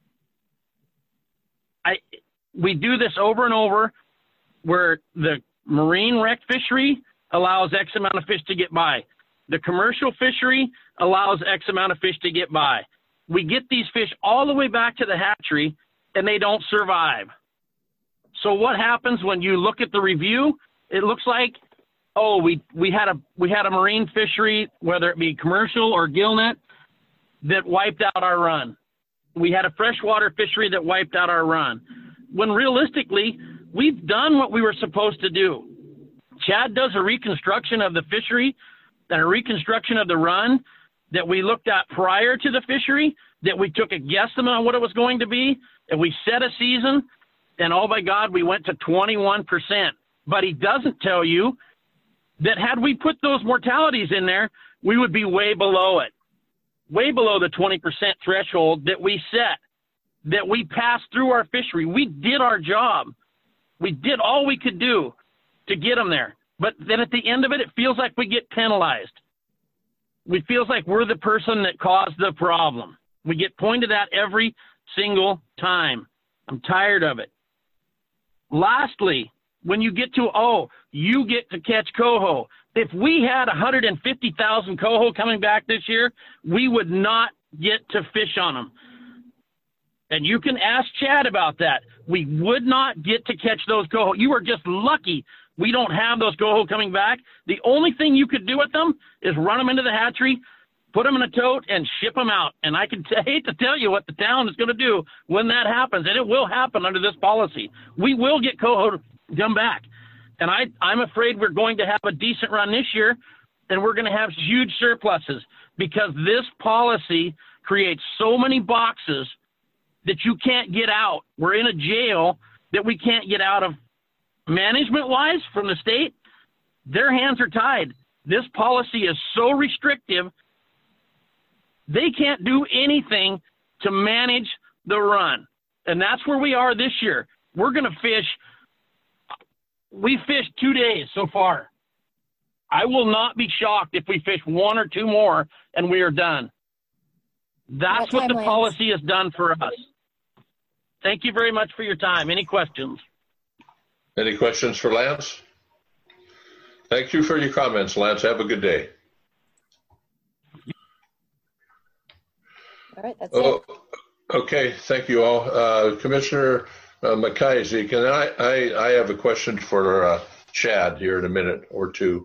I, we do this over and over where the marine rec fishery allows X amount of fish to get by. The commercial fishery allows X amount of fish to get by. We get these fish all the way back to the hatchery and they don't survive. So what happens when you look at the review? It looks like, oh, we, we had a we had a marine fishery, whether it be commercial or gillnet, that wiped out our run. We had a freshwater fishery that wiped out our run. When realistically, we've done what we were supposed to do. Chad does a reconstruction of the fishery and a reconstruction of the run that we looked at prior to the fishery, that we took a guesstimate on what it was going to be, and we set a season, and oh my God, we went to twenty-one percent. But he doesn't tell you that had we put those mortalities in there, we would be way below it, way below the twenty percent threshold that we set, that we passed through our fishery. We did our job. We did all we could do to get them there. But then at the end of it, it feels like we get penalized. It feels like we're the person that caused the problem. We get pointed at every single time. I'm tired of it. Lastly, when you get to, oh, you get to catch coho. If we had one hundred fifty thousand coho coming back this year, we would not get to fish on them. And you can ask Chad about that. We would not get to catch those coho. You are just lucky we don't have those coho coming back. The only thing you could do with them is run them into the hatchery, put them in a tote, and ship them out. And I can t- hate to tell you what the town is going to do when that happens, and it will happen under this policy. We will get coho to come back. And I, I'm afraid we're going to have a decent run this year, and we're going to have huge surpluses because this policy creates so many boxes that you can't get out. We're in a jail that we can't get out of management-wise from the state, their hands are tied. This policy is so restrictive, they can't do anything to manage the run. And that's where we are this year. We're going to fish. We fished two days so far. I will not be shocked if we fish one or two more and we are done. That's what the policy has done for us. Thank you very much for your time. Any questions? Any questions for Lance? Thank you for your comments, Lance. Have a good day. All right, that's oh, it. Okay, thank you all. Uh, Commissioner uh, McIsaac, and I, I, I have a question for uh, Chad here in a minute or two.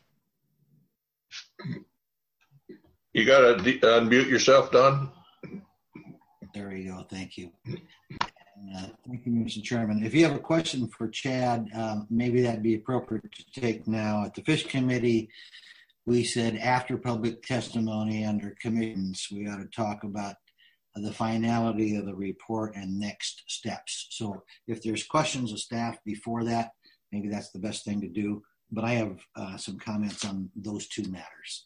You got to de- unmute yourself, Don? There you go. Thank you. And, uh, thank you, Mister Chairman. If you have a question for Chad, um, maybe that'd be appropriate to take now. At the Fish Committee, we said after public testimony under commissions, we ought to talk about the finality of the report and next steps. So if there's questions of staff before that, maybe that's the best thing to do. But I have uh, some comments on those two matters.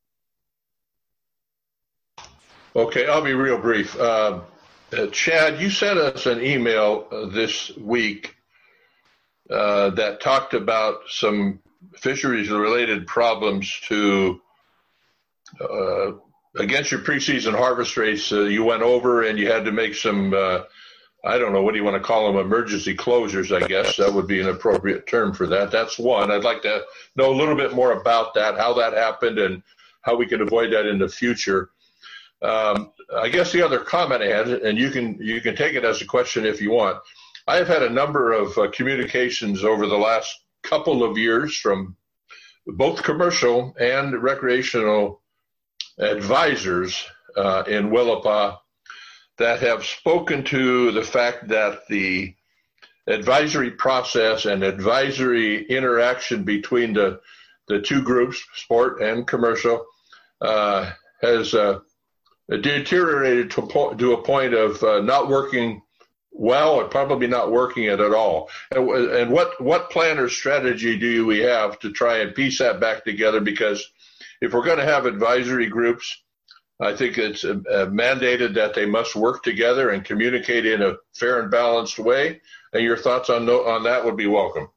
Okay, I'll be real brief. Uh, uh, Chad, you sent us an email uh, this week uh, that talked about some fisheries-related problems to uh, against your preseason harvest rates. Uh, you went over and you had to make some, uh, I don't know, what do you want to call them, emergency closures, I guess. That would be an appropriate term for that. That's one. I'd like to know a little bit more about that, how that happened, and how we can avoid that in the future. Um, I guess the other comment I had, and you can you can take it as a question if you want. I have had a number of uh, communications over the last couple of years from both commercial and recreational advisors uh, in Willapa that have spoken to the fact that the advisory process and advisory interaction between the the two groups, sport and commercial, uh, has uh, deteriorated to, po- to a point of uh, not working well, or probably not working it at all. And, and what, what plan or strategy do we have to try and piece that back together? Because if we're going to have advisory groups, I think it's uh, mandated that they must work together and communicate in a fair and balanced way. And your thoughts on, no, on that would be welcome.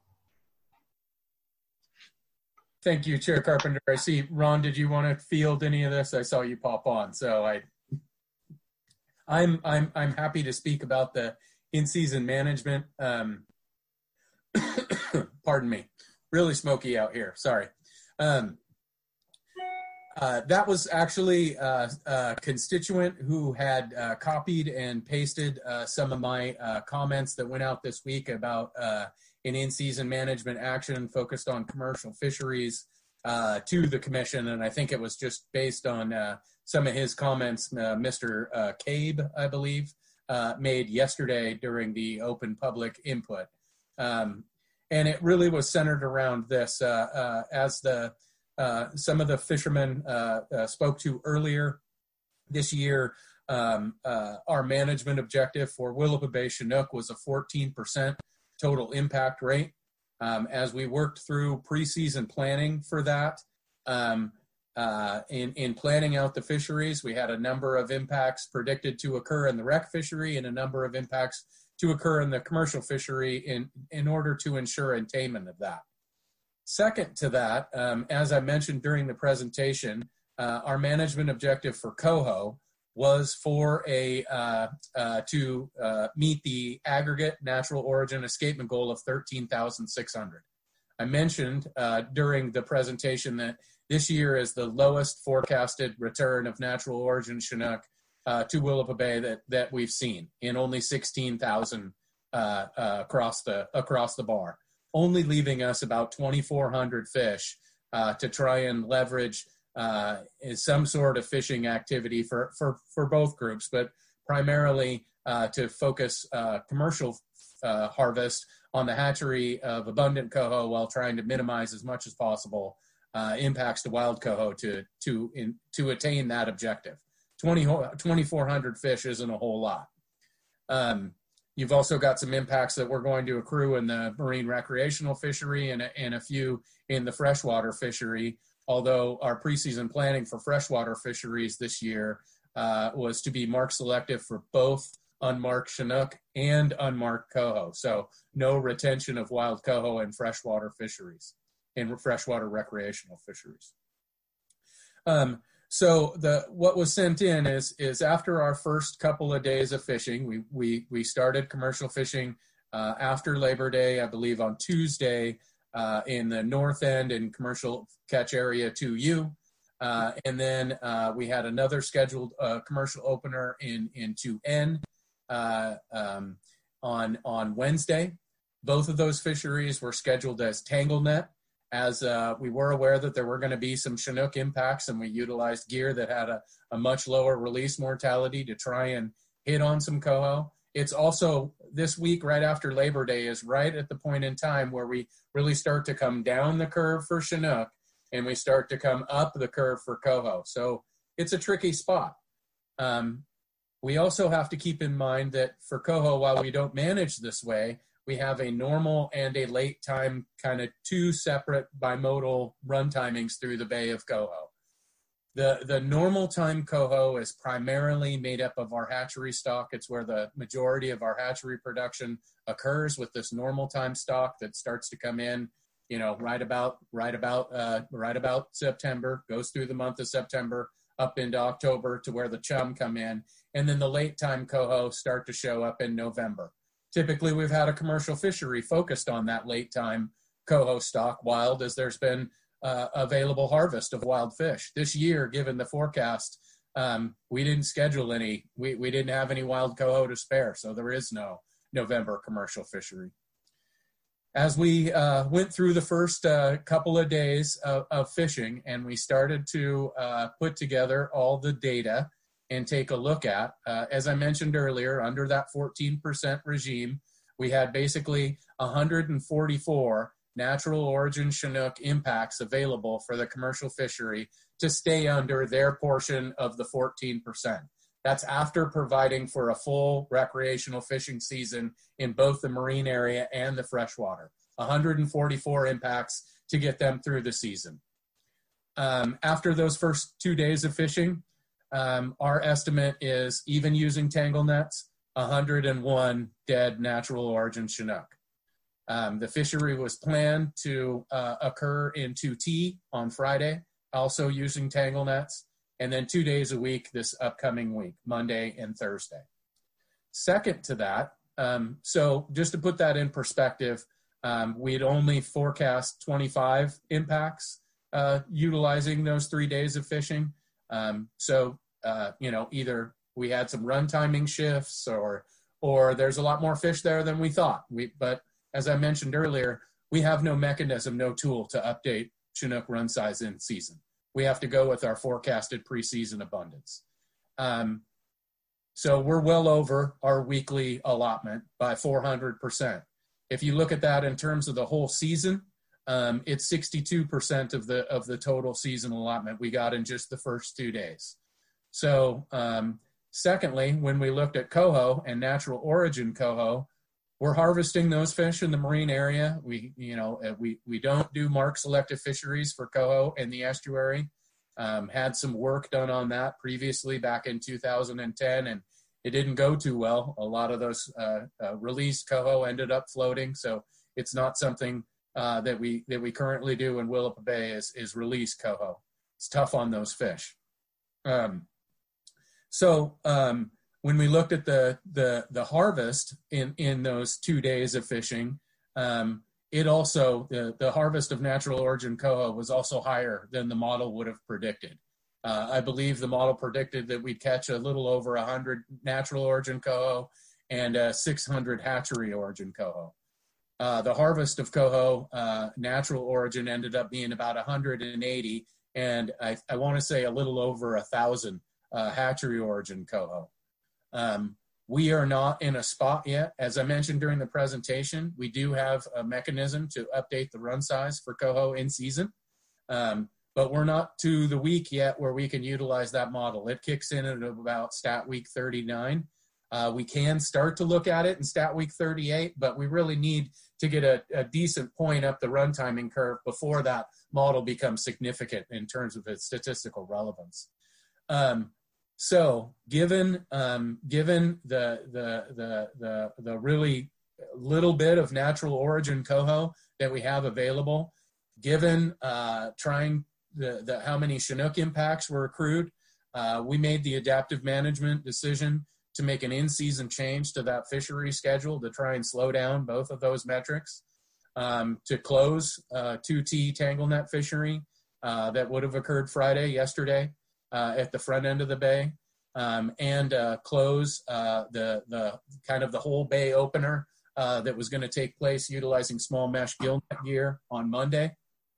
Thank you, Chair Carpenter. I see, Ron, did you want to field any of this? I saw you pop on, so I, I'm I'm I'm happy to speak about the in-season management. Um, pardon me, really smoky out here. Sorry. Um, uh, that was actually uh, a constituent who had uh, copied and pasted uh, some of my uh, comments that went out this week about uh, an in-season management action focused on commercial fisheries uh, to the commission. And I think it was just based on uh, some of his comments uh, Mister Uh, Cabe, I believe, uh, made yesterday during the open public input. Um, and it really was centered around this. Uh, uh, as the uh, some of the fishermen uh, uh, spoke to earlier this year, um, uh, our management objective for Willapa Bay Chinook was a fourteen percent total impact rate. Um, as we worked through preseason planning for that, um, uh, in, in planning out the fisheries, we had a number of impacts predicted to occur in the rec fishery and a number of impacts to occur in the commercial fishery in, in order to ensure attainment of that. Second to that, um, as I mentioned during the presentation, uh, our management objective for coho was for a uh, uh, to uh, meet the aggregate natural origin escapement goal of thirteen thousand six hundred. I mentioned uh, during the presentation that this year is the lowest forecasted return of natural origin Chinook uh, to Willapa Bay that that we've seen, in only sixteen thousand uh, uh, across the across the bar, only leaving us about twenty-four hundred fish uh, to try and leverage uh, is some sort of fishing activity for, for, for both groups, but primarily uh, to focus uh, commercial uh, harvest on the hatchery of abundant coho while trying to minimize as much as possible uh, impacts to wild coho to, to, in, to attain that objective. twenty, twenty-four hundred fish isn't a whole lot. Um, you've also got some impacts that we're going to accrue in the marine recreational fishery and a, and a few in the freshwater fishery, although our preseason planning for freshwater fisheries this year uh, was to be mark selective for both unmarked Chinook and unmarked coho. So no retention of wild coho in freshwater fisheries, in freshwater recreational fisheries. Um, so the what was sent in is is after our first couple of days of fishing, we we we started commercial fishing uh, after Labor Day, I believe on Tuesday, uh, in the north end in commercial catch area two U. Uh, and then uh, we had another scheduled uh, commercial opener in, in two N uh, um, on, on Wednesday. Both of those fisheries were scheduled as tangle net, as uh, we were aware that there were going to be some Chinook impacts, and we utilized gear that had a, a much lower release mortality to try and hit on some coho. It's also this week right after Labor Day is right at the point in time where we really start to come down the curve for Chinook, and we start to come up the curve for coho. So it's a tricky spot. Um, we also have to keep in mind that for coho, while we don't manage this way, we have a normal and a late time, kind of two separate bimodal run timings through the Bay of Coho. The, the normal time coho is primarily made up of our hatchery stock. It's where the majority of our hatchery production occurs, with this normal time stock that starts to come in, you know, right about right about uh, right about September, goes through the month of September up into October to where the chum come in, and then the late time coho start to show up in November. Typically, we've had a commercial fishery focused on that late time coho stock wild, as there's been uh, available harvest of wild fish. This year, given the forecast, um, we didn't schedule any, we, we didn't have any wild coho to spare, so there is no November commercial fishery. As we uh, went through the first uh, couple of days of, of fishing, and we started to uh, put together all the data and take a look at, uh, as I mentioned earlier, under that fourteen percent regime, we had basically one hundred forty-four natural origin Chinook impacts available for the commercial fishery to stay under their portion of the fourteen percent. That's after providing for a full recreational fishing season in both the marine area and the freshwater. one hundred forty-four impacts to get them through the season. Um, after those first two days of fishing, um, our estimate is, even using tangle nets, one hundred one dead natural origin Chinook. Um, the fishery was planned to uh, occur in two T on Friday, also using tangle nets, and then two days a week this upcoming week, Monday and Thursday. Second to that, um, so just to put that in perspective, um, we'd only forecast twenty-five impacts uh, utilizing those three days of fishing. Um, so, uh, you know, either we had some run timing shifts, or or there's a lot more fish there than we thought. We, but as I mentioned earlier, we have no mechanism, no tool to update Chinook run size in season. We have to go with our forecasted preseason abundance. Um, so we're well over our weekly allotment by four hundred percent. If you look at that in terms of the whole season, um, it's sixty-two percent of the of the total season allotment we got in just the first two days. So um, secondly, when we looked at coho and natural origin coho, we're harvesting those fish in the marine area. We, you know, we, we don't do mark selective fisheries for coho in the estuary. Um, had some work done on that previously back in two thousand ten, and it didn't go too well. A lot of those uh, uh, released coho ended up floating, so it's not something uh, that we that we currently do in Willapa Bay is is release coho. It's tough on those fish. Um, so. Um, When we looked at the the the harvest in in those two days of fishing, um, it also the the harvest of natural origin coho was also higher than the model would have predicted. Uh, I believe the model predicted that we'd catch a little over one hundred natural origin coho and uh, six hundred hatchery origin coho. Uh, the harvest of coho uh, natural origin ended up being about one hundred eighty, and I, I want to say a little over a thousand uh, hatchery origin coho. Um, we are not in a spot yet. As I mentioned during the presentation, we do have a mechanism to update the run size for coho in season, um, but we're not to the week yet where we can utilize that model. It kicks in at about stat week thirty-nine. Uh, we can start to look at it in stat week thirty-eight, but we really need to get a, a decent point up the run timing curve before that model becomes significant in terms of its statistical relevance. Um, so given um, given the, the, the, the, the really little bit of natural origin coho that we have available, given uh, trying the, the how many Chinook impacts were accrued, uh, we made the adaptive management decision to make an in-season change to that fishery schedule to try and slow down both of those metrics, um, to close uh, two T tangle net fishery uh, that would have occurred Friday, yesterday, uh, at the front end of the bay, um, and uh, close uh, the, the kind of the whole bay opener uh, that was going to take place utilizing small mesh gill net gear on Monday.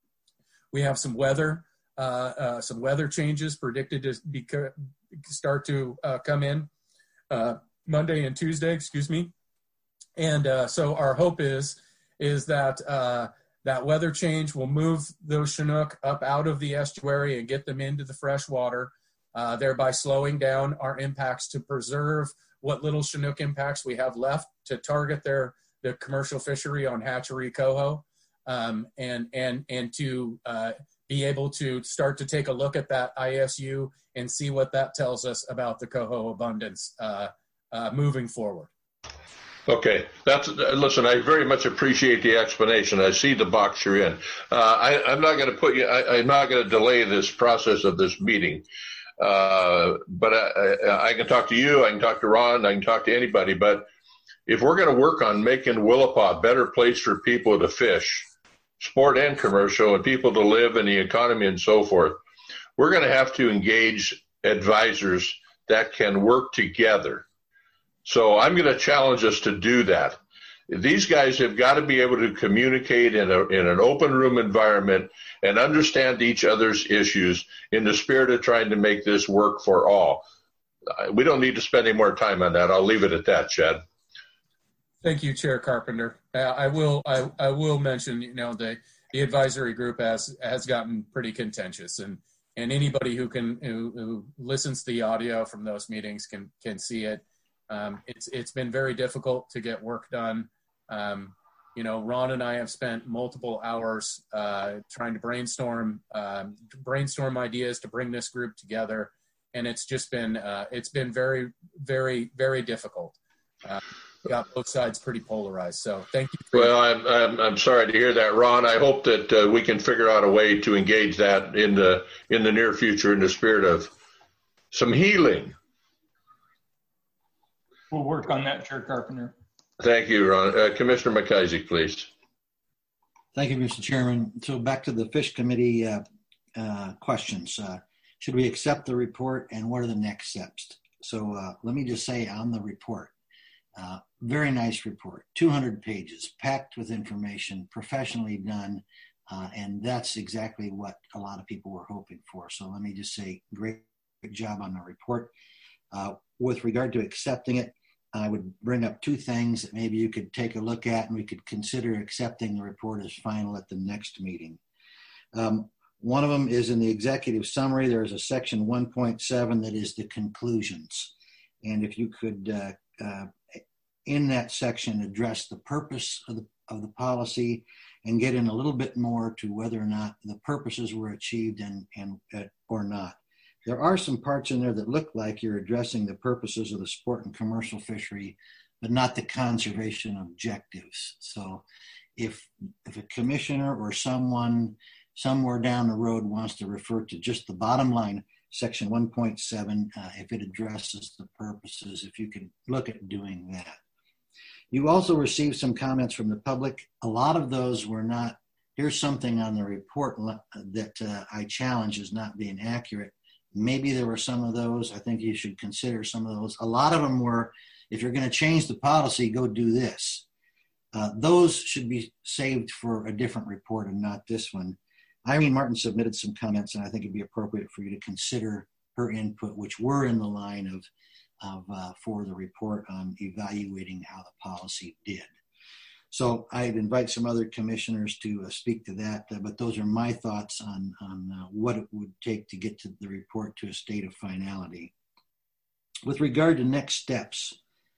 We have some weather, uh, uh, some weather changes predicted to be, start to uh, come in Uh, Monday and Tuesday, excuse me. And uh, so our hope is, is that uh, that weather change will move those Chinook up out of the estuary and get them into the fresh water, uh, thereby slowing down our impacts to preserve what little Chinook impacts we have left to target their, their commercial fishery on hatchery coho, um, and, and, and to uh, be able to start to take a look at that I S U and see what that tells us about the coho abundance uh, uh, moving forward. Okay, that's listen. I very much appreciate the explanation. I see the box you're in. Uh, I, I'm not going to put you. I, I'm not going to delay this process of this meeting. Uh, but I, I, I can talk to you. I can talk to Ron. I can talk to anybody. But if we're going to work on making Willapa a better place for people to fish, sport and commercial, and people to live in the economy and so forth, we're going to have to engage advisors that can work together. So I'm going to challenge us to do that. These guys have got to be able to communicate in, a, in an open room environment and understand each other's issues in the spirit of trying to make this work for all. We don't need to spend any more time on that. I'll leave it at that, Chad. Thank you, Chair Carpenter. Uh, I will I, I will mention, you know, the, the advisory group has has gotten pretty contentious, and and anybody who can who, who listens to the audio from those meetings can can see it. Um, it's it's been very difficult to get work done. Um, you know, Ron and I have spent multiple hours uh, trying to brainstorm um, brainstorm ideas to bring this group together, and it's just been uh, it's been very very very difficult. Uh, got both sides pretty polarized. So thank you. For well, I'm, I'm I'm sorry to hear that, Ron. I hope that uh, we can figure out a way to engage that in the in the near future in the spirit of some healing. We'll work on that, Chair Carpenter. Thank you, Ron. Uh, Commissioner McIsaac, please. Thank you, Mister Chairman. So back to the Fish Committee uh, uh, questions. Uh, should we accept the report, and what are the next steps? So uh, let me just say on the report, Uh, very nice report, two hundred pages, packed with information, professionally done, uh, and that's exactly what a lot of people were hoping for. So let me just say, great, great job on the report. Uh, with regard to accepting it, I would bring up two things that maybe you could take a look at, and we could consider accepting the report as final at the next meeting. Um, one of them is in the executive summary. There is a section one point seven that is the conclusions. And if you could uh, uh, in that section address the purpose of the, of the policy and get in a little bit more to whether or not the purposes were achieved and, and uh, or not. There are some parts in there that look like you're addressing the purposes of the sport and commercial fishery, but not the conservation objectives. So if, if a commissioner or someone somewhere down the road wants to refer to just the bottom line, section one point seven, uh, if it addresses the purposes, if you could look at doing that. You also received some comments from the public. A lot of those were not, here's something on the report that uh, I challenge as not being accurate. Maybe there were some of those. I think you should consider some of those. A lot of them were, if you're going to change the policy, go do this. Uh, those should be saved for a different report and not this one. Irene Martin submitted some comments, and I think it'd be appropriate for you to consider her input, which were in the line of of uh, for the report on evaluating how the policy did. So I'd invite some other commissioners to uh, speak to that, uh, but those are my thoughts on, on uh, what it would take to get to the report to a state of finality. With regard to next steps,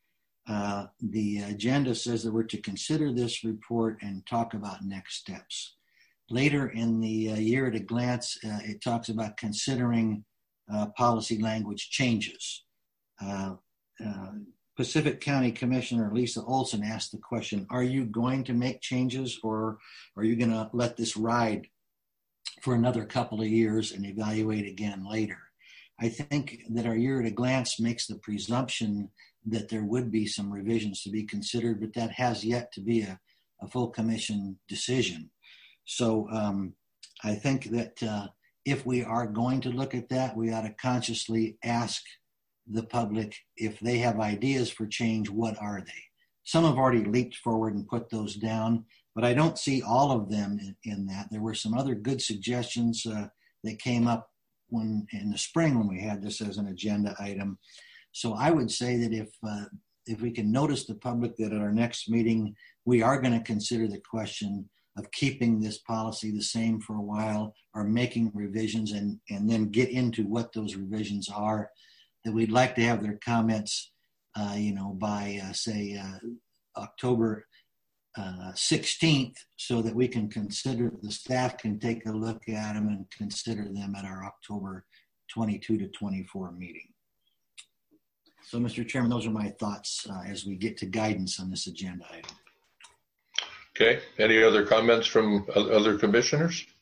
Uh, the agenda says that we're to consider this report and talk about next steps. Later in the uh, year at a glance, uh, it talks about considering uh, policy language changes. Uh, uh, Pacific County Commissioner Lisa Olson asked the question, are you going to make changes, or are you going to let this ride for another couple of years and evaluate again later? I think that our year at a glance makes the presumption that there would be some revisions to be considered, but that has yet to be a, a full commission decision. So um, I think that uh, if we are going to look at that, we ought to consciously ask the public if they have ideas for change, what are they? Some have already leaped forward and put those down, but I don't see all of them in, in that. There were some other good suggestions uh, that came up when in the spring when we had this as an agenda item. So I would say that if uh, if we can notice the public that at our next meeting, we are going to consider the question of keeping this policy the same for a while or making revisions, and, and then get into what those revisions are, that we'd like to have their comments, uh, you know, by uh, say uh, October uh, sixteenth, so that we can consider, the staff can take a look at them and consider them at our October twenty-two to twenty-four meeting. So, Mister Chairman, those are my thoughts uh, as we get to guidance on this agenda item. Okay. Any other comments from other commissioners?